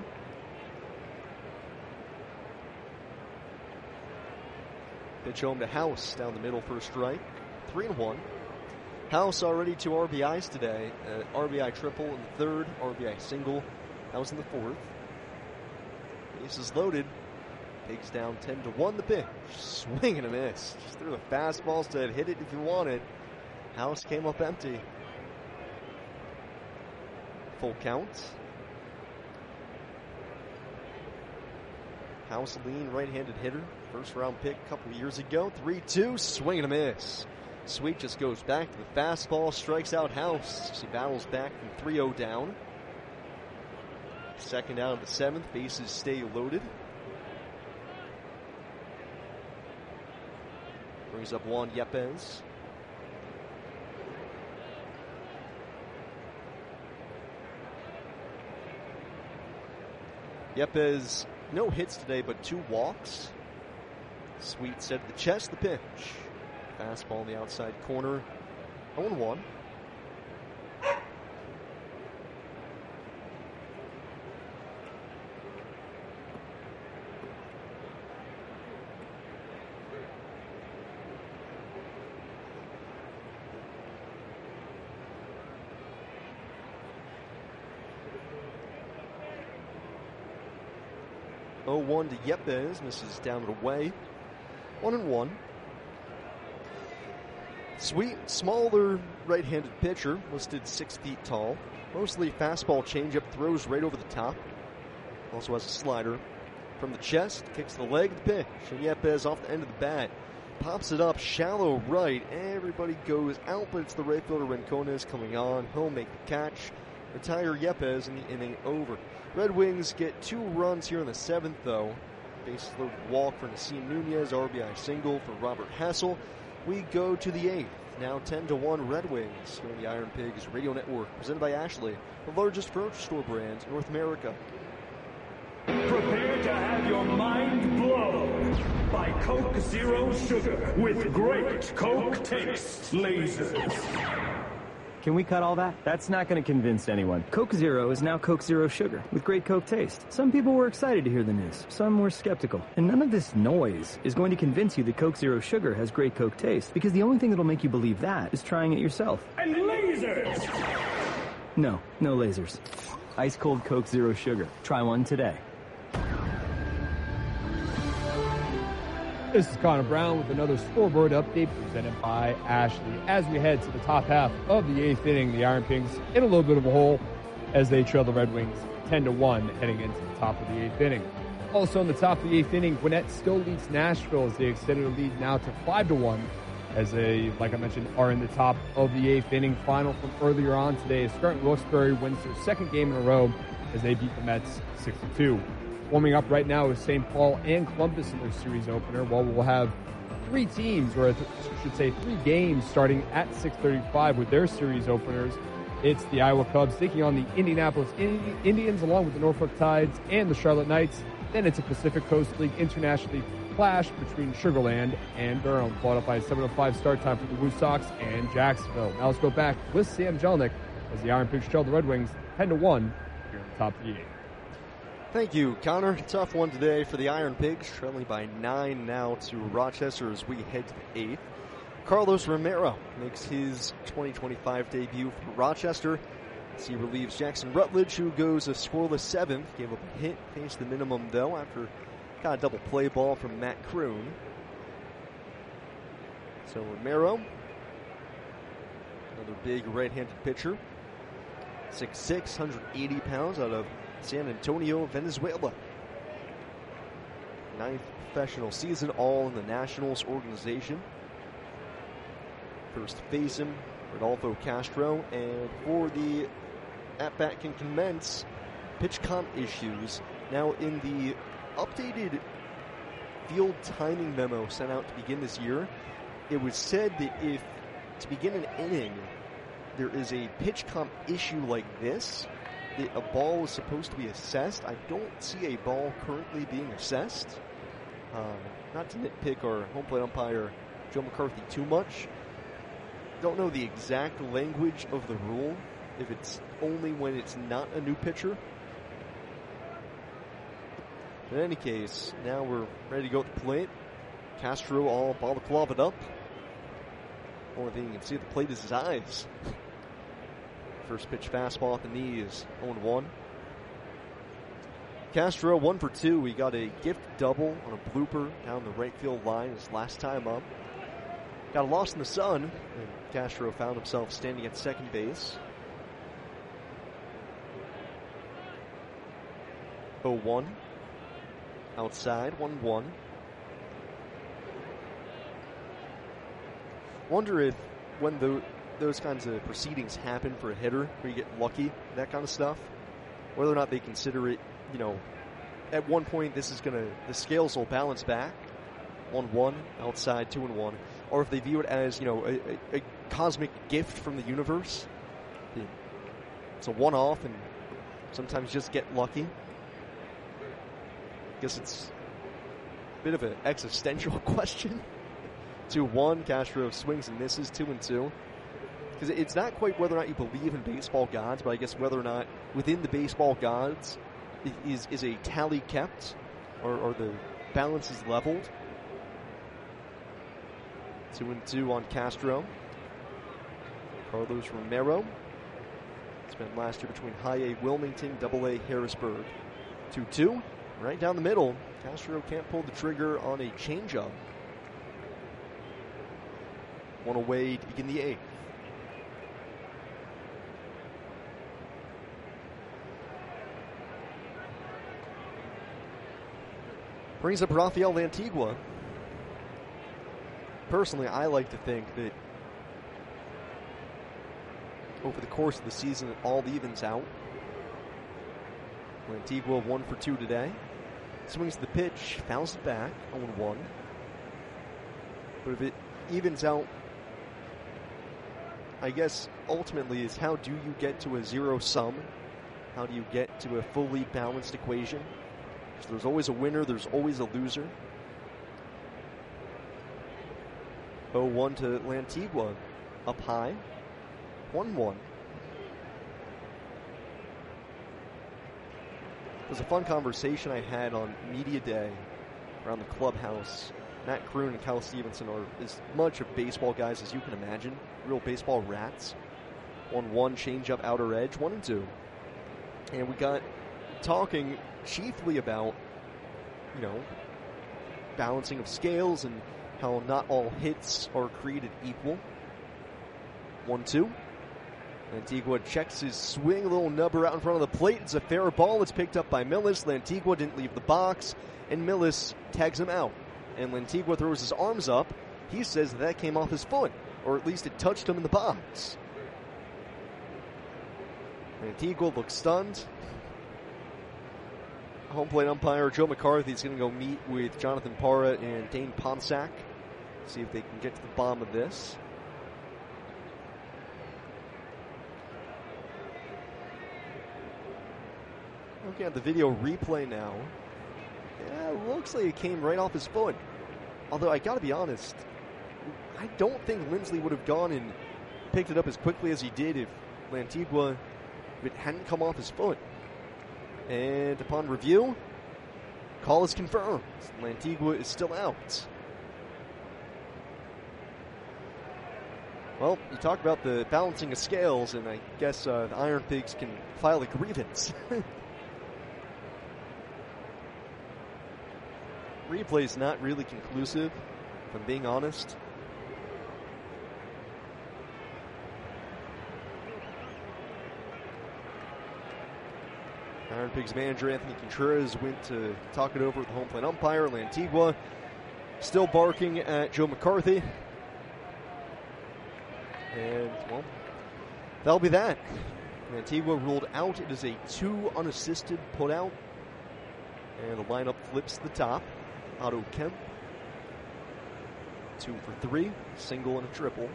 Pitch home to House down the middle for a strike. Three and one. House already two R B Is today. Uh, R B I triple in the third, R B I single. House in the fourth. Bases loaded. Pigs down ten to one. The pitch. Swing and a miss. Just threw the fastball, said hit it if you want it. House came up empty. Full count. Houseline, right-handed hitter. First round pick a couple of years ago. three two, swing and a miss. Sweet just goes back to the fastball, strikes out House. She battles back from three oh down. Second out of the seventh, bases stay loaded. Brings up Juan Yepez. Yepez, no hits today, but two walks. Sweet set to the chest, the pitch. Fastball in the outside corner. oh one. oh one to Yepez, misses down and away. One and one. Sweet, smaller right-handed pitcher, listed six feet tall. Mostly fastball changeup, throws right over the top. Also has a slider. From the chest, kicks the leg, the pitch. And Yepez off the end of the bat. Pops it up, shallow right. Everybody goes out, but it's the right fielder Rincones coming on. He'll make the catch. Retire Yepez in the inning over. Red Wings get two runs here in the seventh, though. Bases loaded walk for Nasim Nunez, R B I single for Robert Hassel. We go to the eighth. Now ten to one Red Wings here on the Iron Pigs Radio Network, presented by Ashley, the largest furniture store brand in North America. Prepare to have your mind blown by Coke Zero Sugar with great Coke taste lasers. Can we cut all that? That's not going to convince anyone. Coke Zero is now Coke Zero Sugar with great Coke taste. Some people were excited to hear the news. Some were skeptical. And none of this noise is going to convince you that Coke Zero Sugar has great Coke taste, because the only thing that'll make you believe that is trying it yourself. And lasers! No, no lasers. Ice cold Coke Zero Sugar. Try one today. This is Connor Brown with another scoreboard update presented by Ashley. As we head to the top half of the eighth inning, the Iron Pigs in a little bit of a hole as they trail the Red Wings ten to one heading into the top of the eighth inning. Also in the top of the eighth inning, Gwinnett still leads Nashville as they extended a lead now to five to one as they, like I mentioned, are in the top of the eighth inning. Final from earlier on today, Scranton Wilkes-Barre wins their second game in a row as they beat the Mets six to two. Warming up right now is Saint Paul and Columbus in their series opener. While we'll have three teams, or I should say three games, starting at six thirty-five with their series openers. It's the Iowa Cubs taking on the Indianapolis Indians, along with the Norfolk Tides and the Charlotte Knights. Then it's a Pacific Coast League International League clash between Sugar Land and Durham, followed up by a seven oh five start time for the Woo Sox and Jacksonville. Now let's go back with Sam Jelnick as the Iron Pigs trail the Red Wings ten to one here in the top of the eighth. Thank you, Connor. Tough one today for the Iron Pigs, trailing by nine now to Rochester as we head to the eighth. Carlos Romero makes his twenty twenty-five debut for Rochester as he relieves Jackson Rutledge, who goes a scoreless seventh. Gave up a hit, faced the minimum, though, after got a double play ball from Matt Kroon. So Romero, another big right-handed pitcher, six six, one hundred eighty pounds, out of San Antonio, Venezuela. Ninth professional season, all in the Nationals organization. First face him, Rodolfo Castro, and before the at-bat can commence, pitch count issues. Now in the updated field timing memo sent out to begin this year, it was said that if to begin an inning there is a pitch comp issue like this, that a ball is supposed to be assessed. I don't see a ball currently being assessed. Uh, not to nitpick our home plate umpire, Joe McCarthy, too much. Don't know the exact language of the rule, if it's only when it's not a new pitcher. In any case, now we're ready to go at the plate. Castro all balaclavaed up. Only thing you can see at the plate is his eyes. First pitch fastball at the knee is oh one. Castro, one for two. He got a gift double on a blooper down the right field line his last time up. Got lost in the sun, and Castro found himself standing at second base. oh one. outside, one one. Wonder if when the, those kinds of proceedings happen for a hitter, where you get lucky, that kind of stuff, whether or not they consider it, you know, at one point this is going to, the scales will balance back, one one, outside, two and one, or if they view it as, you know, a, a, a cosmic gift from the universe. It's a one-off, and sometimes just get lucky. I guess it's a bit of an existential question. two one, Castro swings and misses, two and two. Because it's not quite whether or not you believe in baseball gods, but I guess whether or not within the baseball gods is is a tally kept, or, or the balance is leveled. Two and two on Castro. Carlos Romero. Spent last year between High A Wilmington, Double A Harrisburg. two two, right down the middle. Castro can't pull the trigger on a changeup. One away to begin the eighth. Brings up Rafael Lantigua. Personally, I like to think that over the course of the season, it all evens out. Lantigua one for two today. Swings the pitch, fouls it back, oh one. But if it evens out, I guess ultimately is how do you get to a zero sum? How do you get to a fully balanced equation? So there's always a winner, there's always a loser. oh one to Lantigua, up high, one one. It was a fun conversation I had on Media Day around the clubhouse. Matt Kroon and Kyle Stevenson are as much of baseball guys as you can imagine. Real baseball rats. one one, change up outer edge, one and two. And we got talking chiefly about, you know, balancing of scales and how not all hits are created equal. one two. Lantigua checks his swing, a little nubber out in front of the plate. It's a fair ball. It's picked up by Millis. Lantigua didn't leave the box, and Millis tags him out. And Lantigua throws his arms up. He says that, that came off his foot, or at least it touched him in the box. Lantigua looks stunned. Home plate umpire Joe McCarthy is going to go meet with Jonathan Parra and Dane Ponsack. See if they can get to the bottom of this. Looking at the video replay now. Yeah, it looks like it came right off his foot. Although I gotta be honest, I don't think Lindsley would have gone and picked it up as quickly as he did if Lantigua, if it hadn't come off his foot. And upon review, call is confirmed. Lantigua is still out. Well, you talk about the balancing of scales, and I guess uh, the Iron Pigs can file a grievance. Replay's not really conclusive, if I'm being honest. Iron Pigs manager Anthony Contreras went to talk it over with the home plate umpire. Lantigua still barking at Joe McCarthy. And, well, that'll be that. Lantigua ruled out. It is a two unassisted putout. And the lineup flips to the top. Otto Kemp. Two for three. Single and a triple.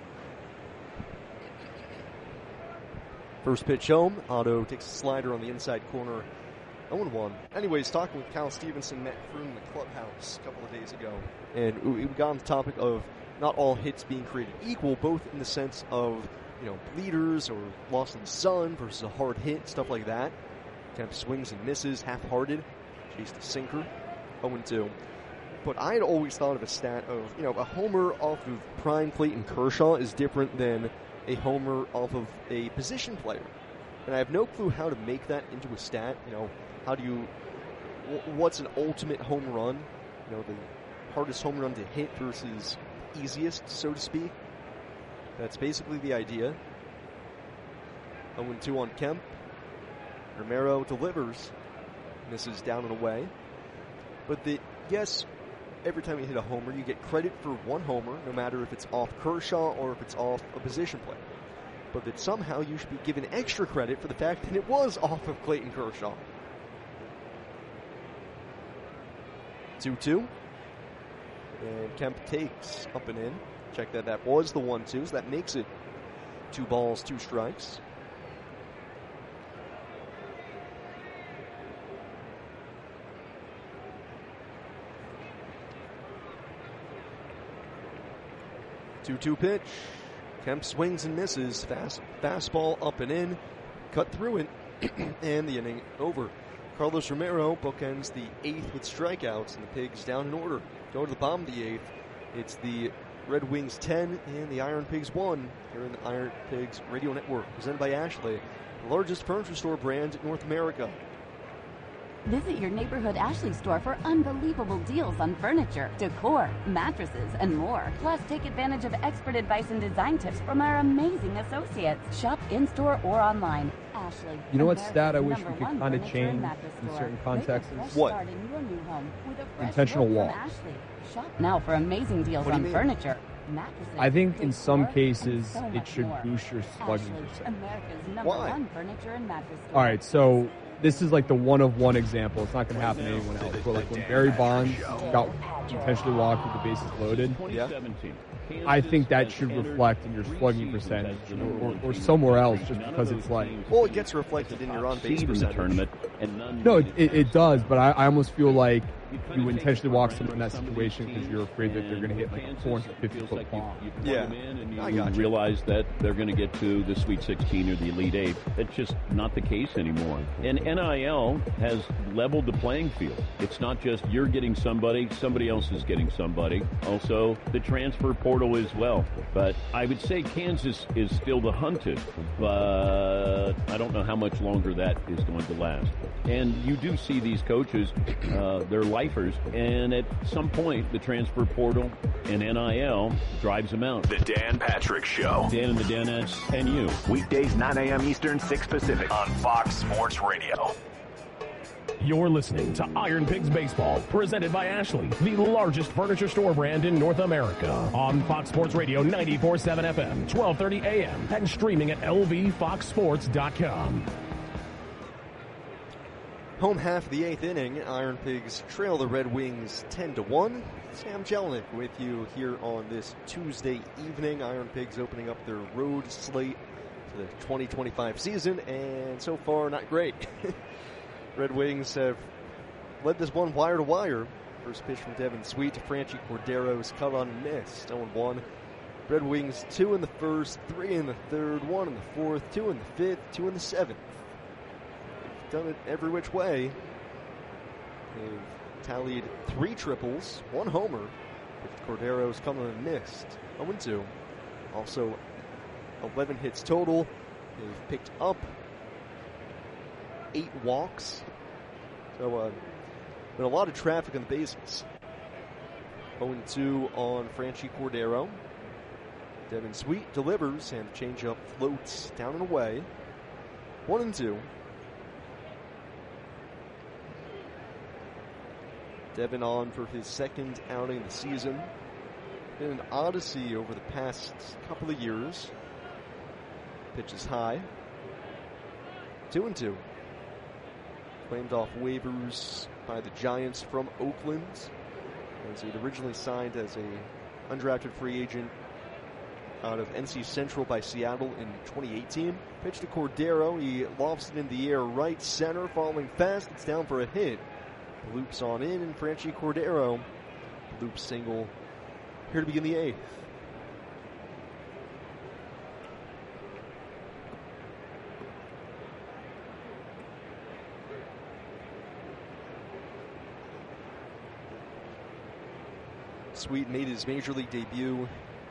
First pitch home. Otto takes a slider on the inside corner. oh one. Anyways, talking with Kyle Stevenson, Matt Kroon in the clubhouse a couple of days ago. And we got on the topic of not all hits being created equal, both in the sense of, you know, bleeders or lost in the sun versus a hard hit, stuff like that. Kemp swings and misses, half-hearted. Chased a sinker. oh two. But I had always thought of a stat of, you know, a homer off of Prime Plate and Kershaw is different than a homer off of a position player. And I have no clue how to make that into a stat. You know, how do you, what's an ultimate home run? You know, the hardest home run to hit versus easiest, so to speak. That's basically the idea. oh two on Kemp. Romero delivers. Misses down and away. but that, yes, every time you hit a homer, you get credit for one homer, no matter if it's off Kershaw or if it's off a position play. But that somehow you should be given extra credit for the fact that it was off of Clayton Kershaw. two two. And Kemp takes up and in. Check that. That was the one two, so that makes it two balls, two strikes. two two pitch. Kemp swings and misses. Fast fastball up and in. Cut through it. And the inning over. Carlos Romero bookends the eighth with strikeouts, and the Pigs down in order. Go to the bottom of the eighth. It's the Red Wings ten and the Iron Pigs one here in the Iron Pigs Radio Network, presented by Ashley, the largest furniture store brand in North America. Visit your neighborhood Ashley store for unbelievable deals on furniture, decor, mattresses, and more. Plus, take advantage of expert advice and design tips from our amazing associates. Shop in-store or online. Ashley. You know what America's stat I wish number we could one kind of furniture and change mattress in store. certain Make a contexts? fresh What? start in your new home with a fresh Intentional look from walk. Ashley. Shop now for amazing deals What do you on mean? furniture, mattresses. I think in some decor, cases and so it much should more. boost your slugging Ashley, percentage. America's number Why? one furniture and mattress store. All right, so this is like the one of one example. It's not going to happen to anyone else. But like when Barry Bonds got intentionally walked with the bases loaded, Yeah. I think that should reflect in your slugging percentage or, or, or somewhere else, just because it's like. Well, it gets reflected in your on-base percentage. tournament, and none No, it, it, it does, but I, I almost feel like you intentionally walk someone in that situation because you're afraid that they're going to hit like a four hundred fifty foot bomb. Yeah, you I got you. realize that they're going to get to the Sweet sixteen or the Elite Eight. That's just not the case anymore. And N I L has leveled the playing field. It's not just you're getting somebody, somebody else is getting somebody. Also, the transfer portal as well. But I would say Kansas is still the hunted, but I don't know how much longer that is going to last. And you do see these coaches, uh, they're lifers, and at some point, the transfer portal and N I L drives them out. The Dan Patrick Show. Dan and the Danettes and you. Weekdays, nine a.m. Eastern, six Pacific. On Fox Sports Radio. You're listening to Iron Pigs Baseball, presented by Ashley, the largest furniture store brand in North America. On Fox Sports Radio ninety-four point seven F M, twelve thirty A M, and streaming at L V fox sports dot com. Home half of the eighth inning, Iron Pigs trail the Red Wings ten to one. Sam Jelinek with you here on this Tuesday evening. Iron Pigs opening up their road slate for the twenty twenty-five season, and so far not great. Red Wings have led this one wire to wire. First pitch from Devin Sweet to Franchi Cordero's cut on and missed. oh and one. Red Wings two in the first, three in the third, one in the fourth, two in the fifth, two in the seventh. They've done it every which way. They've tallied three triples, one homer, with Cordero's cut on and missed. oh and two. Also, eleven hits total. They've picked up eight walks. So, uh, been a lot of traffic on the bases. oh and two on Franchi Cordero. Devin Sweet delivers, and the changeup floats down and away. one and two. Devin on for his second outing of the season. Been an odyssey over the past couple of years. Pitch is high. Two and two. Claimed off waivers by the Giants from Oakland, as he'd originally signed as a undrafted free agent out of N C Central by Seattle in twenty eighteen. Pitch to Cordero. He lofts it in the air right center, falling fast. It's down for a hit. Loops on in, and Franchi Cordero loop single here to begin the eighth. Sweet made his major league debut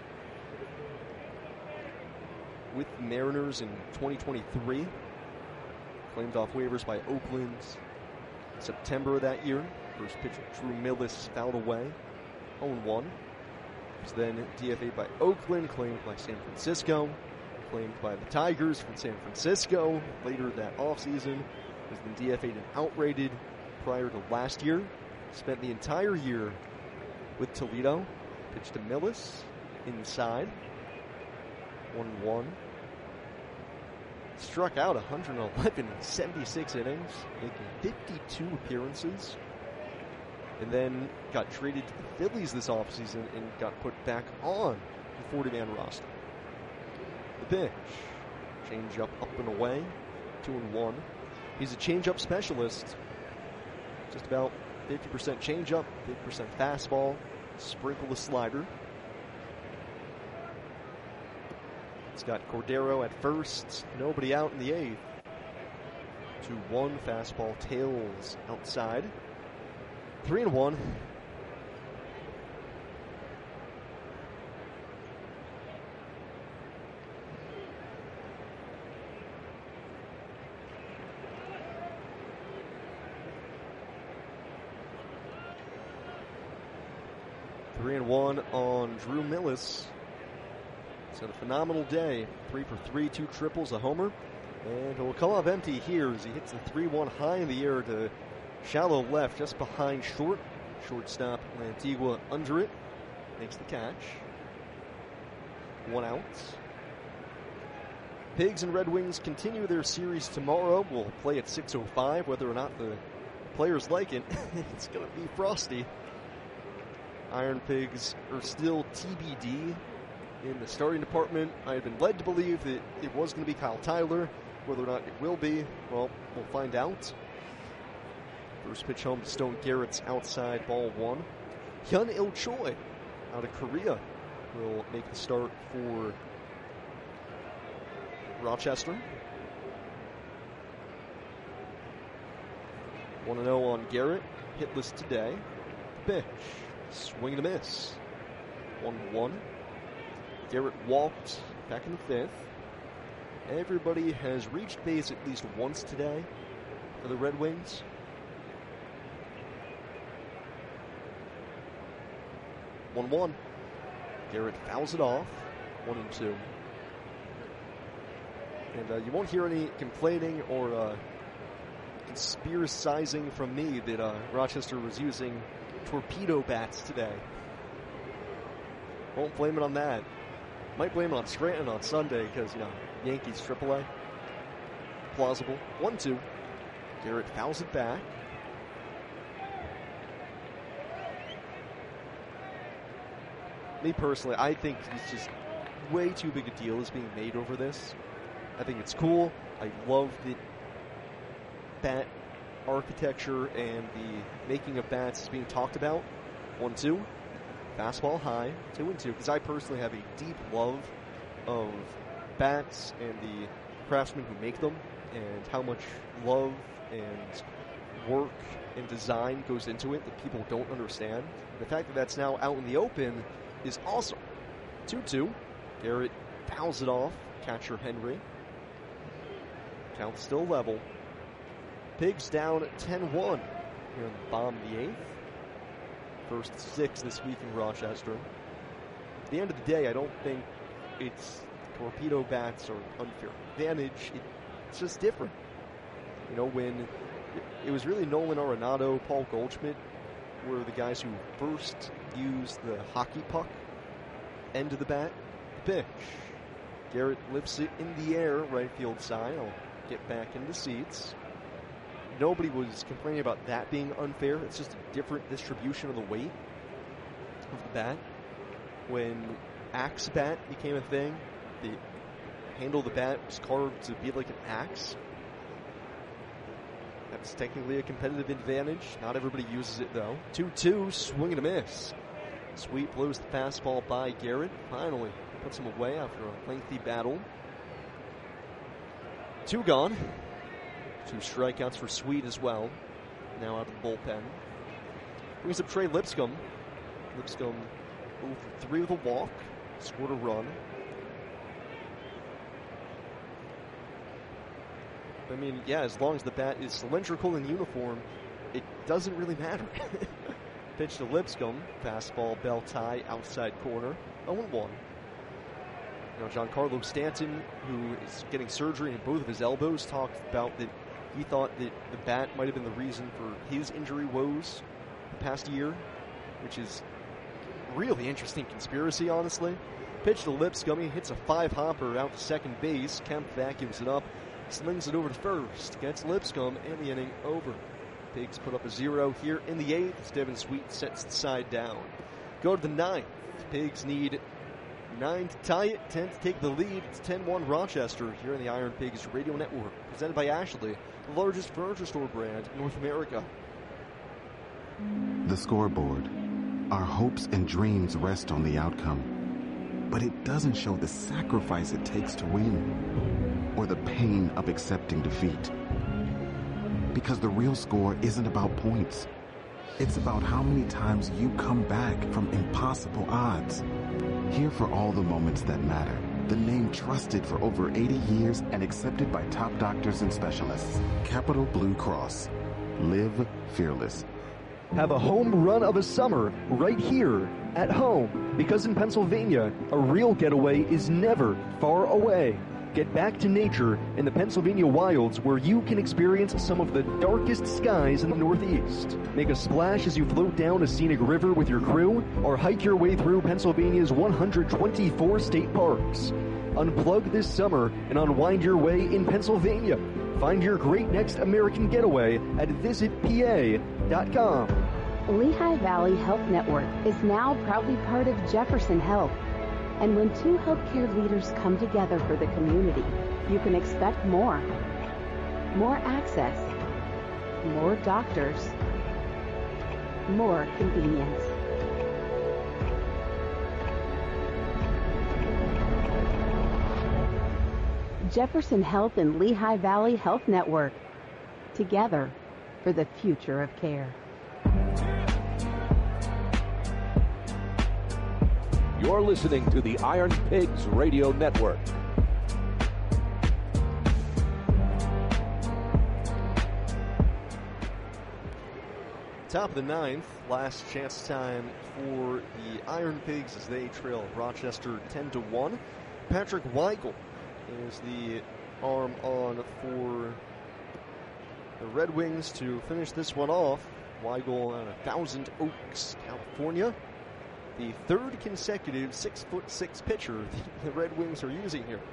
with the Mariners in twenty twenty-three. Claimed off waivers by Oakland September of that year. First pitch of Drew Millis fouled away. oh and one. Was then D F A'd by Oakland, claimed by San Francisco, claimed by the Tigers from San Francisco. Later that offseason, was then D F A'd and outrated prior to last year. spent the entire year with Toledo. Pitched to Millis inside. one one. Struck out one hundred eleven in seventy-six innings, making fifty-two appearances. And then got traded to the Phillies this offseason and got put back on the forty-man roster. The pitch. Change-up up and away. Two and one. He's a change-up specialist. Just about fifty percent change-up, fifty percent fastball, sprinkle the slider. It's got Cordero at first, nobody out in the eighth. two one, fastball tails outside. three and one. Three and one on Drew Millis. He's had a phenomenal day. Three for three, two triples, a homer. And he'll come off empty here as he hits the three one high in the air to shallow left, just behind short. Shortstop Lantigua under it. Makes the catch. One out. Pigs and Red Wings continue their series tomorrow. We'll play at six oh five. Whether or not the players like it, it's going to be frosty. Iron Pigs are still T B D in the starting department. I have been led to believe that it was going to be Kyle Tyler. Whether or not it will be, well, we'll find out. First pitch home to Stone Garrett's outside, ball one. Hyun Il Choi out of Korea will make the start for Rochester. one and oh on Garrett. Hitless today. Pitch. Swing and a miss. one one. Garrett walked back in the fifth. Everybody has reached base at least once today for the Red Wings. one one. Garrett fouls it off. one and two. And uh, you won't hear any complaining or uh, conspiracizing from me that uh, Rochester was using torpedo bats today. Won't blame it on that. Might blame it on Scranton on Sunday because, you know, Yankees triple A. Plausible. one two. Garrett fouls it back. Me personally, I think it's just way too big a deal is being made over this. I think it's cool. I love the bat architecture and the making of bats is being talked about. one two. Fastball high. two and two. Because I personally have a deep love of bats and the craftsmen who make them and how much love and work and design goes into it that people don't understand. The fact that that's now out in the open is awesome. two two. Garrett fouls it off. Catcher Henry. Count still level. Pigs down ten one here in the bottom of the eighth. First six this week in Rochester. At the end of the day, I don't think it's torpedo bats or unfair advantage. It, it's just different. You know, when it, it was really Nolan Arenado, Paul Goldschmidt were the guys who first used the hockey puck end of the bat. The pitch. Garrett lifts it in the air, right field side. I'll get back into seats. Nobody was complaining about that being unfair. It's just a different distribution of the weight of the bat. When axe bat became a thing, the handle of the bat was carved to be like an axe. That's technically a competitive advantage. Not everybody uses it, though. two two, swing and a miss. Sweet blows the fastball by Garrett. Finally puts him away after a lengthy battle. Two gone. Two strikeouts for Sweet as well. Now out of the bullpen. Brings up Trey Lipscomb. Lipscomb over three with a walk. Scored a run. I mean, yeah, as long as the bat is cylindrical and uniform, it doesn't really matter. Pitch to Lipscomb. Fastball, bell tie, outside corner. oh one. You know, Giancarlo Stanton, who is getting surgery in both of his elbows, talked about that he thought that the bat might have been the reason for his injury woes the past year, which is really interesting conspiracy, honestly. Pitch to Lipscomb. He hits a five-hopper out to second base. Kemp vacuums it up, slings it over to first, gets Lipscomb, and the inning over. Pigs put up a zero here in the eighth as Devin Sweet sets the side down. Go to the ninth. Pigs need nine to tie it, ten to take the lead. It's ten one Rochester here in the Iron Pigs Radio Network, presented by Ashley, the largest furniture store brand in North America. The scoreboard. Our hopes and dreams rest on the outcome, but it doesn't show the sacrifice it takes to win, or the pain of accepting defeat. Because the real score isn't about points. It's about how many times you come back from impossible odds. Here for all the moments that matter. The name trusted for over eighty years and accepted by top doctors and specialists. Capital Blue Cross. Live fearless. Have a home run of a summer right here at home, because in Pennsylvania, a real getaway is never far away. Get back to nature in the Pennsylvania wilds, where you can experience some of the darkest skies in the Northeast. Make a splash as you float down a scenic river with your crew, or hike your way through Pennsylvania's one hundred twenty-four state parks. Unplug this summer and unwind your way in Pennsylvania. Find your great next American getaway at visit P A dot com. Lehigh Valley Health Network is now proudly part of Jefferson Health. And when two healthcare leaders come together for the community, you can expect more. More access, more doctors, more convenience. Jefferson Health and Lehigh Valley Health Network, together for the future of care. You're listening to the Iron Pigs Radio Network. Top of the ninth, last chance time for the Iron Pigs as they trail Rochester ten to one. Patrick Weigel is the arm on for the Red Wings to finish this one off. Weigel out of Thousand Oaks, California. The third consecutive six foot six pitcher the Red Wings are using here.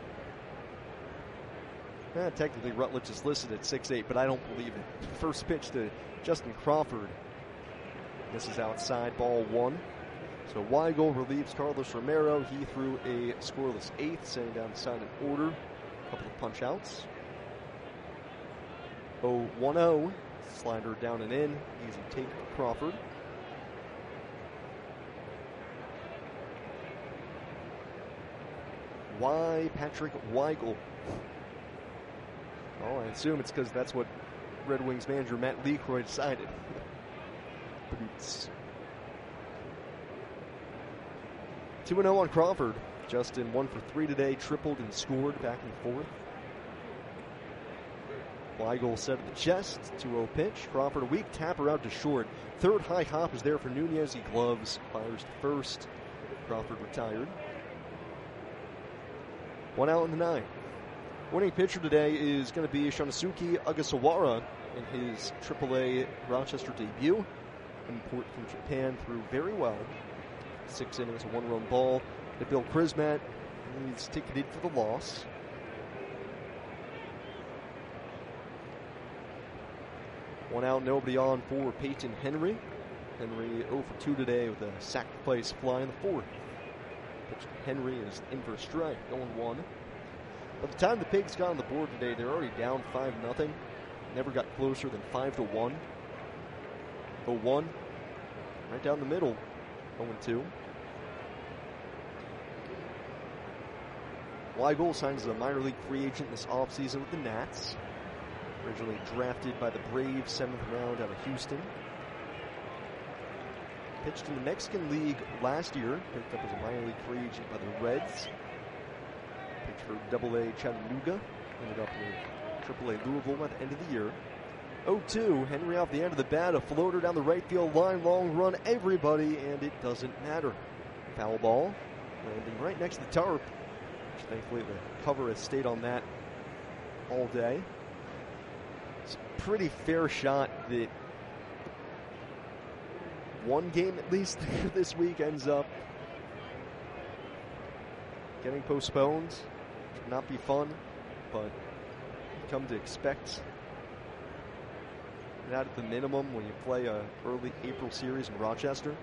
Eh, technically, Rutledge is listed at six eight, but I don't believe it. First pitch to Justin Crawford. This is outside, ball one. So Weigel relieves Carlos Romero. He threw a scoreless eighth, sending down the side in order. A couple of punch outs. oh one oh. Slider down and in. Easy take for Crawford. Why Patrick Weigel? Oh, I assume it's because that's what Red Wings manager Matt Lecroy decided. two and oh on Crawford. Justin one for three today, tripled and scored back and forth. Weigel set at the chest, two oh pitch. Crawford a weak tapper out to short. Third high hop is there for Nunez. He gloves, fires to first. Crawford retired. One out in the ninth. Winning pitcher today is going to be Shunsuke Ogasawara in his triple A Rochester debut. Import from Japan, threw very well. Six innings, a one-run ball. To Bill Krismat, he's ticketed for the loss. One out, nobody on for Peyton Henry. Henry oh for two today with a sacrifice fly in the fourth. Pitch to Henry is in for a strike, going one. By the time the Pigs got on the board today, they're already down five nothing. Never got closer than five to one. oh one, right down the middle, oh and two. Weigel signs as a minor league free agent this offseason with the Nats. Originally drafted by the Braves, seventh round out of Houston. Pitched in the Mexican League last year, picked up as a minor league free agent by the Reds. Pitched for double A Chattanooga, ended up with triple A Louisville by the end of the year. oh two, Henry off the end of the bat, a floater down the right field line, long run, everybody, and it doesn't matter. Foul ball, landing right next to the tarp, which thankfully the cover has stayed on that all day. It's a pretty fair shot that one game at least this week ends up getting postponed. Should not be fun, but come to expect that at the minimum when you play a early April series in Rochester.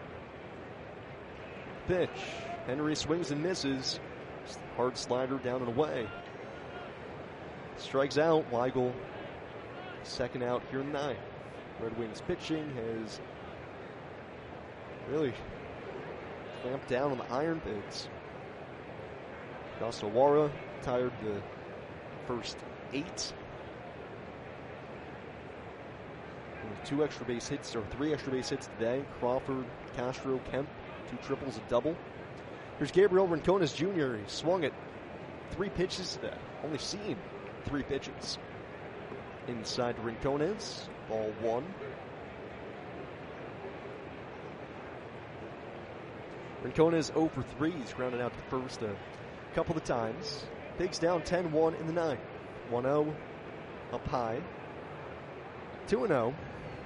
Pitch. Henry swings and misses. Hard slider down and away. Strikes out. Weigel, second out here in the ninth. Red Wings pitching has really clamped down on the Iron Pigs. Gasawara retired the first eight. With two extra base hits, or three extra base hits today. Crawford, Castro, Kemp, two triples, a double. Here's Gabriel Rincones Junior He swung at three pitches today. Only seen three pitches. Inside to Rincones, ball one. Rincones oh for three. He's grounded out to first a couple of times. Pigs down ten one in the ninth. one oh up high. two and oh.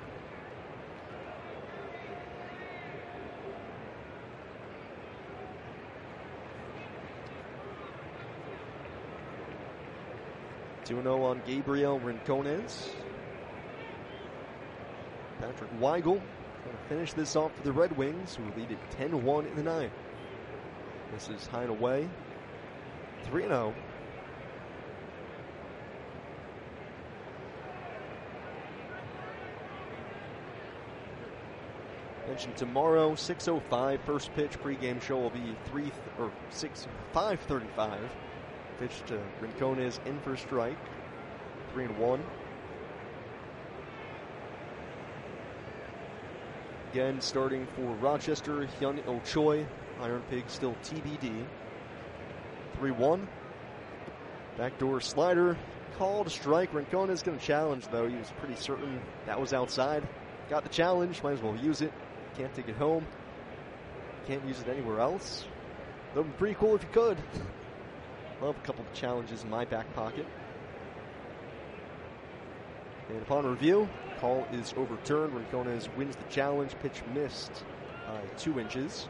two and oh on Gabriel Rincones. Patrick Weigel going to finish this off for the Red Wings, who lead at ten one in the ninth. This is high and away. three and oh. Mentioned tomorrow, six oh five. First pitch pregame show will be three th- or six five thirty-five. Pitch to Rincones in for strike. Three and one. Again, starting for Rochester, Hyun Il Choi. Iron Pigs still T B D. three one. Backdoor slider. Called a strike. Rincones going to challenge, though. He was pretty certain that was outside. Got the challenge. Might as well use it. Can't take it home. Can't use it anywhere else. That would be pretty cool if you could. Love a couple of challenges in my back pocket. And upon review, call is overturned. Rincones wins the challenge. Pitch missed by two inches.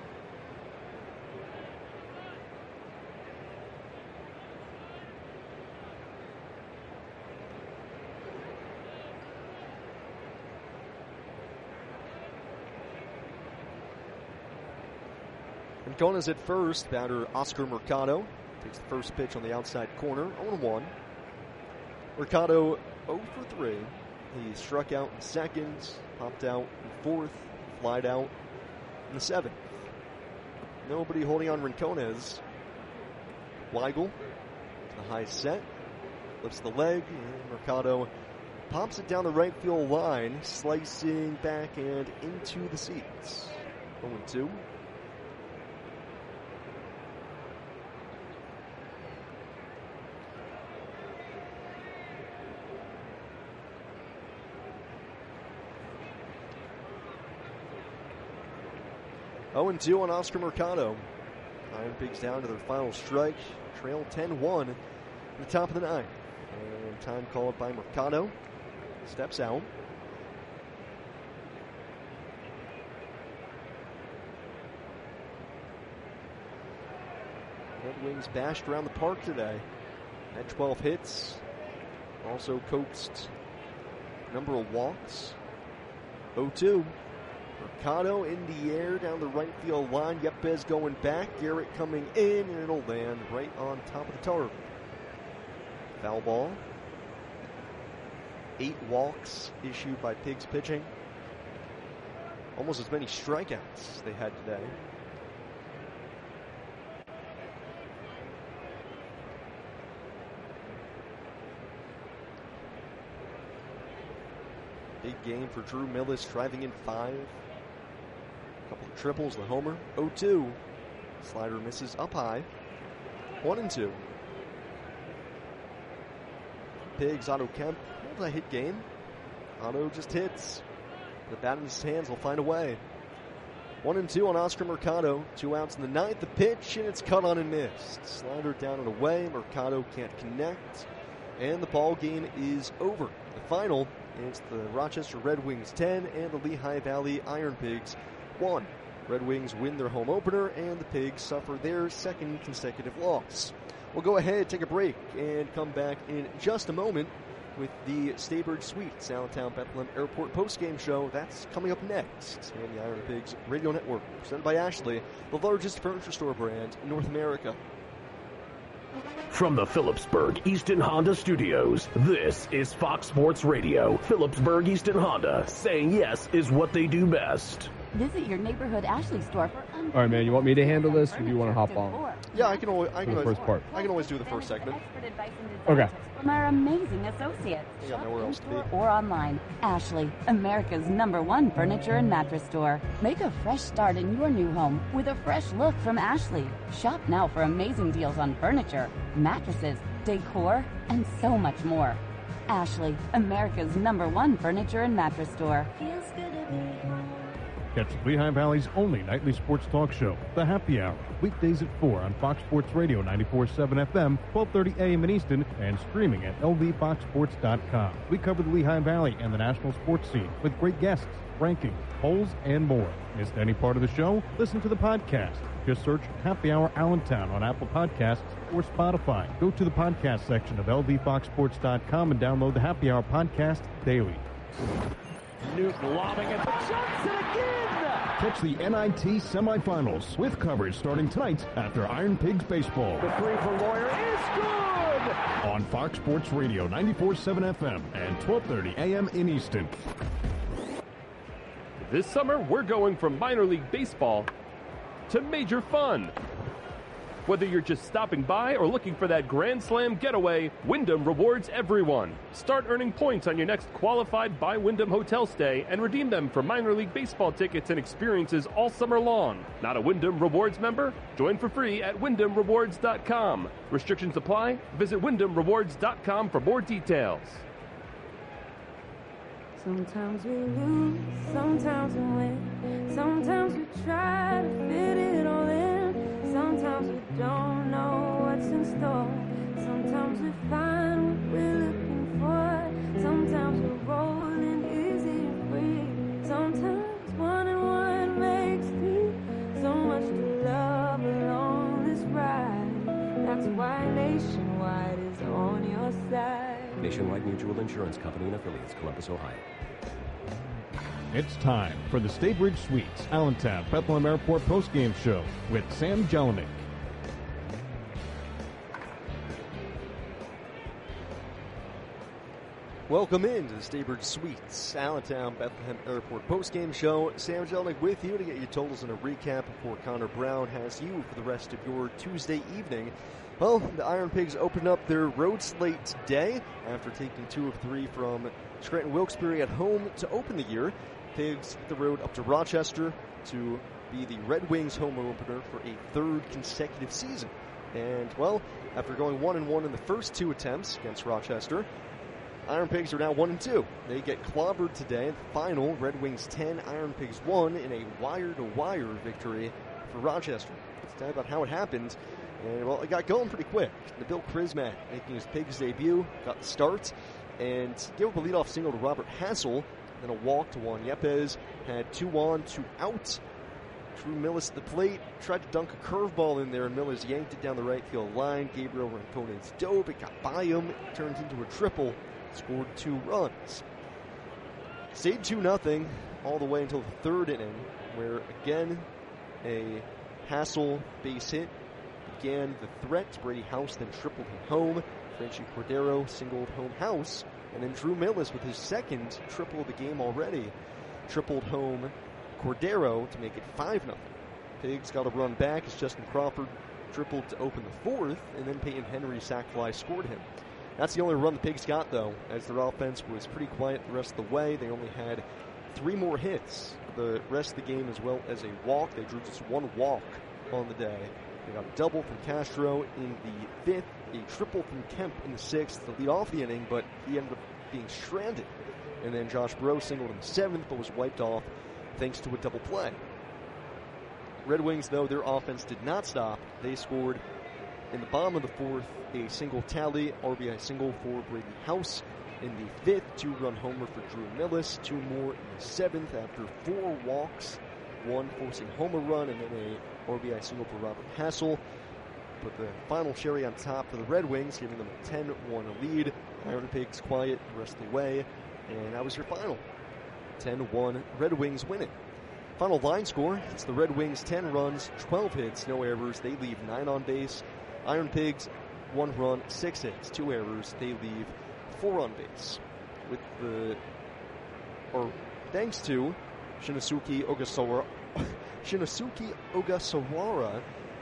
Rincones at first. Batter Oscar Mercado takes the first pitch on the outside corner. oh one. Mercado oh for three. He struck out in second, popped out in fourth, flied out in the seventh. Nobody holding on Rincones. Weigel, the high set, lifts the leg, and Mercado pops it down the right field line, slicing backhand into the seats. oh two. oh two on Oscar Mercado. Iron Pigs down to their final strike. Trail ten one at the top of the ninth. And time called by Mercado. Steps out. Red Wings bashed around the park today. Had twelve hits. Also coaxed a number of walks. oh two. Mercado in the air down the right field line. Yepes going back. Garrett coming in, and it'll land right on top of the tarp. Foul ball. Eight walks issued by Pigs pitching. Almost as many strikeouts they had today. Big game for Drew Millis, driving in five. Couple of triples, the homer. oh two. Slider misses up high. one and two. Pigs, Otto Kemp. Multi-hit game. Otto just hits. The bat in his hands will find a way. one and two on Oscar Mercado. Two outs in the ninth. The pitch, and it's cut on and missed. Slider down and away. Mercado can't connect. And the ball game is over. The final, It's the Rochester Red Wings ten and the Lehigh Valley Iron Pigs one. Red Wings win their home opener, and the Pigs suffer their second consecutive loss. We'll go ahead, take a break, and come back in just a moment with the Staybridge Suites Allentown Bethlehem Airport postgame show. That's coming up next on the Iron Pigs Radio Network, presented by Ashley, the largest furniture store brand in North America. From the Phillipsburg Easton Honda Studios, this is Fox Sports Radio. Phillipsburg Easton Honda, saying yes is what they do best. Visit your neighborhood Ashley store for All right, man, you want me to handle this, or do you want to hop on? Yeah, I can always, I can the always, first part. I can always do the first segment. Okay. From our amazing associates. I got nowhere else to be. Or online. Ashley, America's number one furniture and mattress store. Make a fresh start in your new home with a fresh look from Ashley. Shop now for amazing deals on furniture, mattresses, decor, and so much more. Ashley, America's number one furniture and mattress store. Feels good to be home. Catch Lehigh Valley's only nightly sports talk show, The Happy Hour, weekdays at four on Fox Sports Radio ninety-four point seven F M, twelve thirty A M in Easton, and streaming at L V fox sports dot com. We cover the Lehigh Valley and the national sports scene with great guests, rankings, polls, and more. Missed any part of the show? Listen to the podcast. Just search Happy Hour Allentown on Apple Podcasts or Spotify. Go to the podcast section of L V fox sports dot com and download the Happy Hour podcast daily. Newton lobbing it, but jumps it again! Catch the N I T semifinals with coverage starting tonight after Iron Pigs baseball. The three for Lawyer is good! On Fox Sports Radio ninety-four point seven F M and twelve thirty A M in Easton. This summer, we're going from minor league baseball to major fun. Whether you're just stopping by or looking for that Grand Slam getaway, Wyndham rewards everyone. Start earning points on your next qualified by Wyndham hotel stay and redeem them for minor league baseball tickets and experiences all summer long. Not a Wyndham Rewards member? Join for free at wyndham rewards dot com. Restrictions apply. Visit wyndham rewards dot com for more details. Sometimes we lose, sometimes we win. Sometimes we try to fit it all in. Sometimes we don't know what's in store. Sometimes we find what we're looking for. Sometimes we're rolling easy and free. Sometimes one and one makes three. So much to love along this ride. That's why Nationwide is on your side. Nationwide Mutual Insurance Company and affiliates, Columbus, Ohio. It's time for the Staybridge Suites Allentown Bethlehem Airport postgame show with Sam Jelinek. Welcome into the Staybridge Suites Allentown Bethlehem Airport postgame show. Sam Jelinek with you to get you totals and a recap before Connor Brown has you for the rest of your Tuesday evening. Well, the Iron Pigs opened up their road slate today after taking two of three from Scranton Wilkes-Barre at home to open the year. Pigs hit the road up to Rochester to be the Red Wings home opener for a third consecutive season. And, well, after going one and one in the first two attempts against Rochester, Iron Pigs are now one and two. They get clobbered today. The final, Red Wings ten, Iron Pigs one in a wire-to-wire victory for Rochester. Let's tell you about how it happened. And, well, it got going pretty quick. Nabil Krismak making his Pigs debut, got the start, and gave up a leadoff single to Robert Hassel. Then a walk to Juan Yepes, had two on, two out. Drew Millis at the plate, tried to dunk a curveball in there, and Millis yanked it down the right field line. Gabriel Ranconez dove, it got by him, it turned into a triple, scored two runs. Stayed two nothing all the way until the third inning, where again a Hassel base hit began the threat. Brady House then tripled him home. Frenchie Cordero singled home House. And then Drew Millis with his second triple of the game already tripled home Cordero to make it five nothing. Pigs got a run back as Justin Crawford tripled to open the fourth, and then Peyton Henry sac fly scored him. That's the only run the Pigs got, though, as their offense was pretty quiet the rest of the way. They only had three more hits the rest of the game, as well as a walk. They drew just one walk on the day. They got a double from Castro in the fifth, a triple from Kemp in the sixth to lead off the inning, but he ended up being stranded. And then Josh Breaux singled in the seventh, but was wiped off thanks to a double play. Red Wings, though, their offense did not stop. They scored in the bottom of the fourth a single tally, R B I single for Brady House. in the fifth, two-run homer for Drew Millis, two more in the seventh after four walks, one forcing home run, and then a R B I single for Robert Hassel. Put the final cherry on top for the Red Wings, giving them a ten one lead. Iron Pigs quiet the rest of the way, and that was your final. ten one, Red Wings winning. Final line score, it's the Red Wings ten runs, twelve hits, no errors. They leave nine on base. Iron Pigs, one run, six hits, two errors. They leave four on base. With the, or thanks to Shinosuke Ogasawara, Shinosuke Ogasawara,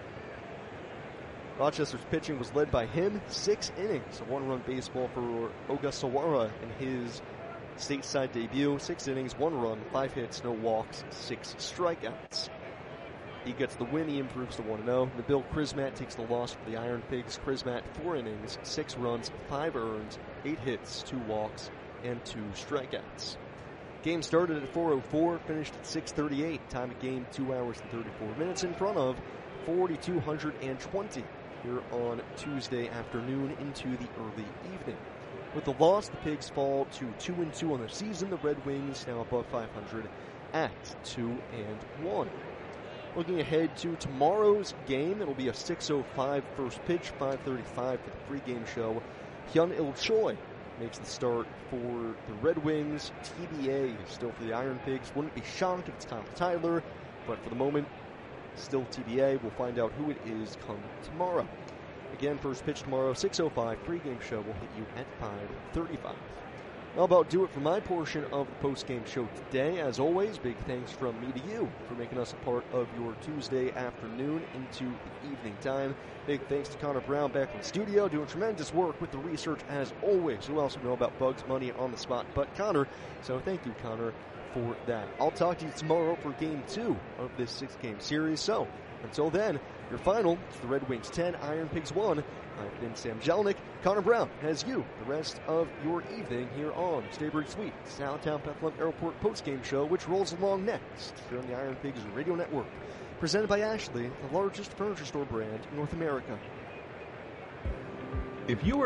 Rochester's pitching was led by him. Six innings of one-run baseball for Ogasawara in his stateside debut. Six innings, one run, five hits, no walks, six strikeouts. He gets the win. He improves to one and oh. Nabil Krismat takes the loss for the Iron Pigs. Krismat, four innings, six runs, five earned, eight hits, two walks, and two strikeouts. Game started at four oh four, finished at six thirty-eight. Time of game, two hours and thirty-four minutes in front of four thousand two hundred twenty here on Tuesday afternoon into the early evening. With the loss, the Pigs fall to two and two on the season. The Red Wings now above five hundred at two and one. Looking ahead to tomorrow's game, it'll be a six oh five first pitch, five thirty-five for the pregame show. Hyun Il Choi makes the start for the Red Wings. T B A still for the Iron Pigs. Wouldn't be shocked if it's Tom Tyler, but for the moment, still T B A. We'll find out who it is come tomorrow. Again, first pitch tomorrow, six oh five. Pregame show will hit you at five thirty-five. How about do it for my portion of the postgame show today. As always, big thanks from me to you for making us a part of your Tuesday afternoon into the evening time. Big thanks to Connor Brown back in the studio, doing tremendous work with the research as always. Who else would know about Bugs Money on the spot but Connor? So thank you, Connor, for that. I'll talk to you tomorrow for game two of this six-game series. So until then, your final is the Red Wings ten, Iron Pigs one. I've been Sam Jelinek. Connor Brown has you the rest of your evening here on Stayberry Suite, Southtown Bethlehem Airport postgame show, which rolls along next here on the Iron Pigs Radio Network. Presented by Ashley, the largest furniture store brand in North America. If you are